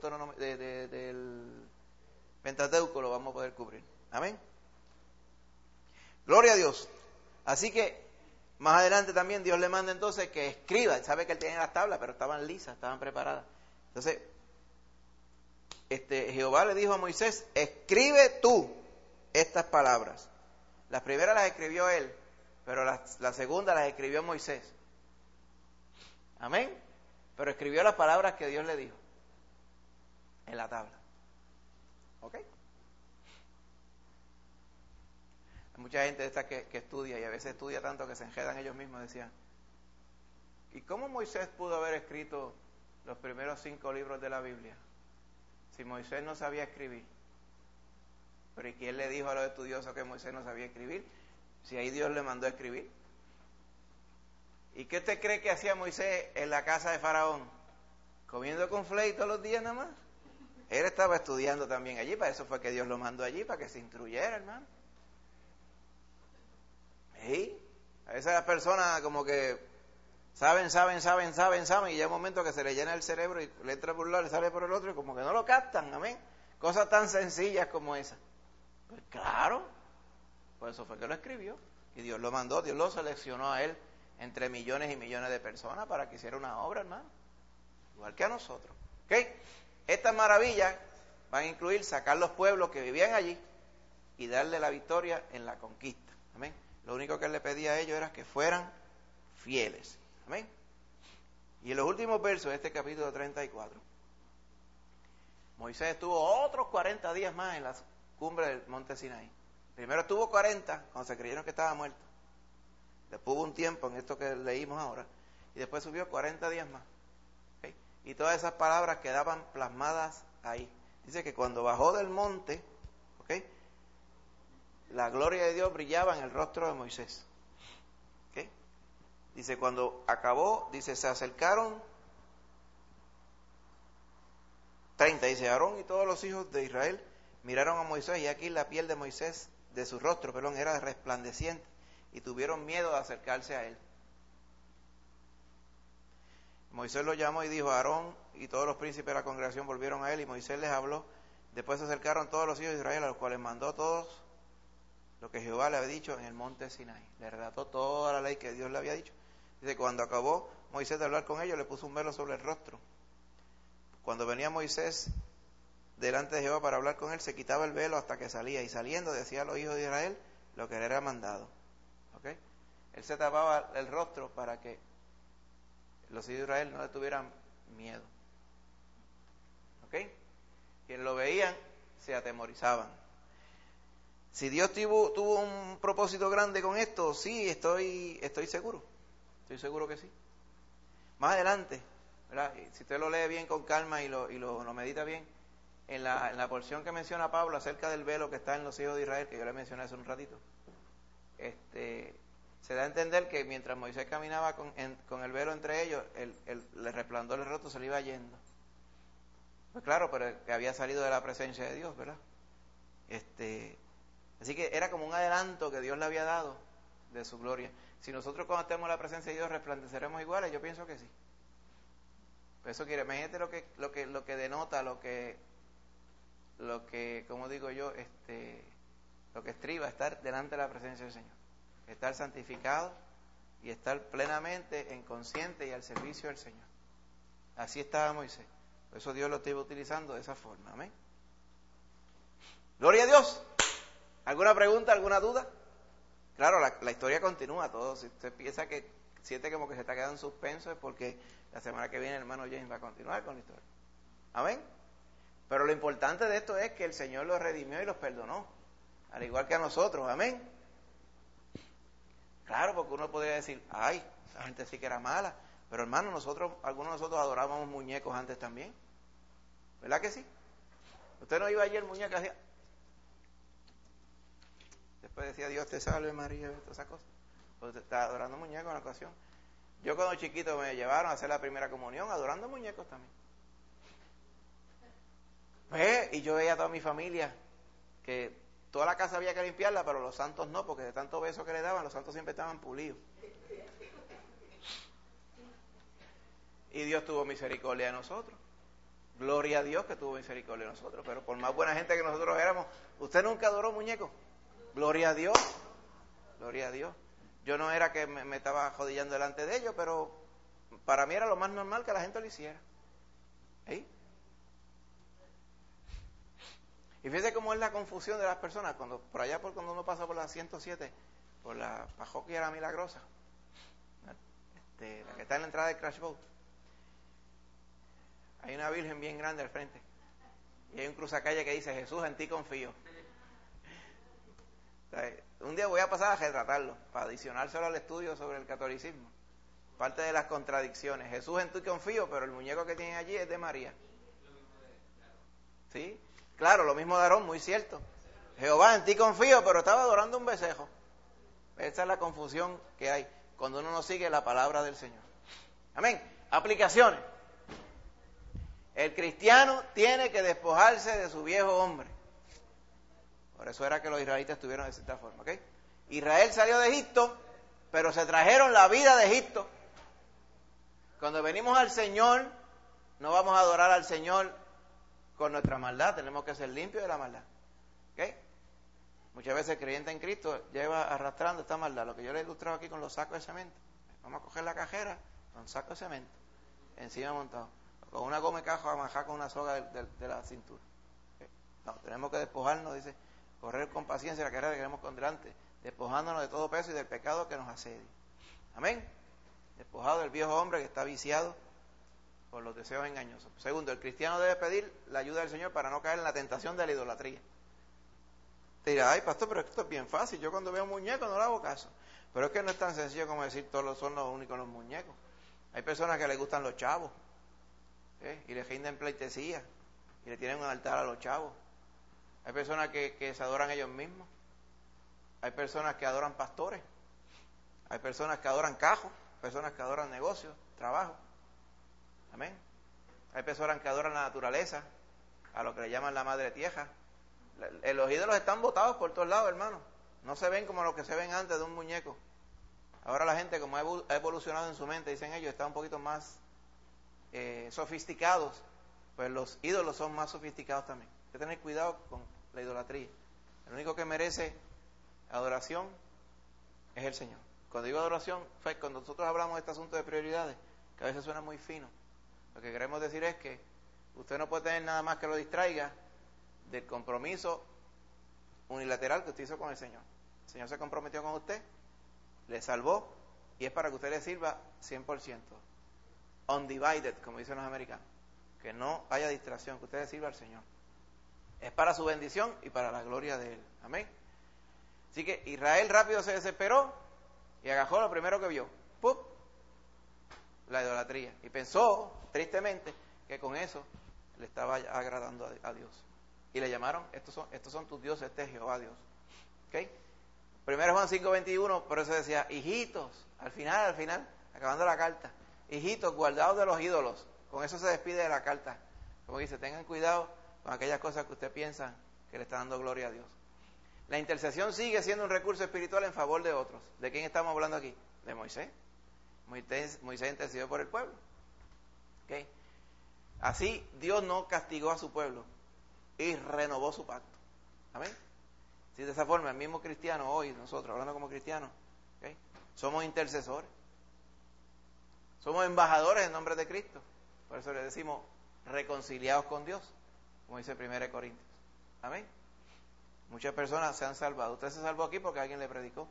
Pentateuco lo vamos a poder cubrir. Amén. Gloria a Dios. Así que más adelante también Dios le manda entonces que escriba. Sabe que él tenía las tablas, pero estaban lisas, estaban preparadas. Entonces, Jehová le dijo a Moisés, escribe tú estas palabras. Las primeras las escribió él, pero la segunda las escribió Moisés. Amén. Pero escribió las palabras que Dios le dijo en la tabla. ¿Ok? Hay mucha gente de esta que estudia, y a veces estudia tanto que se enredan ellos mismos. Decían, ¿y cómo Moisés pudo haber escrito los primeros 5 libros de la Biblia si Moisés no sabía escribir? Pero ¿y quién le dijo a los estudiosos que Moisés no sabía escribir? Si ahí Dios le mandó a escribir. ¿Y qué usted cree que hacía Moisés en la casa de Faraón? ¿Comiendo conflay todos los días nada más? Él estaba estudiando también allí, para eso fue que Dios lo mandó allí, para que se instruyera, hermano. ¿Sí? A veces las personas como que saben, y llega un momento que se le llena el cerebro y le entra por un lado, le sale por el otro, y como que no lo captan, amén. Cosas tan sencillas como esa. Pues claro, por eso fue que lo escribió, y Dios lo mandó, Dios lo seleccionó a él entre millones y millones de personas para que hiciera una obra, hermano, igual que a nosotros. ¿Ok? Estas maravillas van a incluir sacar los pueblos que vivían allí y darle la victoria en la conquista. Amén. Lo único que él le pedía a ellos era que fueran fieles. Amén. Y en los últimos versos de este capítulo 34, Moisés estuvo otros 40 días más en la cumbre del monte Sinaí. Primero estuvo 40 cuando se creyeron que estaba muerto. Después hubo un tiempo en esto que leímos ahora. Y después subió 40 días más. ¿Okay? Y todas esas palabras quedaban plasmadas ahí. Dice que cuando bajó del monte, ¿okay?, la gloria de Dios brillaba en el rostro de Moisés. ¿Okay? Dice, cuando acabó, dice, se acercaron 30. Dice, Aarón y todos los hijos de Israel miraron a Moisés, y aquí la piel de Moisés, de su rostro, era resplandeciente, y tuvieron miedo de acercarse a él. Moisés lo llamó y dijo, Aarón y todos los príncipes de la congregación volvieron a él, y Moisés les habló. Después se acercaron todos los hijos de Israel, a los cuales mandó todos lo que Jehová le había dicho en el monte Sinaí. Le relató toda la ley que Dios le había dicho. Dice, cuando acabó Moisés de hablar con ellos, le puso un velo sobre el rostro. Cuando venía Moisés delante de Jehová para hablar con él, se quitaba el velo hasta que salía, y saliendo decía a los hijos de Israel lo que le era mandado. ¿Okay? Él se tapaba el rostro para que los hijos de Israel no le tuvieran miedo. ¿Ok? Quienes lo veían se atemorizaban. Si Dios tuvo un propósito grande con esto, sí, estoy seguro. Estoy seguro que sí. Más adelante, ¿verdad?, si usted lo lee bien con calma y lo medita bien, en la porción que menciona Pablo acerca del velo que está en los hijos de Israel, que yo le mencioné hace un ratito, se da a entender que mientras Moisés caminaba con el velo entre ellos, el resplandor del rostro se le iba yendo. Pues claro, pero que había salido de la presencia de Dios, ¿verdad? Así que era como un adelanto que Dios le había dado de su gloria. Si nosotros cuando estemos en la presencia de Dios resplandeceremos iguales, yo pienso que sí. Pues eso quiere, imagínate lo que denota, lo que, como digo yo, lo que estriba estar delante de la presencia del Señor. Estar santificado y estar plenamente en consciente y al servicio del Señor. Así estaba Moisés. Por eso Dios lo estaba utilizando de esa forma. Amén. Gloria a Dios. ¿Alguna pregunta, alguna duda? Claro, la historia continúa todo. Si usted piensa que siente como que se está quedando en suspenso, es porque la semana que viene el hermano James va a continuar con la historia. Amén. Pero lo importante de esto es que el Señor los redimió y los perdonó, al igual que a nosotros. Amén. Claro, porque uno podría decir, ay, esa gente sí que era mala. Pero hermano, algunos de nosotros adorábamos muñecos antes también. ¿Verdad que sí? Usted no iba allí, el muñeco hacía... Después decía, Dios te salve María, todas esas cosas. Pues estaba adorando muñecos en la ocasión. Yo cuando chiquito me llevaron a hacer la primera comunión adorando muñecos también. Y yo veía a toda mi familia que toda la casa había que limpiarla, pero los santos no, porque de tantos besos que le daban, los santos siempre estaban pulidos. Y Dios tuvo misericordia de nosotros. Gloria a Dios que tuvo misericordia de nosotros. Pero por más buena gente que nosotros éramos, ¿usted nunca adoró muñecos? Gloria a Dios. Gloria a Dios. Yo no era que me estaba jodillando delante de ellos, pero para mí era lo más normal que la gente lo hiciera. ¿Sí? Y fíjese cómo es la confusión de las personas cuando uno pasa por la 107, por la parroquia La Milagrosa, la que está en la entrada del Crash Boat. Hay una virgen bien grande al frente y hay un cruzacalle que dice, Jesús, en ti confío. O sea, un día voy a pasar a retratarlo para adicionárselo al estudio sobre el catolicismo. Parte de las contradicciones. Jesús, en ti confío, pero el muñeco que tienen allí es de María. ¿Sí? Claro, lo mismo de Aarón, muy cierto. Jehová, en ti confío, pero estaba adorando un becerro. Esa es la confusión que hay cuando uno no sigue la palabra del Señor. Amén. Aplicaciones. El cristiano tiene que despojarse de su viejo hombre. Por eso era que los israelitas estuvieron de cierta forma, ¿ok? Israel salió de Egipto, pero se trajeron la vida de Egipto. Cuando venimos al Señor, no vamos a adorar al Señor con nuestra maldad, tenemos que ser limpios de la maldad, ¿ok? Muchas veces el creyente en Cristo lleva arrastrando esta maldad, lo que yo le he ilustrado aquí con los sacos de cemento. Vamos a coger la cajera con saco de cemento, encima montado, con una goma de caja amarrada con una soga de la cintura. ¿Okay? No, tenemos que despojarnos, dice, correr con paciencia la carrera que queremos con delante, despojándonos de todo peso y del pecado que nos asedia. Amén. Despojado del viejo hombre que está viciado por los deseos engañosos. Segundo, el cristiano debe pedir la ayuda del Señor para no caer en la tentación de la idolatría. Te dirá, ay pastor, pero esto es bien fácil, yo cuando veo un muñeco no le hago caso. Pero es que no es tan sencillo como decir todos son los únicos los muñecos. Hay personas que les gustan los chavos, y les rinden pleitesía y le tienen un altar a los chavos. Hay personas que se adoran ellos mismos. Hay personas que adoran pastores. Hay personas que adoran cajos, personas que adoran negocios, trabajo. Amén. Hay personas que adoran la naturaleza, a lo que le llaman la madre tierra. Los ídolos están botados por todos lados, hermano. No se ven como los que se ven antes de un muñeco. Ahora la gente, como ha evolucionado en su mente, dicen ellos, están un poquito más sofisticados. Pues los ídolos son más sofisticados también. Hay que tener cuidado con la idolatría. El único que merece adoración es el Señor. Cuando digo adoración, cuando nosotros hablamos de este asunto de prioridades, que a veces suena muy fino, lo que queremos decir es que usted no puede tener nada más que lo distraiga del compromiso unilateral que usted hizo con el Señor. El Señor se comprometió con usted, le salvó, y es para que usted le sirva 100%. Undivided, como dicen los americanos. Que no haya distracción, que usted le sirva al Señor. Es para su bendición y para la gloria de Él. Amén. Así que Israel rápido se desesperó y agarró lo primero que vio. ¡Pup! La idolatría. Y pensó, tristemente, que con eso le estaba agradando a Dios. Y le llamaron, estos son tus dioses, este es Jehová Dios. ¿Ok? Primero Juan 5:21, por eso decía, hijitos, al final, acabando la carta, hijitos, guardados de los ídolos. Con eso se despide de la carta. Como dice, tengan cuidado con aquellas cosas que usted piensa que le está dando gloria a Dios. La intercesión sigue siendo un recurso espiritual en favor de otros. ¿De quién estamos hablando aquí? De Moisés. Moisés intercedió por el pueblo. ¿Okay? Así Dios no castigó a su pueblo y renovó su pacto. Amén. Si de esa forma el mismo cristiano hoy, nosotros hablando como cristianos, ¿okay? Somos intercesores. Somos embajadores en nombre de Cristo. Por eso le decimos reconciliados con Dios, como dice 1 Corintios. Amén. Muchas personas se han salvado. Usted se salvó aquí porque alguien le predicó.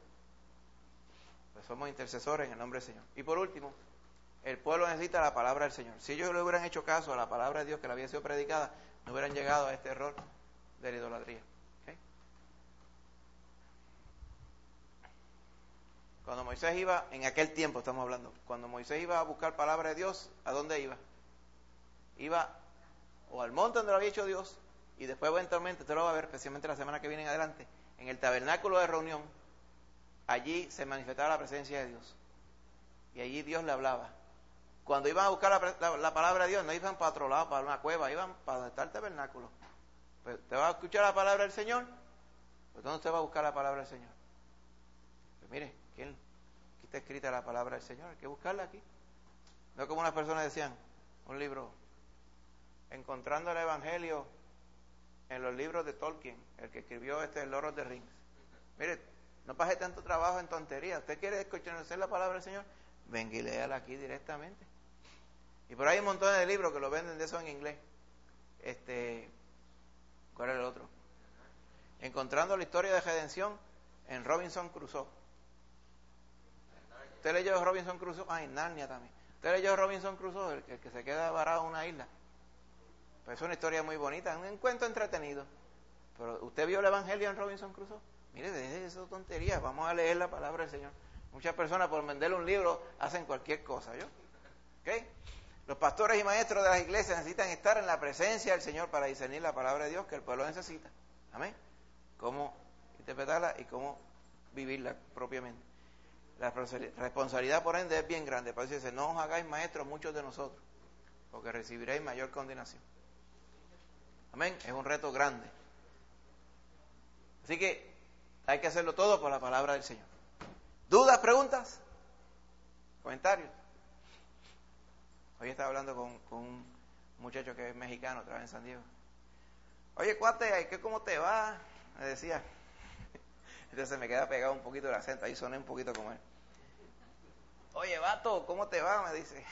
Pues somos intercesores en el nombre del Señor. Y por último, el pueblo necesita la palabra del Señor. Si ellos le hubieran hecho caso a la palabra de Dios que le había sido predicada, no hubieran llegado a este error de la idolatría. ¿Okay? Cuando Moisés iba, en aquel tiempo estamos hablando, cuando Moisés iba a buscar palabra de Dios, ¿a dónde iba? Iba o al monte donde lo había hecho Dios, y después eventualmente, usted lo va a ver, especialmente la semana que viene en adelante, en el tabernáculo de reunión, allí se manifestaba la presencia de Dios. Y allí Dios le hablaba. Cuando iban a buscar la palabra de Dios, no iban para otro lado, para una cueva, iban para donde está el tabernáculo. Pues, ¿usted va a escuchar la palabra del Señor? Pues ¿dónde usted va a buscar la palabra del Señor? Pues mire, aquí está escrita la palabra del Señor, hay que buscarla aquí. No como unas personas decían, un libro, encontrando el Evangelio en los libros de Tolkien, el que escribió el Lord of the Rings. Mire, no pase tanto trabajo en tonterías. ¿Usted quiere escuchar la palabra del Señor? Venga y léala aquí directamente. Y por ahí hay un montón de libros que lo venden de eso en inglés. ¿Cuál es el otro? Encontrando la historia de redención en Robinson Crusoe. ¿Usted leyó Robinson Crusoe? Ah, en Narnia también. ¿Usted leyó Robinson Crusoe? El que se queda varado en una isla. Pues es una historia muy bonita, un cuento entretenido. Pero ¿usted vio el Evangelio en Robinson Crusoe? Mire, deje esa tontería, vamos a leer la palabra del Señor. Muchas personas por venderle un libro hacen cualquier cosa, ¿yo? ¿Okay? Los pastores y maestros de las iglesias necesitan estar en la presencia del Señor para discernir la palabra de Dios que el pueblo necesita. Amén. Cómo interpretarla y cómo vivirla propiamente. La responsabilidad, por ende, es bien grande. Por eso dice, no os hagáis maestros muchos de nosotros. porque recibiréis mayor condenación. Amén. Es un reto grande. Así que hay que hacerlo todo por la palabra del Señor. ¿Dudas, preguntas, comentarios? Hoy estaba hablando con un muchacho que es mexicano, trabaja en San Diego. Oye, cuate, ¿cómo te va? Me decía. Entonces me queda pegado un poquito el acento, ahí soné un poquito como él. Oye, vato, ¿cómo te va? Me dice.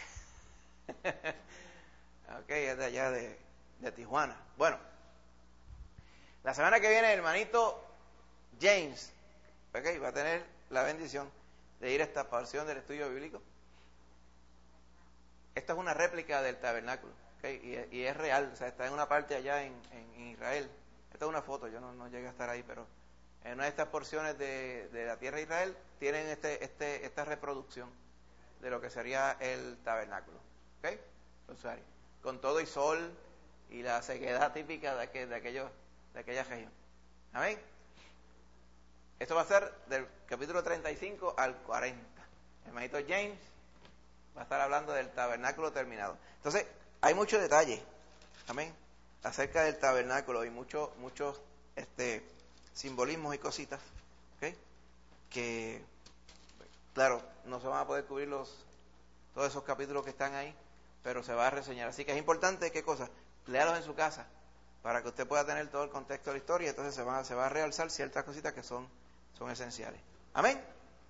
Ok, es de allá de Tijuana. Bueno, la semana que viene el hermanito James, okay, va a tener la bendición de ir a esta porción del estudio bíblico. Esta es una réplica del tabernáculo, okay, y es real, o sea, está en una parte allá en Israel. Esta es una foto, yo no llegué a estar ahí, pero en una de estas porciones de la tierra de Israel tienen esta reproducción de lo que sería el tabernáculo, ¿ok? Con todo y sol y la sequedad típica de aquella región. Amén. Esto va a ser del capítulo 35 al 40. El hermanito James va a estar hablando del tabernáculo terminado. Entonces, hay mucho detalle, amén, acerca del tabernáculo y muchos simbolismos y cositas, ¿okay? Que, claro, no se van a poder cubrir todos esos capítulos que están ahí, pero se va a reseñar. Así que es importante, ¿qué cosa? Léalos en su casa, para que usted pueda tener todo el contexto de la historia, y entonces se va a realzar ciertas cositas que son esenciales. Amén.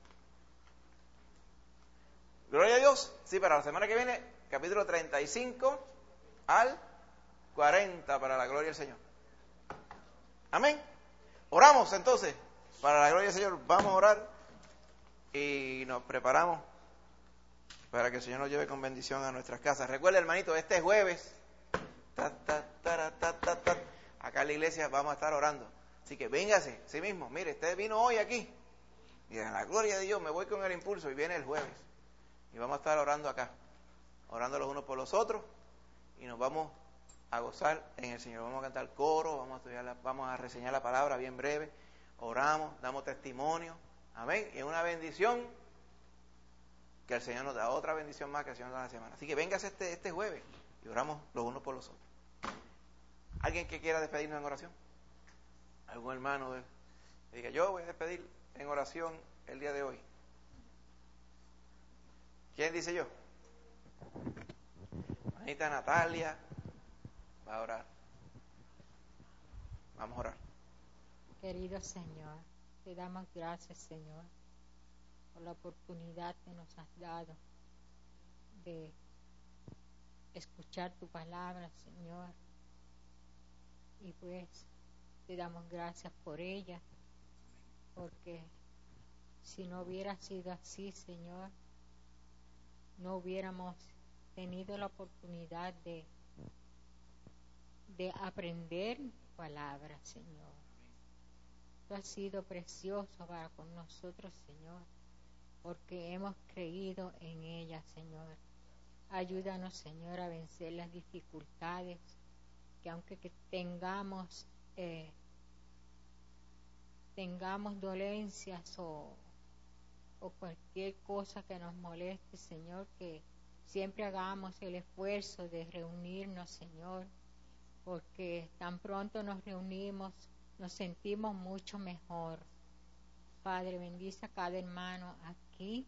Gloria a Dios. Sí, para la semana que viene, capítulo 35 al 40, para la gloria del Señor. Amén. Oramos entonces, para la gloria del Señor. Vamos a orar y nos preparamos para que el Señor nos lleve con bendición a nuestras casas. Recuerda, hermanito, este jueves, acá en la iglesia vamos a estar orando. Así que véngase, sí mismo. Mire, usted vino hoy aquí, y en la gloria de Dios me voy con el impulso, y viene el jueves. Y vamos a estar orando acá, orando los unos por los otros, y nos vamos a gozar en el Señor. Vamos a cantar coro, vamos a reseñar la palabra bien breve, oramos, damos testimonio, amén, y es una bendición que el Señor nos da, otra bendición más que el Señor nos da la semana. Así que véngase este jueves y oramos los unos por los otros. ¿Alguien que quiera despedirnos en oración? ¿Algún hermano que diga, yo voy a despedir en oración el día de hoy? ¿Quién dice yo? Manita Natalia va a orar. Vamos a orar. Querido Señor, te damos gracias, Señor, por la oportunidad que nos has dado de escuchar tu palabra, Señor. Y pues te damos gracias por ella, porque si no hubiera sido así, Señor, no hubiéramos tenido la oportunidad de aprender tu palabra, Señor. Tú has sido precioso para con nosotros, Señor, porque hemos creído en ella, Señor. Ayúdanos, Señor, a vencer las dificultades, que aunque tengamos dolencias o cualquier cosa que nos moleste, Señor, que siempre hagamos el esfuerzo de reunirnos, Señor, porque tan pronto nos reunimos, nos sentimos mucho mejor. Padre, bendice a cada hermano aquí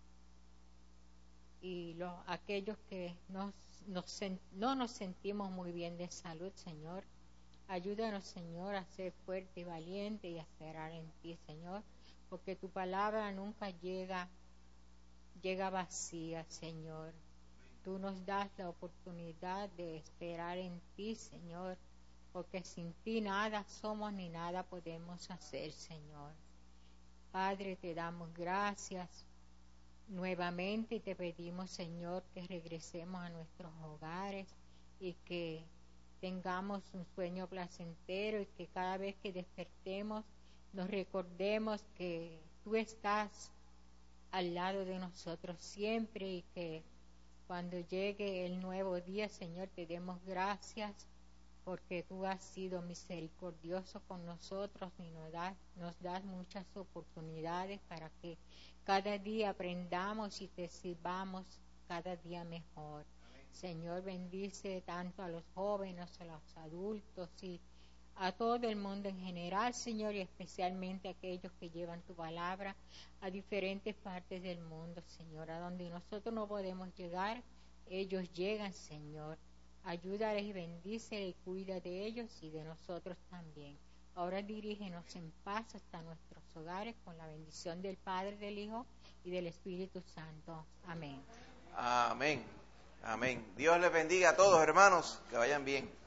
y aquellos que no nos sentimos muy bien de salud, Señor. Ayúdanos, Señor, a ser fuerte y valiente y a esperar en ti, Señor, porque tu palabra nunca llega vacía, Señor. Tú nos das la oportunidad de esperar en ti, Señor, porque sin ti nada somos ni nada podemos hacer, Señor. Padre, te damos gracias nuevamente y te pedimos, Señor, que regresemos a nuestros hogares y que tengamos un sueño placentero y que cada vez que despertemos nos recordemos que tú estás al lado de nosotros siempre y que cuando llegue el nuevo día, Señor, te demos gracias porque tú has sido misericordioso con nosotros y nos das muchas oportunidades para que cada día aprendamos y te sirvamos cada día mejor. Señor, bendice tanto a los jóvenes, a los adultos y a todo el mundo en general, Señor, y especialmente a aquellos que llevan tu palabra a diferentes partes del mundo, Señor, a donde nosotros no podemos llegar, ellos llegan, Señor. Ayúdales y bendíceles y cuida de ellos y de nosotros también. Ahora dirígenos en paz hasta nuestros hogares con la bendición del Padre, del Hijo y del Espíritu Santo. Amén. Amén. Amén. Dios les bendiga a todos, hermanos. Que vayan bien.